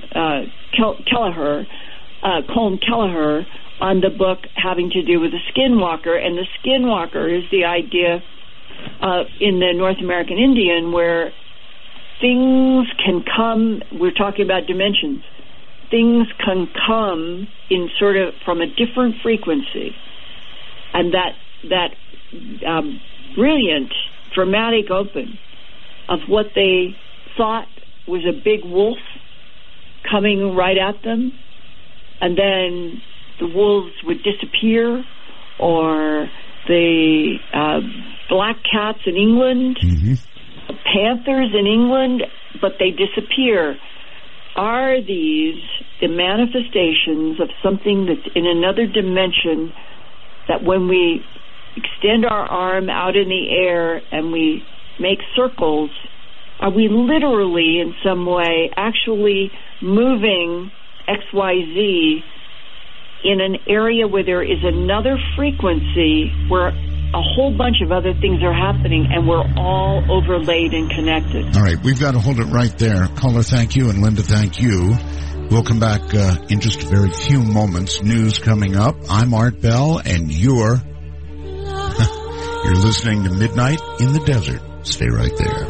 Colm Kelleher, on the book having to do with the skinwalker. And the skinwalker is the idea in the North American Indian where things can come, we're talking about dimensions, things can come in sort of from a different frequency. And that brilliant, dramatic open of what they thought was a big wolf coming right at them, and then the wolves would disappear, or the black cats in England, panthers in England, but they disappear. Are these the manifestations of something that's in another dimension, that when we extend our arm out in the air and we make circles, are we literally in some way actually moving XYZ in an area where there is another frequency where a whole bunch of other things are happening and we're all overlaid and connected? All right, we've got to hold it right there. Caller, thank you, and Linda, thank you. We'll come back in just a very few moments. News coming up. I'm Art Bell, and you're listening to Midnight in the Desert. Stay right there.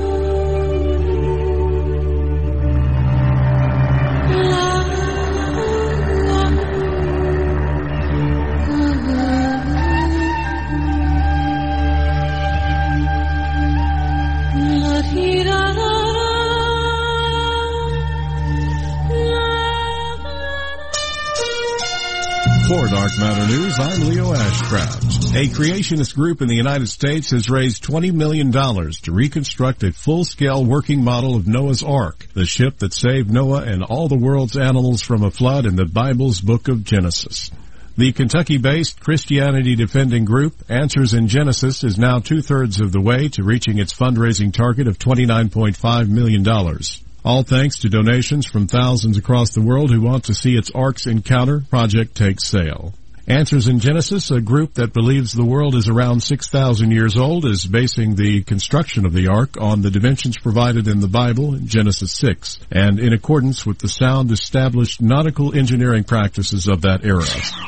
For Dark Matter News, I'm Leo Ashcraft. A creationist group in the United States has raised $20 million to reconstruct a full-scale working model of Noah's Ark, the ship that saved Noah and all the world's animals from a flood in the Bible's book of Genesis. The Kentucky-based Christianity-defending group Answers in Genesis is now two-thirds of the way to reaching its fundraising target of $29.5 million. All thanks to donations from thousands across the world who want to see its Ark's Encounter project take sail. Answers in Genesis, a group that believes the world is around 6,000 years old, is basing the construction of the Ark on the dimensions provided in the Bible in Genesis 6, and in accordance with the sound established nautical engineering practices of that era.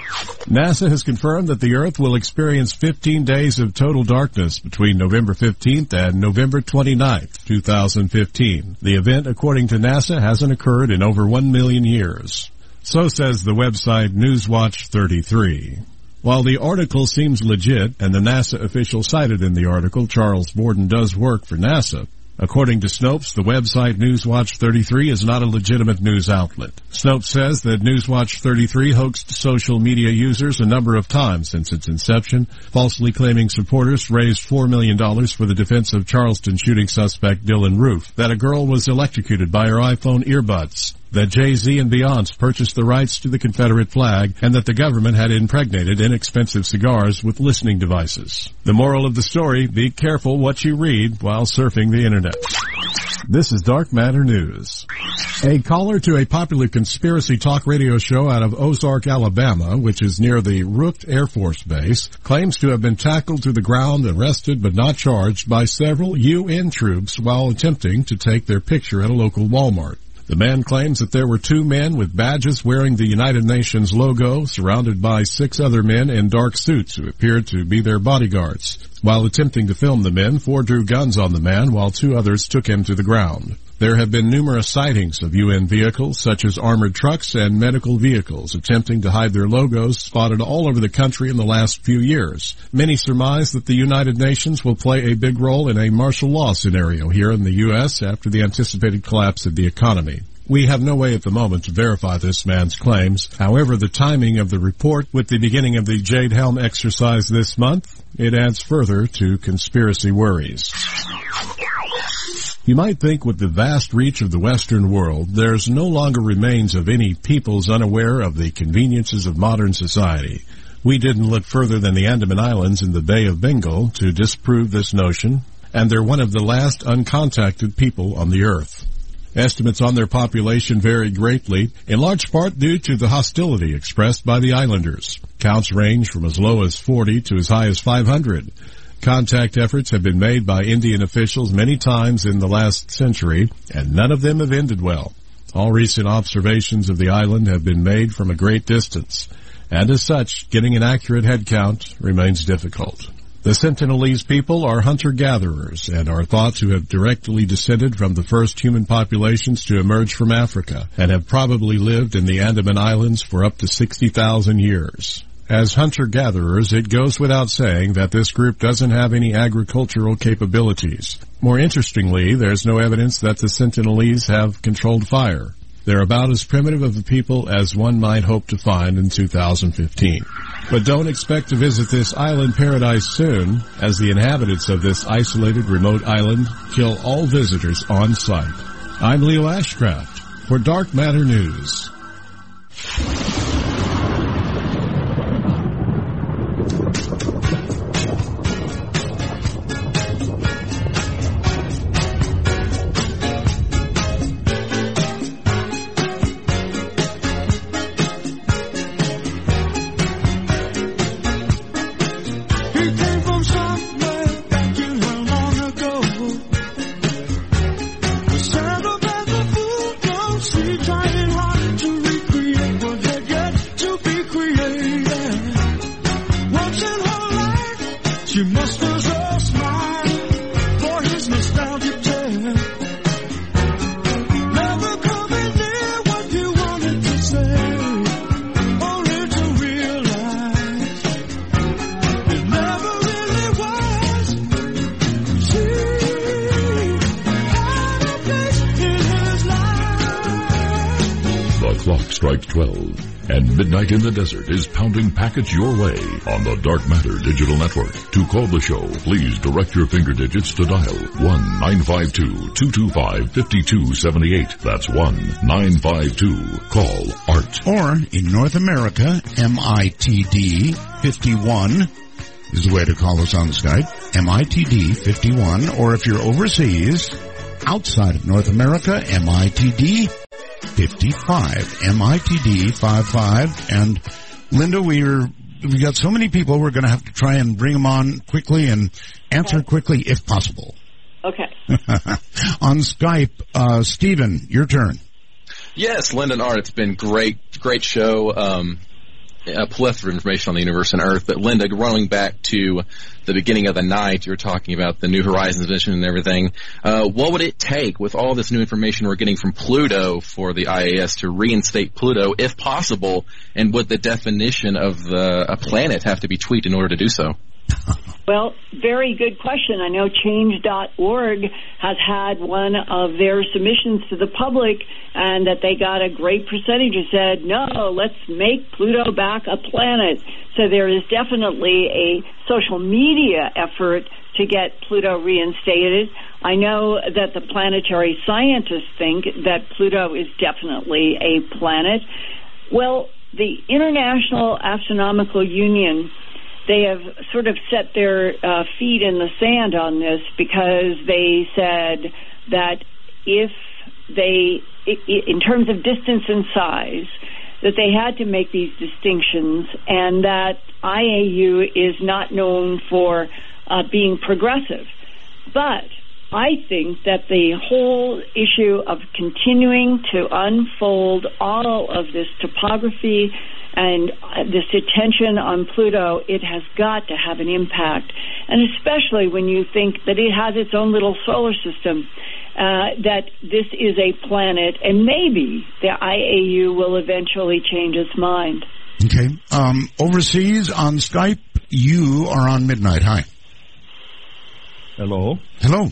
NASA has confirmed that the Earth will experience 15 days of total darkness between November 15th and November 29th, 2015. The event, according to NASA, hasn't occurred in over 1 million years. So says the website Newswatch 33. While the article seems legit, and the NASA official cited in the article, Charles Borden, does work for NASA, according to Snopes, the website Newswatch 33 is not a legitimate news outlet. Snopes says that Newswatch 33 hoaxed social media users a number of times since its inception, falsely claiming supporters raised $4 million for the defense of Charleston shooting suspect Dylan Roof, that a girl was electrocuted by her iPhone earbuds, that Jay-Z and Beyonce purchased the rights to the Confederate flag, and that the government had impregnated inexpensive cigars with listening devices. The moral of the story, be careful what you read while surfing the internet. This is Dark Matter News. A caller to a popular conspiracy talk radio show out of Ozark, Alabama, which is near the Root Air Force Base, claims to have been tackled to the ground, arrested but not charged by several UN troops while attempting to take their picture at a local Walmart. The man claims that there were two men with badges wearing the United Nations logo, surrounded by 6 other men in dark suits who appeared to be their bodyguards. While attempting to film the men, 4 drew guns on the man while 2 others took him to the ground. There have been numerous sightings of UN vehicles, such as armored trucks and medical vehicles, attempting to hide their logos, spotted all over the country in the last few years. Many surmise that the United Nations will play a big role in a martial law scenario here in the U.S. after the anticipated collapse of the economy. We have no way at the moment to verify this man's claims. However, the timing of the report, with the beginning of the Jade Helm exercise this month, it adds further to conspiracy worries. You might think with the vast reach of the Western world, there's no longer remains of any peoples unaware of the conveniences of modern society. We didn't look further than the Andaman Islands in the Bay of Bengal to disprove this notion, and they're one of the last uncontacted people on the earth. Estimates on their population vary greatly, in large part due to the hostility expressed by the islanders. Counts range from as low as 40 to as high as 500. Contact efforts have been made by Indian officials many times in the last century, and none of them have ended well. All recent observations of the island have been made from a great distance, and as such, getting an accurate head count remains difficult. The Sentinelese people are hunter-gatherers and are thought to have directly descended from the first human populations to emerge from Africa and have probably lived in the Andaman Islands for up to 60,000 years. As hunter-gatherers, it goes without saying that this group doesn't have any agricultural capabilities. More interestingly, there's no evidence that the Sentinelese have controlled fire. They're about as primitive of a people as one might hope to find in 2015. But don't expect to visit this island paradise soon, as the inhabitants of this isolated remote island kill all visitors on sight. I'm Leo Ashcraft for Dark Matter News. Strike 12, and Midnight in the Desert is pounding packets your way on the Dark Matter Digital Network. To call the show, please direct your finger digits to dial 1-952-225-5278. That's 1-952. Call ART. Or, in North America, MITD 51 is the way to call us on Skype. MITD 51. Or if you're overseas, outside of North America, MITD 55, MITD 55, and Linda, we got so many people, we're going to have to try and bring them on quickly and answer quickly if possible. Okay. On Skype, Stephen, your turn. Yes, Linda and Art, it's been great show. A plethora of information on the universe and Earth. But Linda, running back to the beginning of the night, you were talking about the New Horizons mission and everything. What would it take with all this new information we're getting from Pluto for the IAS to reinstate Pluto, if possible? And would the definition of a planet have to be tweaked in order to do so? Well, very good question. I know Change.org has had one of their submissions to the public, and that they got a great percentage who said, no, let's make Pluto back a planet. So there is definitely a social media effort to get Pluto reinstated. I know that the planetary scientists think that Pluto is definitely a planet. Well, the International Astronomical Union, they have sort of set their feet in the sand on this, because they said that if they, in terms of distance and size, that they had to make these distinctions, and that IAU is not known for being progressive. But I think that the whole issue of continuing to unfold all of this topography and this attention on Pluto, it has got to have an impact. And especially when you think that it has its own little solar system, that this is a planet, and maybe the IAU will eventually change its mind. Okay. Overseas on Skype, you are on Midnight. Hi. Hello. Hello.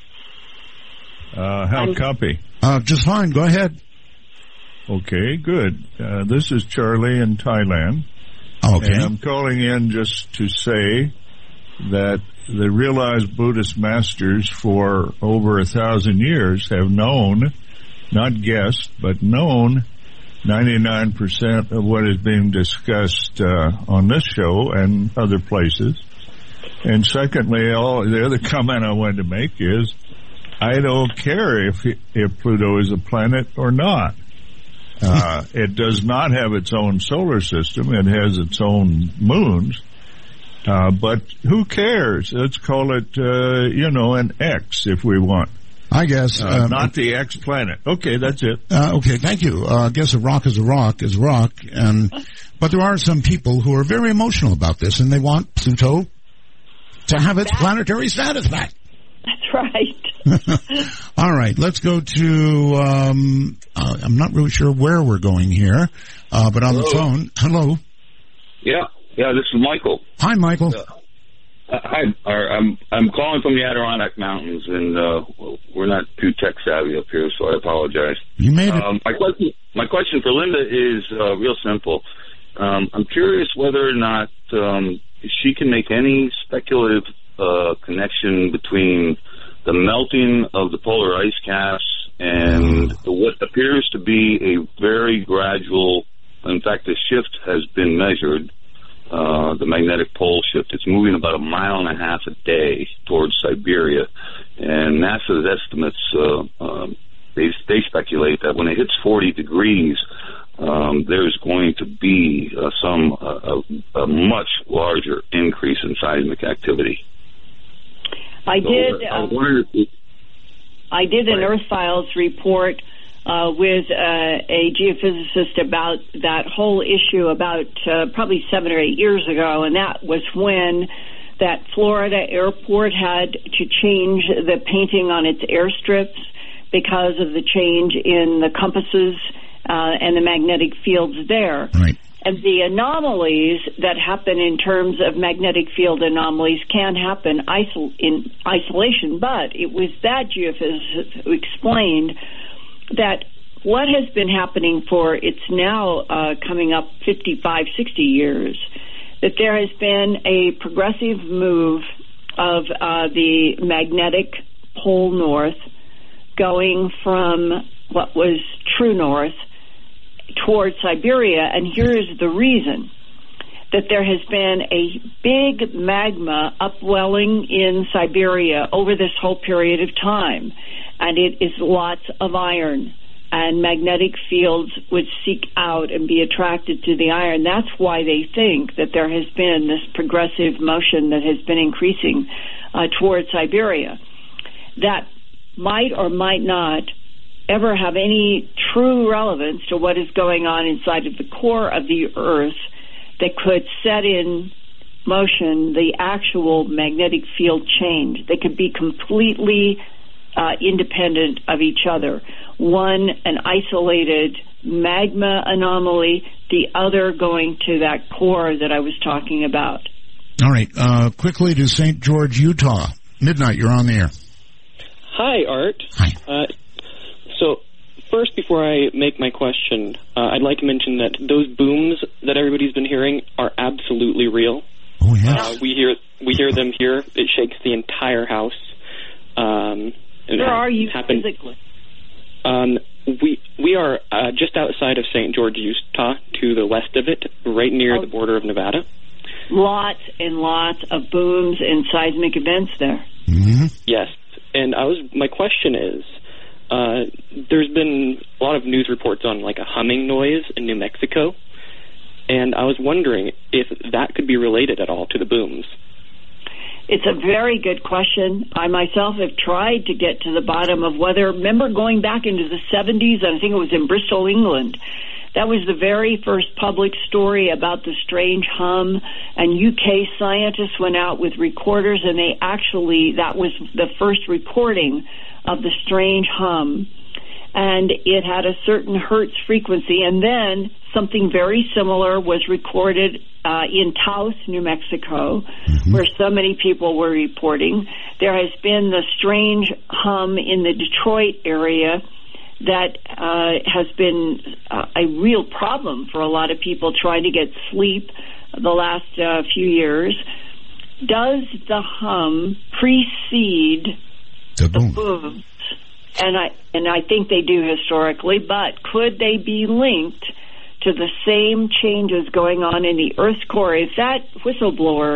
How copy? Just fine. Go ahead. Okay, good. This is Charlie in Thailand. Okay. And I'm calling in just to say that the realized Buddhist masters for over 1,000 years have known, not guessed, but known 99% of what is being discussed on this show and other places. And secondly, the other comment I wanted to make is I don't care if Pluto is a planet or not. It does not have its own solar system. It has its own moons. But who cares? Let's call it, an X if we want. I guess. Not the X planet. Okay, that's it. Okay, thank you. I guess a rock is a rock is rock. But there are some people who are very emotional about this, and they want Pluto to have its planetary status back. That's right. All right, let's go to, I'm not really sure where we're going here, but on the phone. Hello. Yeah, this is Michael. Hi, Michael. Hi, I'm calling from the Adirondack Mountains, and we're not too tech savvy up here, so I apologize. You made it. My question for Linda is real simple. I'm curious whether or not she can make any speculative connection between the melting of the polar ice caps and what appears to be a very gradual, in fact, the shift has been measured, the magnetic pole shift. It's moving about 1.5 miles a day towards Siberia, and NASA's estimates, they speculate that when it hits 40 degrees, there's going to be a much larger increase in seismic activity. I did an Earth Files report with a geophysicist about that whole issue about probably 7 or 8 years ago, and that was when that Florida airport had to change the painting on its airstrips because of the change in the compasses and the magnetic fields there. Right. And the anomalies that happen in terms of magnetic field anomalies can happen in isolation, but it was that geophysicist who explained that what has been happening for, it's now coming up 55, 60 years, that there has been a progressive move of the magnetic pole north going from what was true north towards Siberia, and here is the reason: that there has been a big magma upwelling in Siberia over this whole period of time, and it is lots of iron, and magnetic fields would seek out and be attracted to the iron. That's why they think that there has been this progressive motion that has been increasing towards Siberia. That might or might not ever have any true relevance to what is going on inside of the core of the Earth that could set in motion the actual magnetic field change. They could be completely independent of each other. One, an isolated magma anomaly, the other going to that core that I was talking about. All right, quickly to St. George, Utah. Midnight, you're on the air. Hi, Art. Hi. So, first, before I make my question, I'd like to mention that those booms that everybody's been hearing are absolutely real. Oh, yes. We hear them here. It shakes the entire house. Where are you physically? We are just outside of St. George, Utah, to the west of it, right near the border of Nevada. Lots and lots of booms and seismic events there. Mm-hmm. Yes, and my question is, there's been a lot of news reports on like a humming noise in New Mexico, and I was wondering if that could be related at all to the booms. It's a very good question. I myself have tried to get to the bottom of whether, remember going back into the 70s, I think it was in Bristol, England, that was the very first public story about the strange hum, and UK scientists went out with recorders, and that was the first reporting of the strange hum, and it had a certain hertz frequency, and then something very similar was recorded in Taos, New Mexico, where so many people were reporting. There has been the strange hum in the Detroit area that has been a real problem for a lot of people trying to get sleep the last few years. Does the hum precede the booms? And I think they do historically, but could they be linked to the same changes going on in the Earth's core? If that whistleblower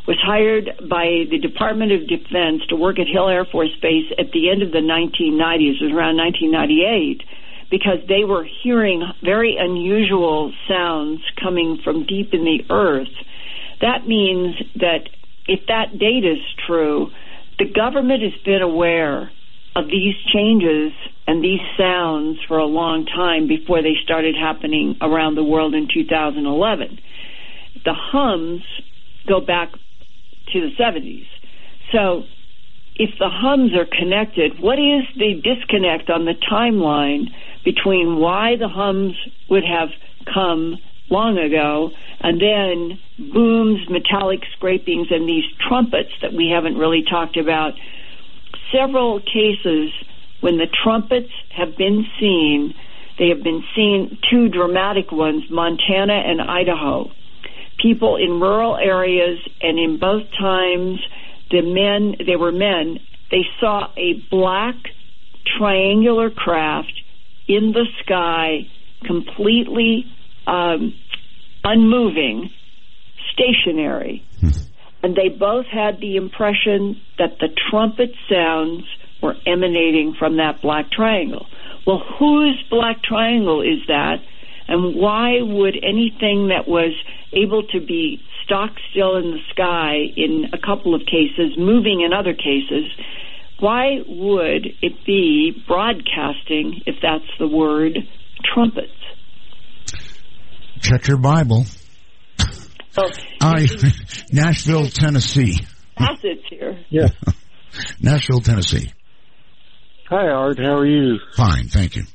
was hired by the Department of Defense to work at Hill Air Force Base at the end of the 1990s. It was around 1998, because they were hearing very unusual sounds coming from deep in the earth. That means that if that date is true, the government has been aware of these changes and these sounds for a long time before they started happening around the world in 2011. The hums go back to the 70s. So if the hums are connected, what is the disconnect on the timeline between why the hums would have come long ago and then booms, metallic scrapings, and these trumpets that we haven't really talked about? Several cases when the trumpets have been seen, they have been seen, two dramatic ones, Montana and Idaho. People in rural areas, and in both times, they were men, they saw a black triangular craft in the sky, completely unmoving, stationary. And they both had the impression that the trumpet sounds were emanating from that black triangle. Well, whose black triangle is that? And why would anything that was able to be stock still in the sky in a couple of cases, moving in other cases, why would it be broadcasting, if that's the word, trumpets? Check your Bible. So, Nashville, Tennessee. Acids here. Yeah. Nashville, Tennessee. Hi, Art. How are you? Fine, thank you.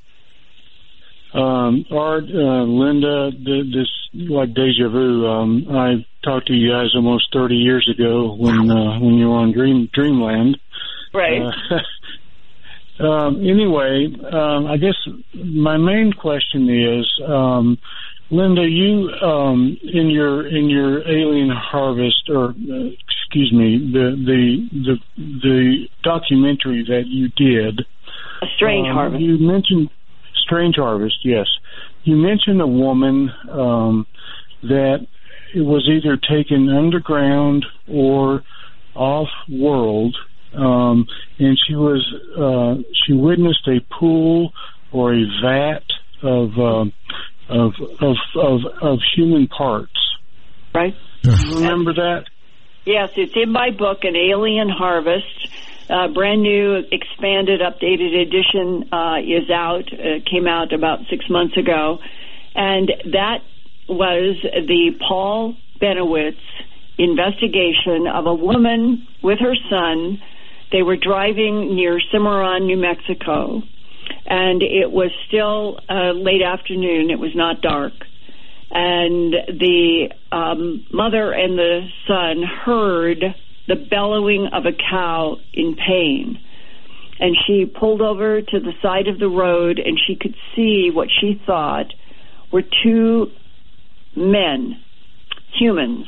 Art, Linda, this like deja vu. I talked to you guys almost 30 years ago when you were on Dreamland. Right. Anyway, I guess my main question is, Linda, you in your Alien Harvest, or excuse me, the documentary that you did, A Strange Harvest. You mentioned Strange Harvest. Yes, you mentioned a woman that it was either taken underground or off world, and she witnessed a pool or a vat of human parts. Right. Remember that? Yes, it's in my book, An Alien Harvest. Brand new, expanded, updated edition is out. Came out about 6 months ago. And that was the Paul Benowitz investigation of a woman with her son. They were driving near Cimarron, New Mexico. And it was still late afternoon. It was not dark. And the mother and the son heard the bellowing of a cow in pain. And she pulled over to the side of the road, and she could see what she thought were two men, humans,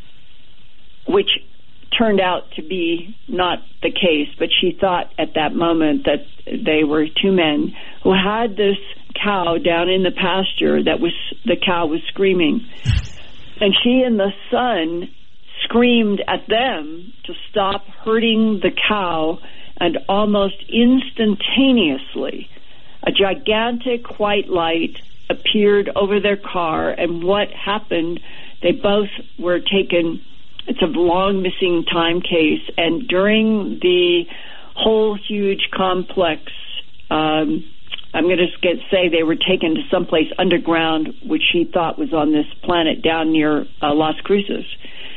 which turned out to be not the case, but she thought at that moment that they were two men who had this cow down in the pasture the cow was screaming. And she and the son screamed at them to stop hurting the cow, and almost instantaneously a gigantic white light appeared over their car. And what happened, they both were taken. It's a long missing time case, and during the whole huge complex, I'm going to say they were taken to someplace underground, which she thought was on this planet down near Las Cruces.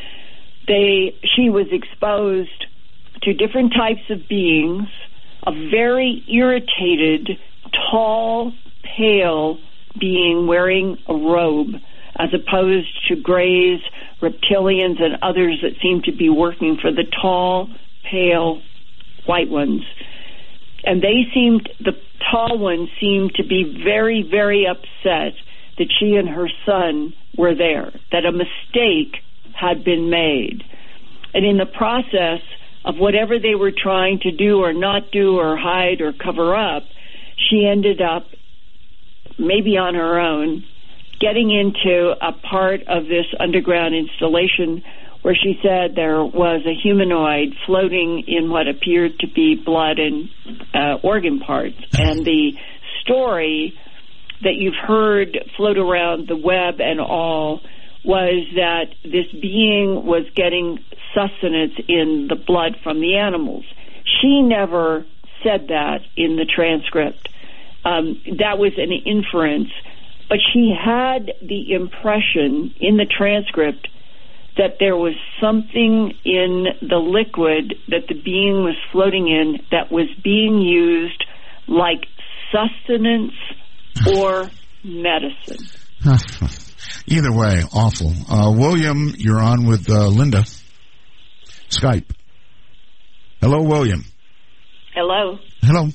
She was exposed to different types of beings, a very irritated, tall, pale being wearing a robe, as opposed to Greys, reptilians, and others that seem to be working for the tall, pale, white ones. And the tall ones seemed to be very, very upset that she and her son were there, that a mistake had been made. And in the process of whatever they were trying to do or not do or hide or cover up, she ended up, maybe on her own, getting into a part of this underground installation where she said there was a humanoid floating in what appeared to be blood and organ parts. And the story that you've heard float around the web and all was that this being was getting sustenance in the blood from the animals. She never said that in the transcript. That was an inference. But she had the impression in the transcript that there was something in the liquid that the being was floating in that was being used like sustenance or medicine. Either way, awful. William, you're on with Linda. Skype. Hello, William. Hello. Hello.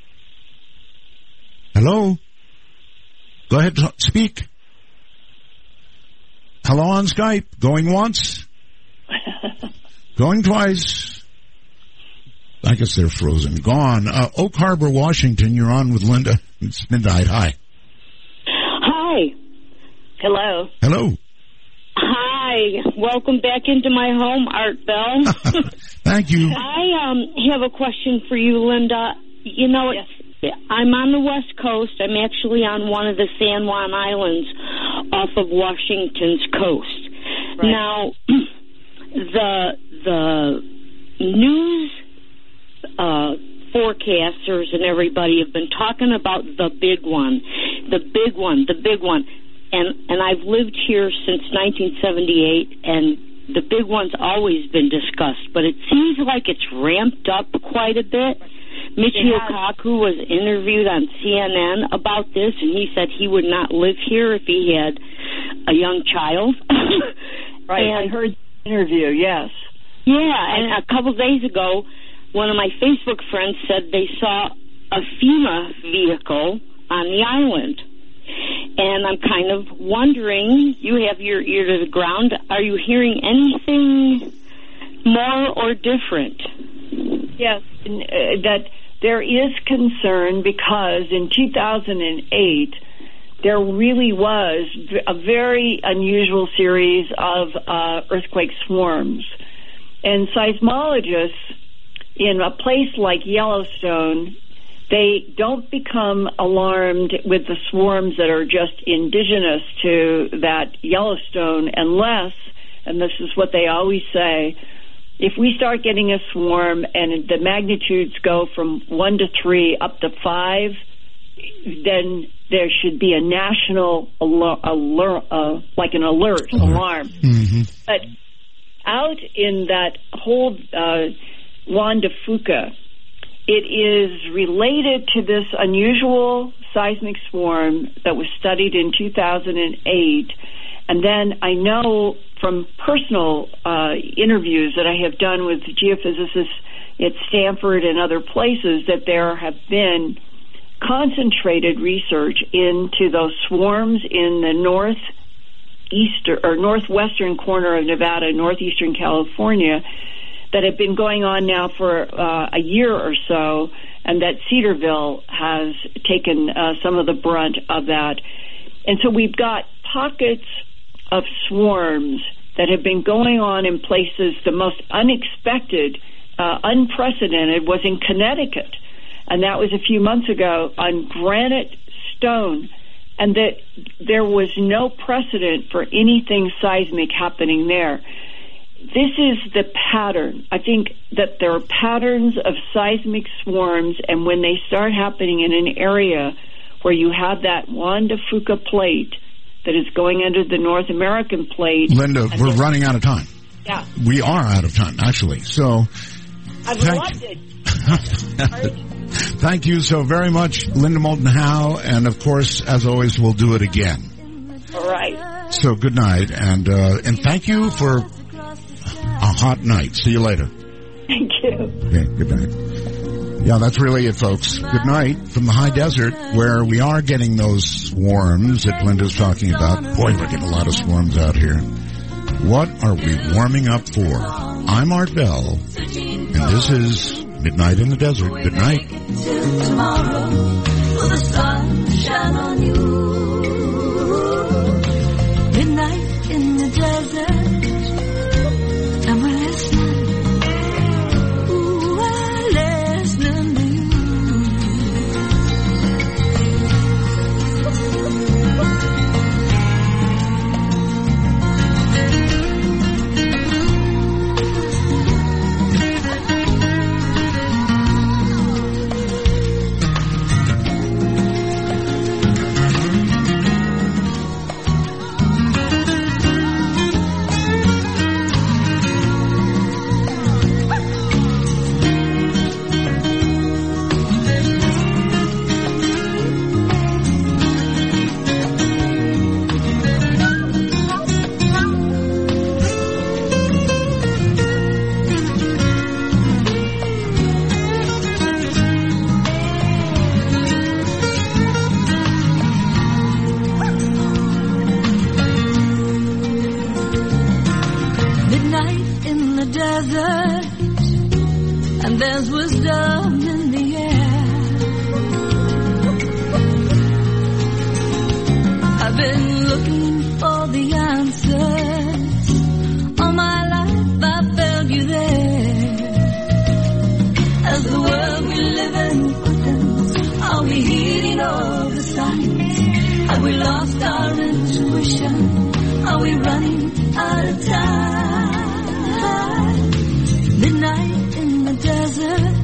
Hello. Go ahead, speak. Hello on Skype. Going once. Going twice. I guess they're frozen. Gone. Oak Harbor, Washington, you're on with Linda. It's midnight. Hi. Hi. Hello. Hello. Hi. Welcome back into my home, Art Bell. Thank you. I have a question for you, Linda. You know, I'm on the West Coast. I'm actually on one of the San Juan Islands off of Washington's coast. Right. Now, the news forecasters and everybody have been talking about the big one. And I've lived here since 1978, and the big one's always been discussed, but it seems like it's ramped up quite a bit. Michio Kaku was interviewed on CNN about this, and he said he would not live here if he had a young child. Right, and I heard the interview, yes. Yeah, and a couple days ago, one of my Facebook friends said they saw a FEMA vehicle on the island. And I'm kind of wondering, you have your ear to the ground, are you hearing anything more or different? Yes, that there is concern because in 2008, there really was a very unusual series of earthquake swarms. And seismologists in a place like Yellowstone, they don't become alarmed with the swarms that are just indigenous to that Yellowstone unless, and this is what they always say, if we start getting a swarm and the magnitudes go from 1 to 3 up to 5, then there should be a national alert, alarm. Mm-hmm. But out in that whole Juan de Fuca, it is related to this unusual seismic swarm that was studied in 2008. And then I know from personal interviews that I have done with geophysicists at Stanford and other places that there have been concentrated research into those swarms in the northwestern corner of Nevada, northeastern California, that have been going on now for a year or so, and that Cedarville has taken some of the brunt of that. And so we've got pockets of swarms that have been going on in places. The most unexpected, unprecedented was in Connecticut, and that was a few months ago on Granite Stone, and that there was no precedent for anything seismic happening there. This is the pattern. I think that there are patterns of seismic swarms, and when they start happening in an area where you have that Juan de Fuca plate that is going under the North American plate. Linda, we're running out of time. Yeah. We are out of time, actually. So, I've loved it. Thank you so very much, Linda Moulton Howe, and of course, as always, we'll do it again. All right. So good night, and thank you for a hot night. See you later. Thank you. Okay, good night. Yeah, that's really it, folks. Good night from the high desert, where we are getting those swarms that Linda's talking about. Boy, we're getting a lot of swarms out here. What are we warming up for? I'm Art Bell, and this is Midnight in the Desert. Good night. Tomorrow, will the sun shine on you? Midnight in the desert. There's wisdom in the air. I've been looking for the answers. All my life I found you there. As the world we live in quickens, are we heeding all the signs? Have we lost our intuition? Are we running out of time? Midnight in the desert,